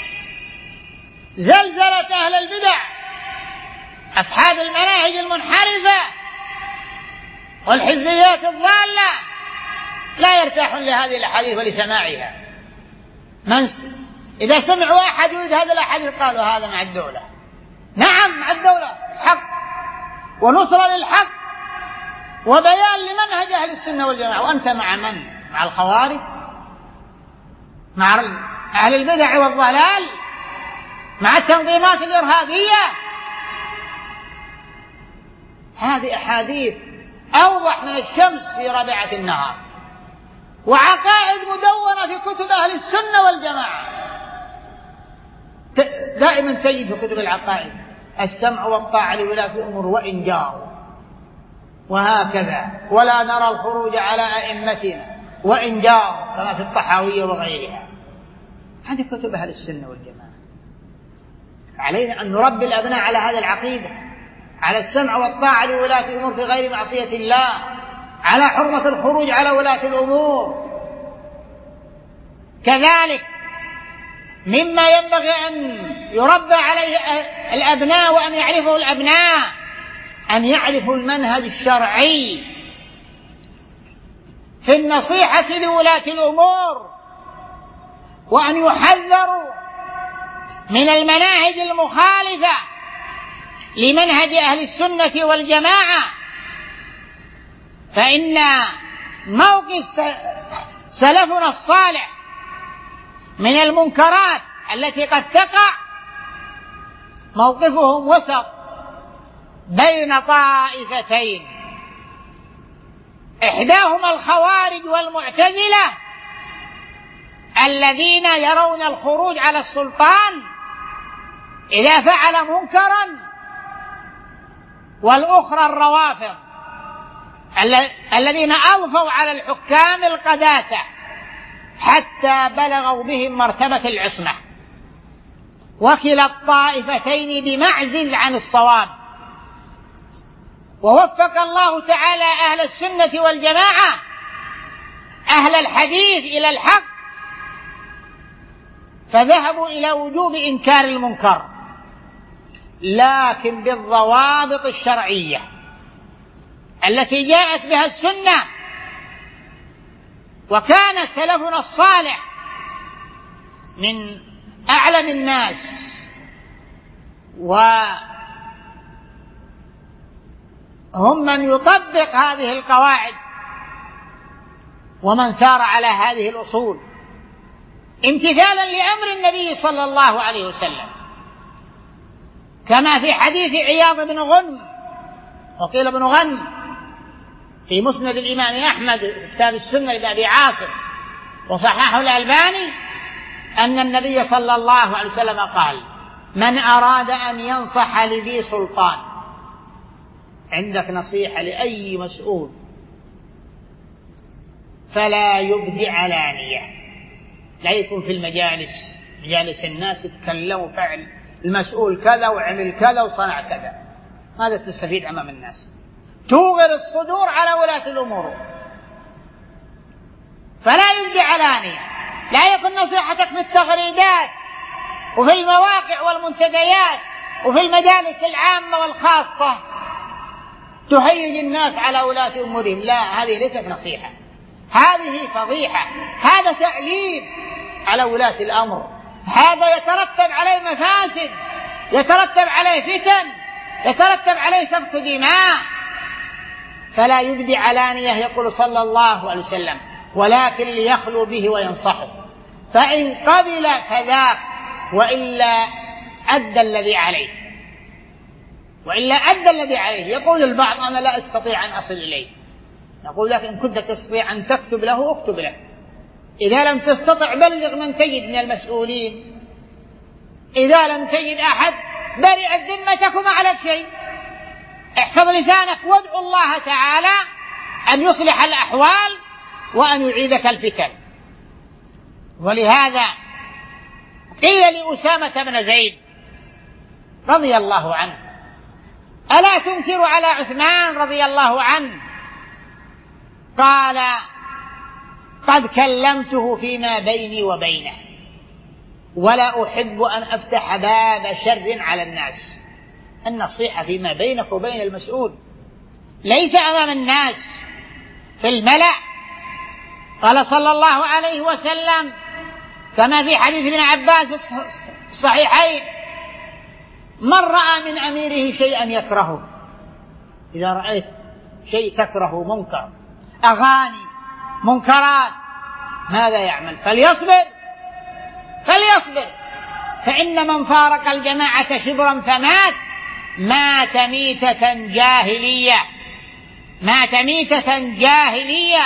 زلزلت أهل البدع أصحاب المناهج المنحرفة والحزبيات الضالة، لا يرتاحون لهذه الأحاديث ولسماعها. من إذا سمعوا أحد يريد هذه الأحاديث قالوا هذا مع الدولة. نعم مع الدولة، حق ونصرة للحق وبيان لمنهج أهل السنة والجماعة. وأنت مع من؟ مع الخوارج؟ مع أهل البدع والضلال؟ مع التنظيمات الإرهابية؟ هذه أحاديث أوضح من الشمس في ربيعة النهار، وعقائد مدونة في كتب أهل السنة والجماعة. دائما تجد في كتب العقائد السمع والطاعة لولاة الأمور وإن جاروا، وهكذا ولا نرى الخروج على أئمتنا وإن جاروا، كما في الطحاوية وغيرها. هذه كتب أهل السنة والجماعة. علينا أن نربي الأبناء على هذه العقيدة، على السمع والطاعة لولاة الأمور في غير معصية الله، على حرمة الخروج على ولاة الأمور. كذلك مما ينبغي أن يربى عليه الأبناء وأن يعرفه الأبناء أن يعرفوا المنهج الشرعي في النصيحة لولاة الأمور، وأن يحذروا من المناهج المخالفة لمنهج أهل السنة والجماعة. فإن موقف سلفنا الصالح من المنكرات التي قد تقع موقفهم وسط بين طائفتين، إحداهما الخوارج والمعتزلة الذين يرون الخروج على السلطان إذا فعل منكرا، والأخرى الروافض الذين أضفوا على الحكام القداسة حتى بلغوا بهم مرتبة العصمة. وكلا الطائفتين بمعزل عن الصواب. ووفق الله تعالى أهل السنة والجماعة أهل الحديث إلى الحق، فذهبوا إلى وجوب إنكار المنكر، لكن بالضوابط الشرعية التي جاءت بها السنة. وكان سلفنا الصالح من أعلم الناس وهم من يطبق هذه القواعد ومن سار على هذه الأصول امتثالا لأمر النبي صلى الله عليه وسلم، كما في حديث عياض بن غنم وقيل بن غنم في مسند الإمام أحمد في كتاب السنة لأبي عاصم وصححه الألباني أن النبي صلى الله عليه وسلم قال: من أراد أن ينصح لذي سلطان، عندك نصيحة لأي مسؤول، فلا يبدي علانية، لا يكون في المجالس مجالس الناس يتكلموا فعل المسؤول كذا وعمل كذا وصنع كذا، ماذا تستفيد أمام الناس؟ توغر الصدور على ولاة الأمور. فلا يبدي علانية، لا يكن نصيحتك في التغريدات وفي المواقع والمنتديات وفي المجالس العامة والخاصة تهيج الناس على ولاة أمورهم. لا، هذه ليست نصيحة، هذه فضيحة، هذا تأليف على ولاة الأمر، هذا يترتب عليه مفاسد، يترتب عليه فتن، يترتب عليه سفك دماء. فلا يبدي علانية يقول صلى الله عليه وسلم، ولكن ليخلو به وينصحه، فإن قبل فذاك وإلا أدى الذي عليه، وإلا أدى الذي عليه. يقول البعض أنا لا أستطيع أن أصل إليه، نقول لك إن كنت تستطيع أن تكتب له اكتب له، إذا لم تستطع بلغ من تجد من المسؤولين، إذا لم تجد أحد برئت ذمتكم على شيء. احفظ لسانك وادعو الله تعالى أن يصلح الأحوال وأن يعيدك الفتن. ولهذا قيل لأسامة بن زيد رضي الله عنه: ألا تنكر على عثمان رضي الله عنه؟ قال: قد كلمته فيما بيني وبينه، ولا أحب أن أفتح باب شر على الناس. النصيحة فيما بينك وبين المسؤول، ليس أمام الناس في الملأ. قال صلى الله عليه وسلم كما في حديث ابن عباس في الصحيحين: من رأى من أميره شيئا يكرهه، إذا رأيت شيء تكره منكر، أغاني، منكرات، ماذا يعمل؟ فليصبر فليصبر فإن من فارق الجماعة شبرا فمات مات ميتة جاهلية مات ميتة جاهلية.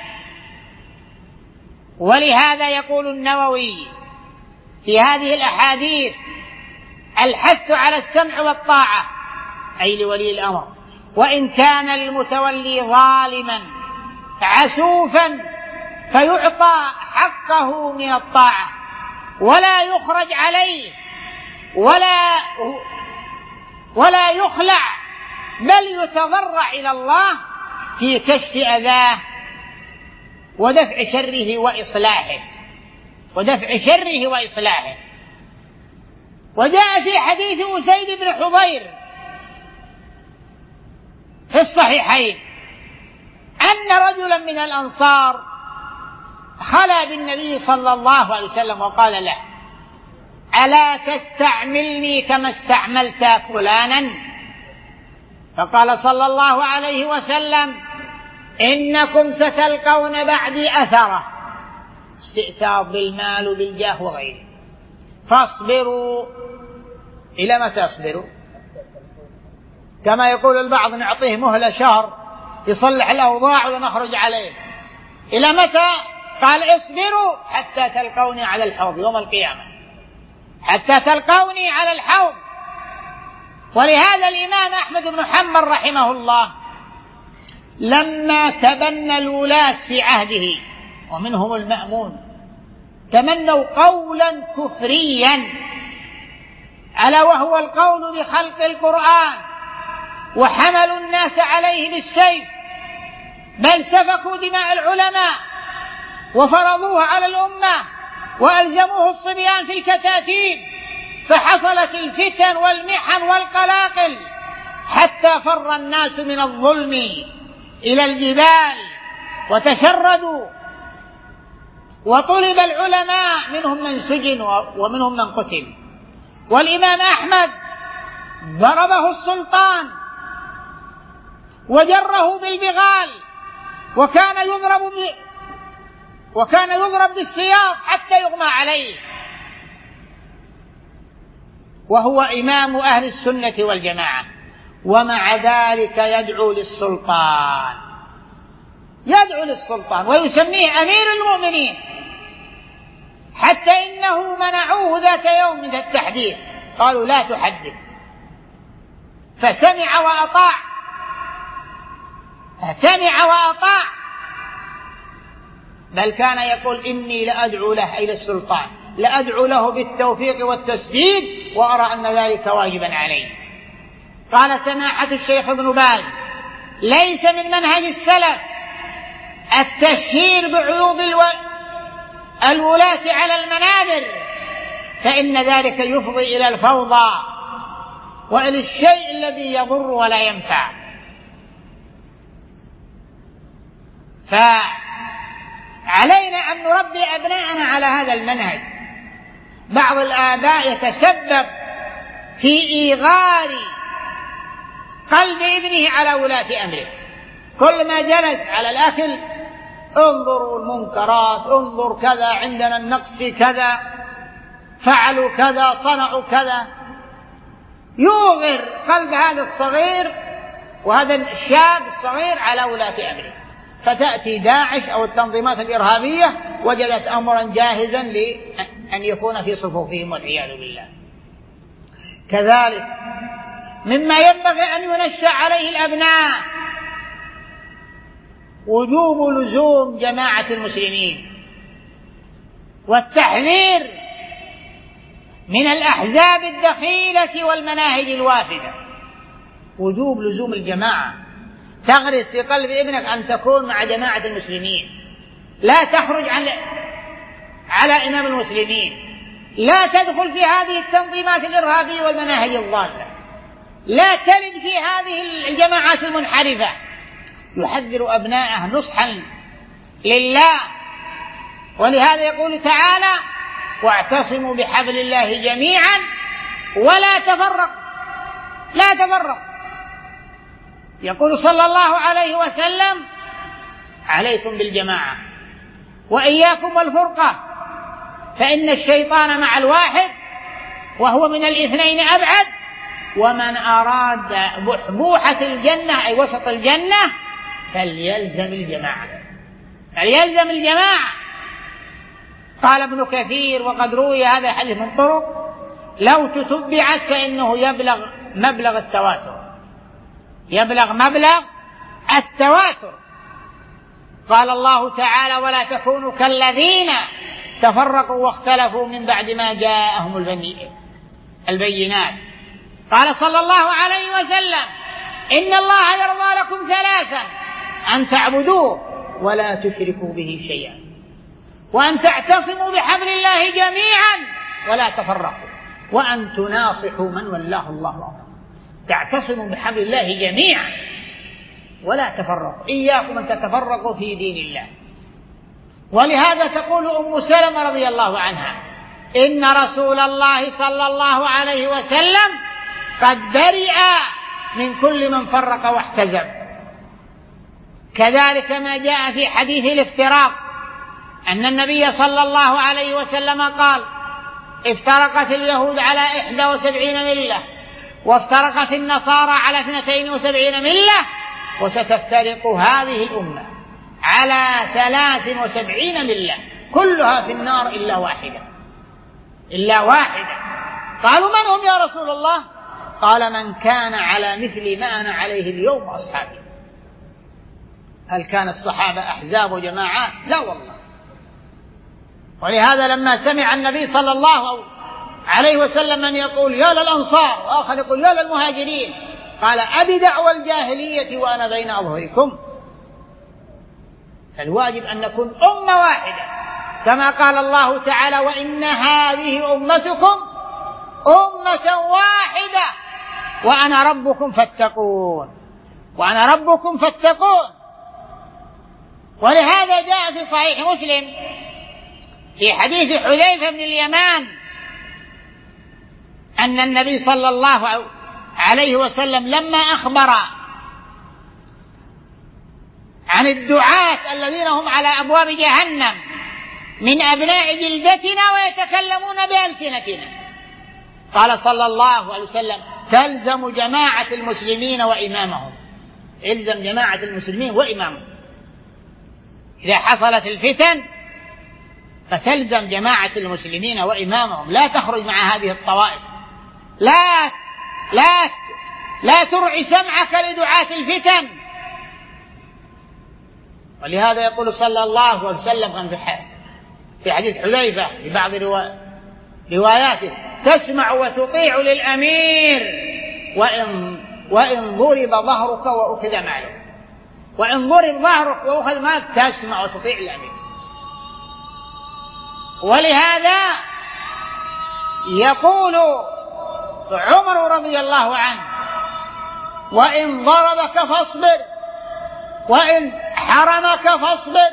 ولهذا يقول النووي في هذه الأحاديث: الحث على السمع والطاعة، أي لولي الأمر، وإن كان المتولي ظالما عسوفا فيعطى حقه من الطاعة ولا يخرج عليه ولا ولا يخلع، بل يتضرع إلى الله في كشف أذاه ودفع شره وإصلاحه ودفع شره وإصلاحه. وجاء في حديث أسيد بن حضير في الصحيحين أن رجلا من الأنصار خلا بالنبي صلى الله عليه وسلم وقال له: ألا تستعملني كما استعملت فلانا؟ فقال صلى الله عليه وسلم: إنكم ستلقون بعدي أثرة، استئثار بالمال وبالجاه وغيره، فاصبروا. إلى متى تصبروا؟ كما يقول البعض: نعطيه مهلة شهر يصلح الأوضاع ونخرج عليه. إلى متى؟ قال: اصبروا حتى تلقوني على الحوض يوم القيامة، حتى تلقوني على الحوض. ولهذا الإمام أحمد بن حنبل رحمه الله لما تبنى الولاة في عهده ومنهم المأمون تمنوا قولا كفريا، ألا وهو القول بخلق القرآن، وحملوا الناس عليه بالسيف، بل سفكوا دماء العلماء وفرضوها على الأمة وألزموه الصبيان في الكتاتيب، فحصلت الفتن والمحن والقلاقل حتى فر الناس من الظلم إلى الجبال وتشردوا، وطلب العلماء منهم من سجن ومنهم من قتل. والإمام أحمد ضربه السلطان وجره بالبغال، وكان يضرب ب... وكان يضرب بالسياط حتى يغمى عليه، وهو إمام أهل السنة والجماعة، ومع ذلك يدعو للسلطان يدعو للسلطان ويسميه أمير المؤمنين، حتى إنه منعوه ذات يوم من التحديث، قالوا: لا تحدث، فسمع وأطاع فسمع وأطاع بل كان يقول: إني لأدعو له، أي للسلطان، لأدعو له بالتوفيق والتسديد، وأرى أن ذلك واجبا عليه. قال سماحة الشيخ ابن باز: ليس من منهج السلف التشهير بعيوب الو... الولاة على المنابر، فإن ذلك يفضي إلى الفوضى وإلى الشيء الذي يضر ولا ينفع. فعلينا أن نربي أبناءنا على هذا المنهج. بعض الآباء يتسبب في إيغار قلب ابنه على ولاة أمره، كل ما جلس على الأكل: انظروا المنكرات، انظر كذا، عندنا النقص في كذا، فعلوا كذا، صنعوا كذا، يوغر قلب هذا الصغير وهذا الشاب الصغير على ولاة أمره، فتأتي داعش أو التنظيمات الإرهابية وجدت أمرا جاهزا لأن يكون في صفوفهم والعياذ بالله. كذلك مما ينبغي أن ينشأ عليه الأبناء وجوب لزوم جماعة المسلمين، والتحذير من الأحزاب الدخيلة والمناهج الوافدة وجوب لزوم الجماعة. تغرس في قلب ابنك أن تكون مع جماعة المسلمين، لا تخرج عن على إمام المسلمين، لا تدخل في هذه التنظيمات الإرهابية والمناهج الضالة، لا تلد في هذه الجماعات المنحرفة. يحذر أبناءه نصحا لله، ولهذا يقول تعالى: واعتصموا بحبل الله جميعا ولا تفرقوا. لا تفرق. يقول صلى الله عليه وسلم: عليكم بالجماعة وإياكم والفرقة، فإن الشيطان مع الواحد وهو من الاثنين أبعد، ومن أراد بحبوحة الجنة أي وسط الجنة فليلزم الجماعة. فليلزم الجماعة. قال ابن كثير: وقد روي هذا الحديث من طرق لو تتبعت فإنه يبلغ مبلغ التواتر. يبلغ مبلغ التواتر. قال الله تعالى: ولا تكونوا كالذين تفرقوا واختلفوا من بعد ما جاءهم البينات. قال صلى الله عليه وسلم: إن الله يرضى لكم ثلاثا: أن تعبدوه ولا تشركوا به شيئا، وأن تعتصموا بحبل الله جميعا ولا تفرقوا، وأن تناصحوا من ولاه الله أمرا. تعتصموا بحبل الله جميعا ولا تفرقوا. إياكم أن تتفرقوا في دين الله. ولهذا تقول أم سلمة رضي الله عنها: إن رسول الله صلى الله عليه وسلم قد برئ من كل من فرق واحتزب. كذلك ما جاء في حديث الافتراق أن النبي صلى الله عليه وسلم قال: افترقت اليهود على إحدى وسبعين ملة، وافترقت النصارى على اثنتين وسبعين ملة، وستفترق هذه الأمة على ثلاث وسبعين ملة كلها في النار إلا واحدة. إلا واحدة. قالوا: من هم يا رسول الله؟ قال: من كان على مثل ما أنا عليه اليوم أصحابي. هل كان الصحابة أحزاب وجماعات؟ لا والله. ولهذا لما سمع النبي صلى الله عليه وسلم من يقول يا للأنصار وآخر يقول يا للمهاجرين، قال: أبي دعوى الجاهلية وأنا بين أظهركم. فالواجب أن نكون أمة واحدة، كما قال الله تعالى: وإن هذه أمتكم أمة واحدة وأنا ربكم فاتقون. وأنا ربكم فاتقون. ولهذا جاء في صحيح مسلم في حديث حذيفة بن اليمان أن النبي صلى الله عليه وسلم لما أخبر عن الدعاة الذين هم على أبواب جهنم من أبناء جلدتنا ويتكلمون بألسنتنا، قال صلى الله عليه وسلم: تلزم جماعة المسلمين وإمامهم. إلزم جماعة المسلمين وإمامهم. إذا حصلت الفتن فتلزم جماعة المسلمين وإمامهم، لا تخرج مع هذه الطوائف، لا لا لا ترعي سمعك لدعاة الفتن. ولهذا يقول صلى الله عليه وسلم في حديث حذيفة في بعض رواياته: تسمع وتطيع للأمير وإن وإن ضرب ظهرك وأخذ مالك. وإن ضرب ظهرك وأخذ مالك تسمع وتطيع الأمير. ولهذا يقول عمر رضي الله عنه: وإن ضربك فاصبر وإن حرمك فاصبر.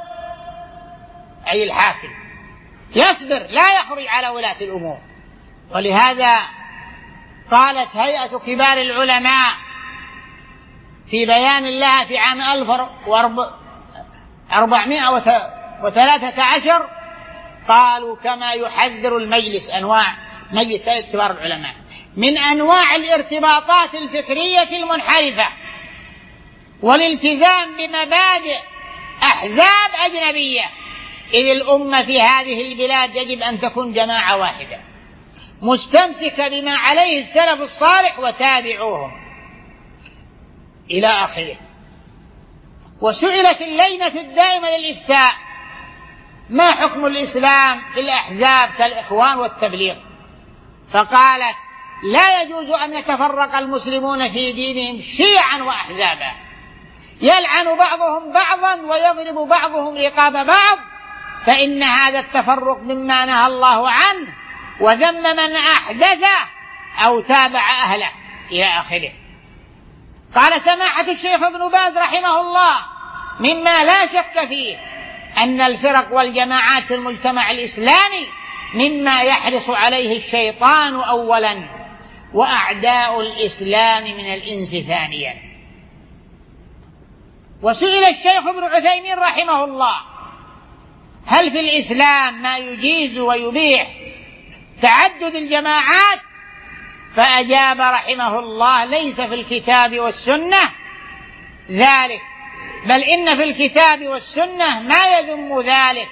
أي الحاكم يصبر لا يخرج على ولاة الأمور. ولهذا قالت هيئة كبار العلماء في بيان الله في عام ألف وأربعمائة وثلاثة عشر، قالوا: كما يحذر المجلس أنواع مجلس هيئة كبار العلماء من أنواع الارتباطات الفكرية المنحرفة والالتزام بمبادئ أحزاب أجنبية، إذ الأمة في هذه البلاد يجب أن تكون جماعة واحدة مستمسكة بما عليه السلف الصالح وتابعوهم إلى آخره. وسئلت اللجنة الدائمة للإفتاء: ما حكم الإسلام في الأحزاب كالإخوان والتبليغ؟ فقالت: لا يجوز أن يتفرق المسلمون في دينهم شيعا وأحزابا، يلعن بعضهم بعضا ويضرب بعضهم رقاب بعض، فإن هذا التفرق مما نهى الله عنه وذم من أحدثه أو تابع أهله إلى آخره. قال سماحة الشيخ ابن باز رحمه الله: مما لا شك فيه أن الفرق والجماعات في المجتمع الإسلامي مما يحرص عليه الشيطان أولا وأعداء الإسلام من الإنس ثانيا. وسئل الشيخ ابن عثيمين رحمه الله: هل في الإسلام ما يجيز ويبيح تعدد الجماعات؟ فأجاب رحمه الله: ليس في الكتاب والسنة ذلك، بل إن في الكتاب والسنة ما يذم ذلك،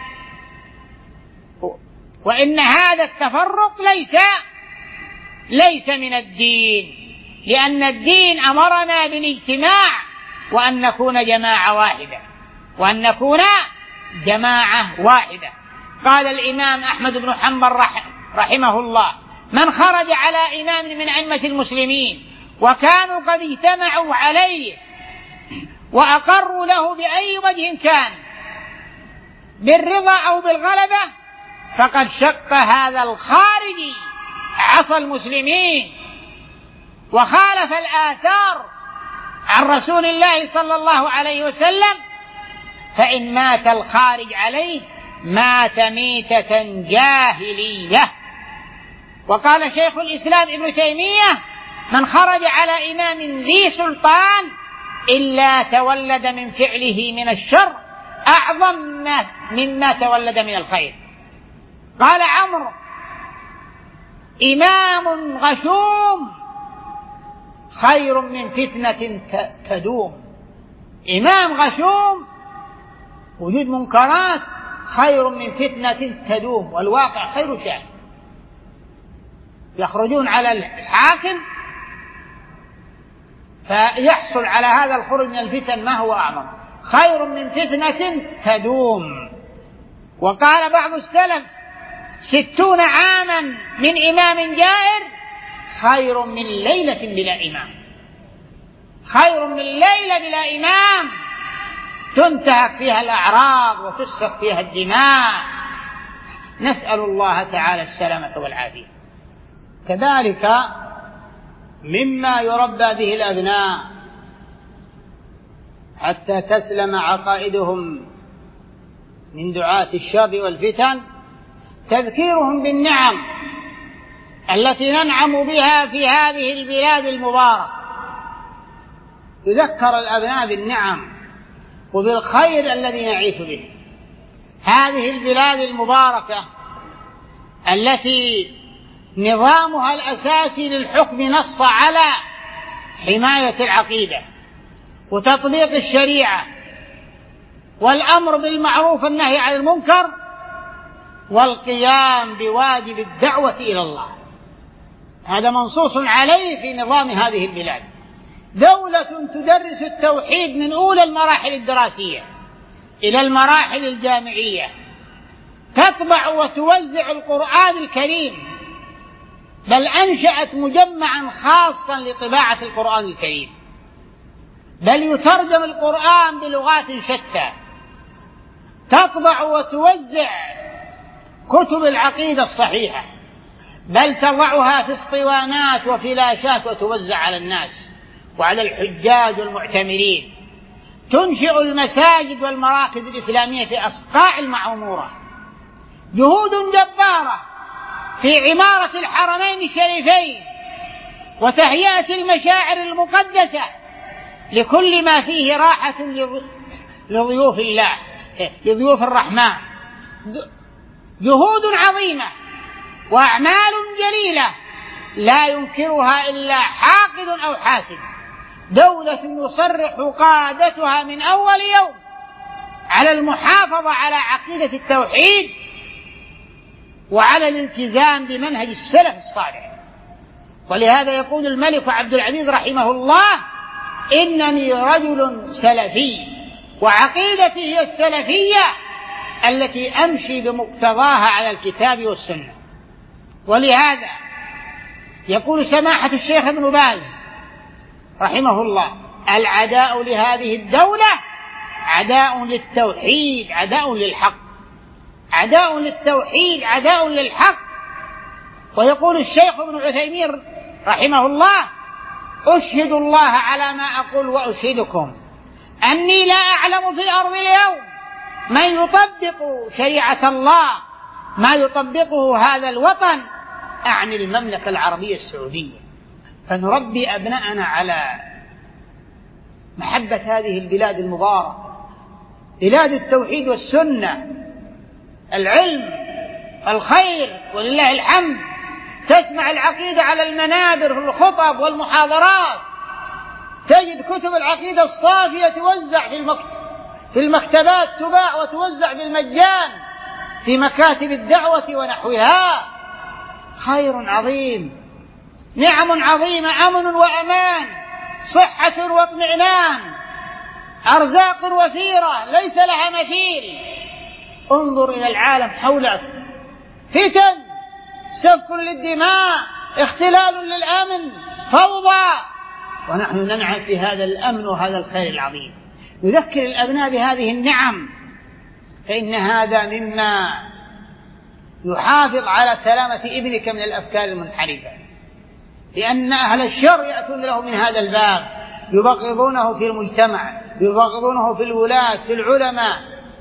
وإن هذا التفرق ليس ليس من الدين، لأن الدين أمرنا بالاجتماع وأن نكون جماعة واحدة وأن نكون جماعة واحدة. قال الإمام أحمد بن حنبل رحمه الله: من خرج على إمام من أئمة المسلمين وكانوا قد اجتمعوا عليه وأقروا له بأي وجه كان بالرضا أو بالغلبة فقد شق هذا الخارجي عصى المسلمين وخالف الآثار عن رسول الله صلى الله عليه وسلم، فإن مات الخارج عليه مات ميتة جاهلية. وقال شيخ الإسلام ابن تيمية: من خرج على إمام ذي سلطان إلا تولد من فعله من الشر أعظم مما تولد من الخير. قال عمرو: إمام غشوم خير من فتنة تدوم. إمام غشوم وجود منكرات خير من فتنة تدوم، والواقع خير شيء. يخرجون على الحاكم فيحصل على هذا الخروج من الفتن ما هو أعظم، خير من فتنة تدوم. وقال بعض السلف: ستون عاما من إمام جائر خير من ليلة بلا إمام. خير من ليلة بلا إمام تنتهك فيها الأعراض وتسفك فيها الدماء. نسأل الله تعالى السلامة والعافية. كذلك مما يربى به الأبناء حتى تسلم عقائدهم من دعاة الشر والفتن تذكيرهم بالنعم التي ننعم بها في هذه البلاد المباركة. يذكر الأبناء بالنعم وبالخير الذي نعيش به. هذه البلاد المباركة التي نظامها الأساسي للحكم نص على حماية العقيدة وتطبيق الشريعة والأمر بالمعروف والنهي عن المنكر والقيام بواجب الدعوة إلى الله، هذا منصوص عليه في نظام هذه البلاد. دولة تدرس التوحيد من أولى المراحل الدراسية إلى المراحل الجامعية، تطبع وتوزع القرآن الكريم، بل أنشأت مجمعا خاصا لطباعة القرآن الكريم، بل يترجم القرآن بلغات شتى، تطبع وتوزع كتب العقيدة الصحيحة، بل تضعها في اسطوانات وفلاشات وتوزع على الناس وعلى الحجاج والمعتمرين، تنشئ المساجد والمراكز الإسلامية في أصقاع المعمورة. جهود جبارة في عمارة الحرمين الشريفين وتهيئة المشاعر المقدسة لكل ما فيه راحة لضيوف الله لضيوف الرحمن. جهود عظيمة وأعمال جليلة لا ينكرها إلا حاقد أو حاسد. دولة يصرح قادتها من أول يوم على المحافظة على عقيدة التوحيد وعلى الالتزام بمنهج السلف الصالح. ولهذا يقول الملك عبد العزيز رحمه الله: إنني رجل سلفي وعقيدتي هي السلفية التي أمشي بمقتضاها على الكتاب والسنة. ولهذا يقول سماحة الشيخ ابن باز رحمه الله: العداء لهذه الدولة عداء للتوحيد عداء للحق، عداء للتوحيد عداء للحق. ويقول الشيخ ابن عثيمين رحمه الله: أشهد الله على ما أقول وأشهدكم أني لا أعلم في الأرض اليوم من يطبق شريعة الله ما يطبقه هذا الوطن، أعني المملكة العربية السعودية. فنربي أبناءنا على محبة هذه البلاد المباركة، بلاد التوحيد والسنة، العلم، الخير، ولله الحمد. تسمع العقيدة على المنابر في الخطب والمحاضرات، تجد كتب العقيدة الصافية توزع في المكتب في المكتبات، تباع وتوزع بالمجان في مكاتب الدعوة ونحوها. خير عظيم، نعم عظيمة، أمن وأمان، صحة واطمئنان، أرزاق وفيرة ليس لها مثيل. انظر إلى العالم حولك: فتن، سفك للدماء، اختلال للأمن، فوضى، ونحن ننعم في هذا الأمن وهذا الخير العظيم. نذكر الأبناء بهذه النعم، فإن هذا مما يحافظ على سلامة ابنك من الأفكار المنحرفة، لأن أهل الشر يأتون له من هذا الباب، يبغضونه في المجتمع، يبغضونه في الولاة، في العلماء.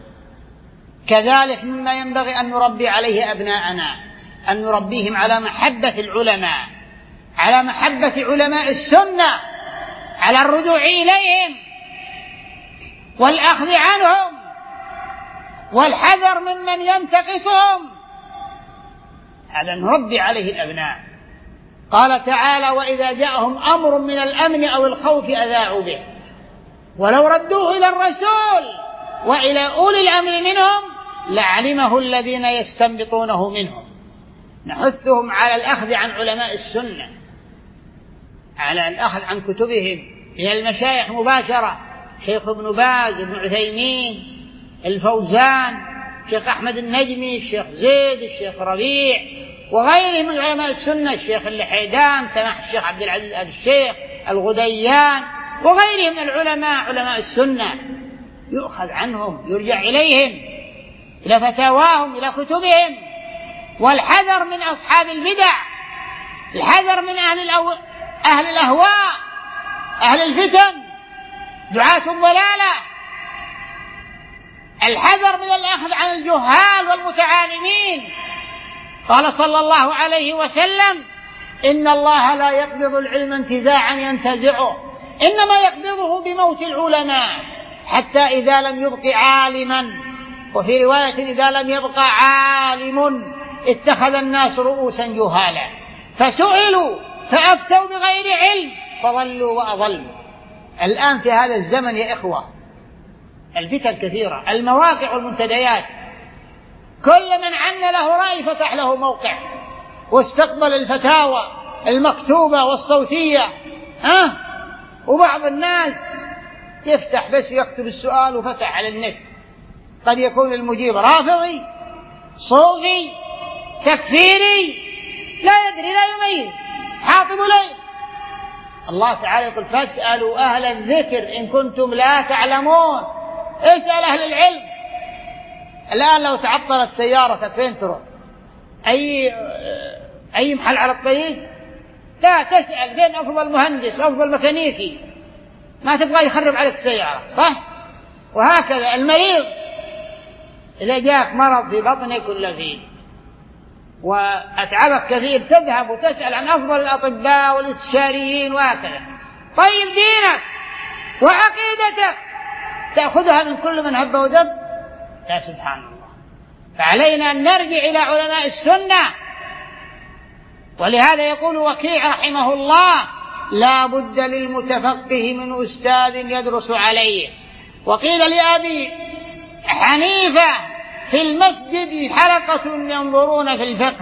كذلك مما ينبغي أن نربي عليه أبناءنا، أن نربيهم على محبة العلماء، على محبة علماء السنة، على الرجوع إليهم والأخذ عنهم والحذر ممن ينتقصهم. هذا نربي عليه الأبناء. قال تعالى: وإذا جاءهم أمر من الأمن أو الخوف أذاعوا به ولو ردوه إلى الرسول وإلى أولي الأمر منهم لعلمه الذين يستنبطونه منهم. نحثهم على الأخذ عن علماء السنة، على الأخذ عن كتبهم من المشايخ مباشرة: شيخ ابن باز، ابن عثيمين، الفوزان، الشيخ أحمد النجمي، الشيخ زيد، الشيخ ربيع، وغيرهم من علماء السنة، الشيخ اللحيدان، سماح الشيخ عبد العزيز آل الشيخ، الغديان، وغيرهم من العلماء، علماء السنة. يؤخذ عنهم، يرجع إليهم، إلى فتاواهم، إلى كتبهم. والحذر من أصحاب البدع، الحذر من أهل, الأو... أهل الأهواء، أهل الفتن، دعاة الضلالة. الحذر من الأخذ عن الجهال والمتعالمين. قال صلى الله عليه وسلم: إن الله لا يقبض العلم انتزاعا ينتزعه، إنما يقبضه بموت العلماء، حتى إذا لم يبق عالما، وفي رواية إذا لم يبق عالم اتخذ الناس رؤوسا جهالا فسئلوا فأفتوا بغير علم فضلوا وأضلوا. الآن في هذا الزمن يا إخوة الفتن كثيرة، المواقع والمنتديات، كل من عن له رأي فتح له موقع واستقبل الفتاوى المكتوبة والصوتية. ها؟ وبعض الناس يفتح بس يكتب السؤال وفتح على النت، قد يكون المجيب رافضي، صوفي، تكفيري، لا يدري، لا يميز، حاطب ليل. الله تعالى يقول: فاسألوا أهل الذكر إن كنتم لا تعلمون. اسأل أهل العلم. الآن لو تعطلت سيارتك فين تروح؟ أي أي محل على الطريق؟ لا، تسأل بين أفضل مهندس، أفضل ميكانيكي، ما تبغى يخرب عليك السيارة، صح؟ وهكذا المريض، إذا جاءك مرض في بطنك ولا فيه وأتعبك كثير تذهب وتسأل عن أفضل الأطباء والاستشاريين وهكذا. طيب دينك وعقيدتك تأخذها من كل من هب ودب؟ لا، سبحان الله. فعلينا أن نرجع إلى علماء السنة. ولهذا يقول وكيع رحمه الله: لا بد للمتفقه من أستاذ يدرس عليه. وقيل لأبي حنيفة في المسجد حلقة ينظرون في الفقه،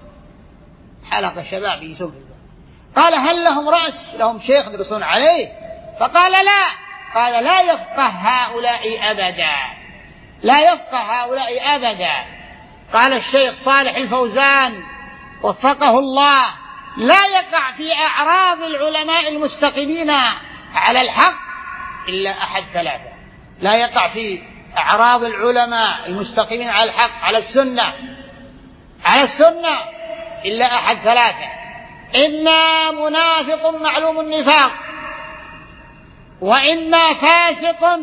حلقة شباب يسوق، قال: هل لهم رأس، لهم شيخ يدرسون عليه؟ فقال: لا. قال: لا يفقه هؤلاء أبدا، لا يفقه هؤلاء أبدا. قال الشيخ صالح الفوزان وفقه الله: لا يقع في أعراض العلماء المستقيمين على الحق إلا أحد ثلاثة. لا يقع في أعراض العلماء المستقيمين على الحق على السنة على السنة إلا أحد ثلاثة: إما منافق معلوم النفاق، وإما فاسق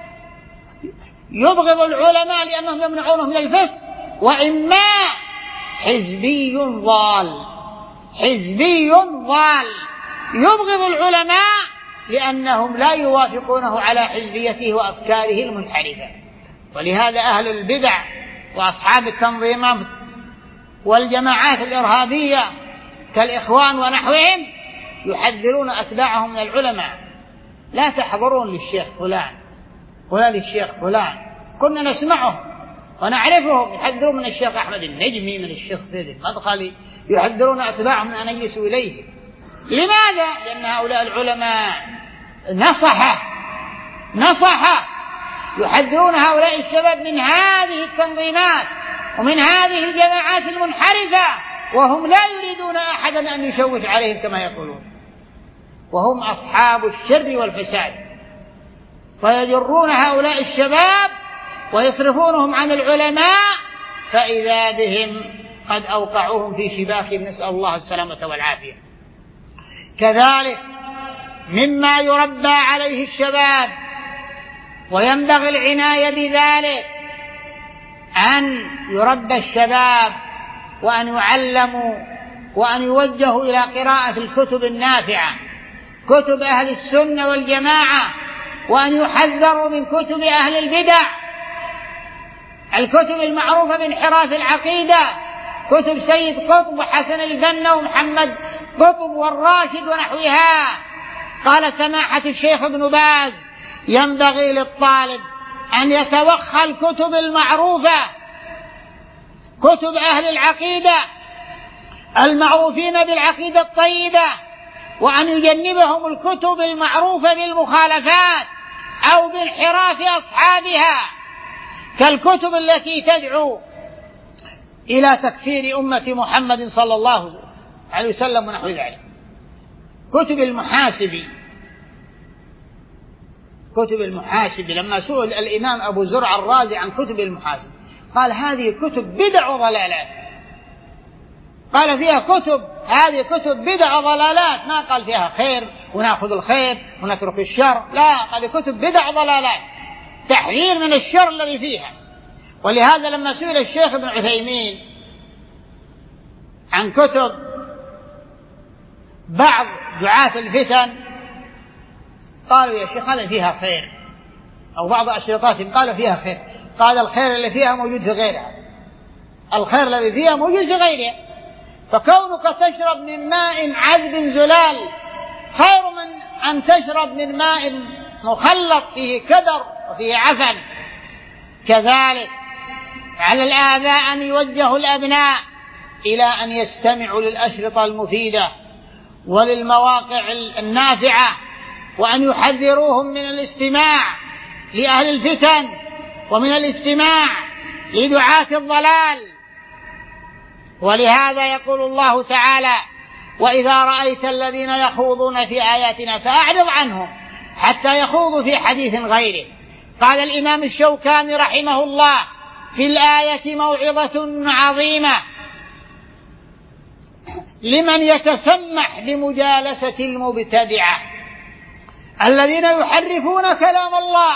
يبغض العلماء لأنهم يمنعونه من الفسق، وإما حزبي ضال حزبي ضال يبغض العلماء لأنهم لا يوافقونه على حزبيته وأفكاره المنحرفة. ولهذا أهل البدع وأصحاب التنظيمات والجماعات الإرهابية كالإخوان ونحوهم يحذرون أتباعهم من العلماء: لا تحضرون للشيخ فلان ولا للشيخ فلان. كنا نسمعه ونعرفهم يحذرون من الشيخ أحمد النجمي، من الشيخ سيد المدخلي، يحذرون أتباعهم من أن يجلسوا إليه. لماذا؟ لأن هؤلاء العلماء نصح نصح يحذرون هؤلاء الشباب من هذه التنظيمات ومن هذه الجماعات المنحرفة، وهم لا يريدون أحدا أن يشوش عليهم كما يقولون، وهم أصحاب الشر والفساد، فيجرون هؤلاء الشباب ويصرفونهم عن العلماء، فإذا بهم قد أوقعوهم في شباكهم، نسأل الله السلامة والعافية. كذلك مما يربى عليه الشباب وينبغي العناية بذلك أن يربى الشباب وأن يعلموا وأن يوجهوا إلى قراءة الكتب النافعة، كتب أهل السنة والجماعة، وأن يحذروا من كتب أهل البدع، الكتب المعروفة بانحراف العقيدة، كتب سيد قطب وحسن البنا ومحمد قطب والراشد ونحوها. قال سماحة الشيخ ابن باز: ينبغي للطالب أن يتوخى الكتب المعروفة، كتب أهل العقيدة المعروفين بالعقيدة الطيبة، وأن يجنبهم الكتب المعروفة بالمخالفات أو بانحراف أصحابها، كالكتب التي تدعو إلى تكفير أمة محمد صلى الله عليه وسلم ونحو ذلك. كتب المحاسبي كتب المحاسبي لما سئل الإمام أبو زرع الرازي عن كتب المحاسبي قال: هذه كتب بدع وضلالات. قال فيها كتب هذه كتب بدع وضلالات، ما قال فيها خير ونأخذ الخير ونترك الشر، لا، قال كتب بدع وضلالات، تحذير من الشر الذي فيها. ولهذا لما سئل الشيخ ابن عثيمين عن كتب بعض دعاة الفتن قالوا: يا شيخ هذا فيها خير، أو بعض أشرطاتهم قالوا فيها خير. قال: الخير اللي فيها موجود في غيرها، الخير الذي فيها موجود في غيرها، فكونك تشرب من ماء عذب زلال خير من أن تشرب من ماء مخلط فيه كدر وفيه عفن. كذلك على الآباء أن يوجهوا الأبناء إلى أن يستمعوا للأشرطة المفيدة وللمواقع النافعة، وأن يحذروهم من الاستماع لأهل الفتن ومن الاستماع لدعاة الضلال. ولهذا يقول الله تعالى: وإذا رأيت الذين يخوضون في آياتنا فأعرض عنهم حتى يخوضوا في حديث غيره. قال الإمام الشوكاني رحمه الله في الآية موعظة عظيمة لمن يتسمح بمجالسة المبتدعة الذين يحرفون كلام الله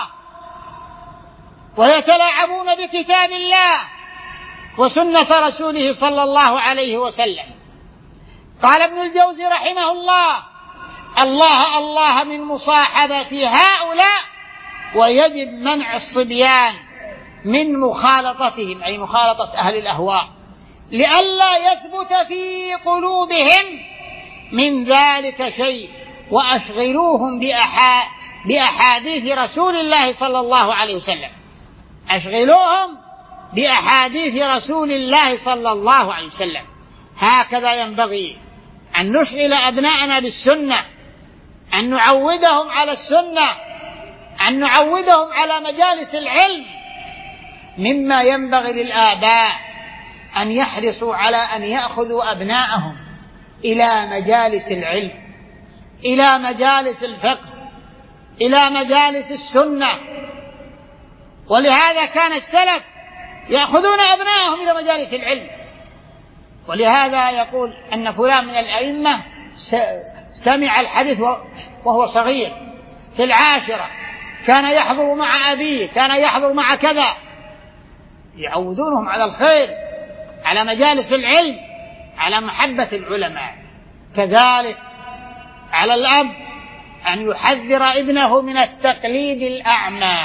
ويتلاعبون بكتاب الله وسنة رسوله صلى الله عليه وسلم. قال ابن الجوزي رحمه الله: الله الله من مصاحبة هؤلاء، ويجب منع الصبيان من مخالطتهم، أي مخالطة أهل الأهواء، لئلا يثبت في قلوبهم من ذلك شيء، وأشغلوهم بأحا... بأحاديث رسول الله صلى الله عليه وسلم، أشغلوهم بأحاديث رسول الله صلى الله عليه وسلم. هكذا ينبغي أن نشغل أبناءنا بالسنة، أن نعودهم على السنة، أن نعودهم على مجالس العلم. مما ينبغي للآباء أن يحرصوا على أن يأخذوا أبناءهم إلى مجالس العلم، إلى مجالس الفقه، إلى مجالس السنة. ولهذا كان السلف يأخذون أبنائهم إلى مجالس العلم. ولهذا يقول أن فلان من الأئمة سمع الحديث وهو صغير في العاشرة، كان يحضر مع أبيه، كان يحضر مع كذا، يعودونهم على الخير، على مجالس العلم، على محبة العلماء. كذلك على الأب أن يحذر ابنه من التقليد الأعمى،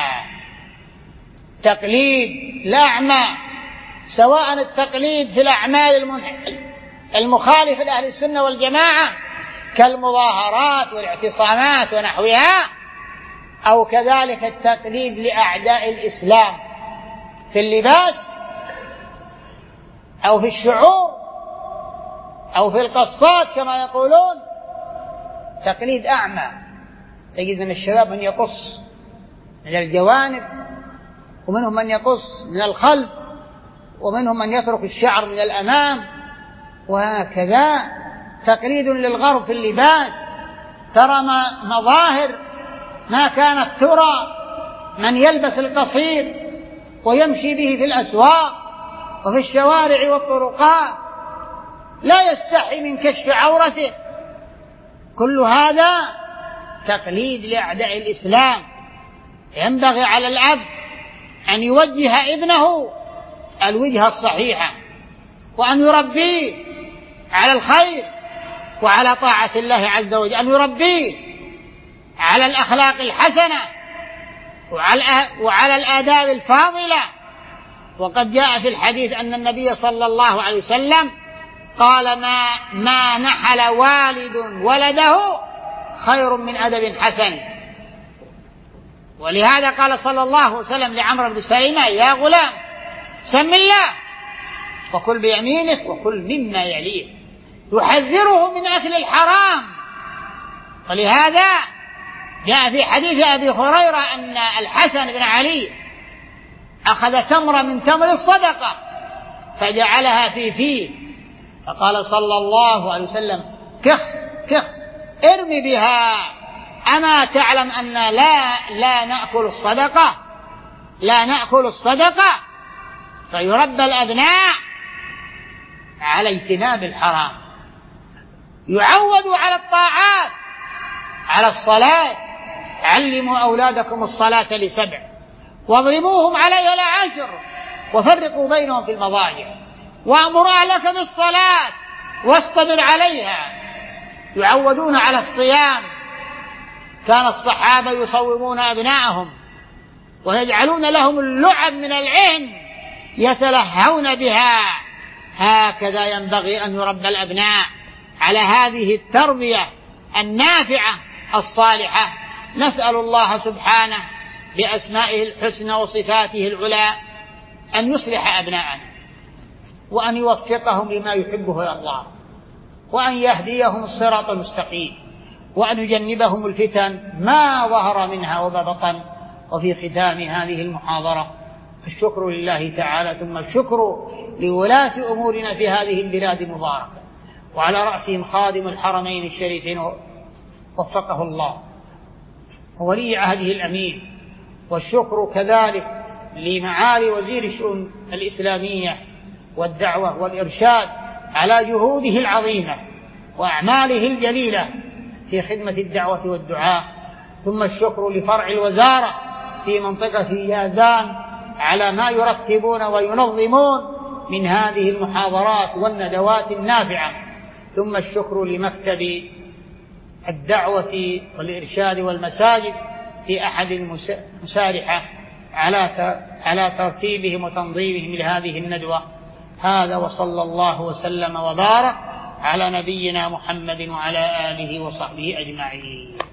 تقليد الأعمى، سواء التقليد في الأعمال المخالفة لأهل السنة والجماعة كالمظاهرات والاعتصامات ونحوها، أو كذلك التقليد لأعداء الإسلام في اللباس أو في الشعور أو في القصات كما يقولون، تقليد أعمى. تجد من الشباب من يقص من الجوانب، ومنهم من يقص من الخلف، ومنهم من يترك الشعر من الأمام، وهكذا تقليد للغرب في اللباس. ترى مظاهر ما كانت ترى، من يلبس القصير ويمشي به في الأسواق وفي الشوارع والطرقات لا يستحي من كشف عورته، كل هذا تقليد لأعداء الإسلام. ينبغي على الأب أن يوجه ابنه الوجهة الصحيحة، وأن يربيه على الخير وعلى طاعة الله عز وجل، أن يربيه على الأخلاق الحسنة وعلى الآداب الفاضلة. وقد جاء في الحديث أن النبي صلى الله عليه وسلم قال: ما, ما نحل والد ولده خير من أدب حسن. ولهذا قال صلى الله عليه وسلم لعمرو بن سليمة: يا غلام سم الله وكل بيمينك وكل مما يليه، يحذره من أكل الحرام. ولهذا جاء في حديث أبي هريرة أن الحسن بن علي أخذ تمرة من تمر الصدقة فجعلها في فيه، فقال صلى الله عليه وسلم: كخ كخ ارمي بها، أما تعلم أن لا لا نأكل الصدقة لا نأكل الصدقة. فيربى الأبناء على اجتناب الحرام، يعودوا على الطاعات، على الصلاة. علموا أولادكم الصلاة لسبع واضربوهم عليها لعشر وفرقوا بينهم في المضاجع، وأمر أهلك بالصلاة واصطبر عليها. يعودون على الصيام. كان الصحابة يصومون أبناءهم ويجعلون لهم اللعب من العهن يتلهون بها. هكذا ينبغي أن يربى الأبناء على هذه التربية النافعة الصالحة. نسأل الله سبحانه بأسمائه الحسنى وصفاته العلى أن يصلح أبناءنا، وأن يوفقهم لما يحبه ويرضاه، وأن يهديهم الصراط المستقيم، وأن يجنبهم الفتن ما ظهر منها وما بطن. وفي ختام هذه المحاضرة الشكر لله تعالى، ثم الشكر لولاة أمورنا في هذه البلاد المباركة، وعلى رأسهم خادم الحرمين الشريفين وفقه الله وولي عهده الأمين. والشكر كذلك لمعالي وزير الشؤون الإسلامية والدعوة والإرشاد على جهوده العظيمة وأعماله الجليلة في خدمة الدعوة والدعاء. ثم الشكر لفرع الوزارة في منطقة يازان على ما يرتبون وينظمون من هذه المحاضرات والندوات النافعة. ثم الشكر لمكتب الدعوة والإرشاد والمساجد في أحد المسارحة على ترتيبهم وتنظيمهم لهذه الندوة. هذا وصلى الله وسلم وبارك على نبينا محمد وعلى آله وصحبه أجمعين.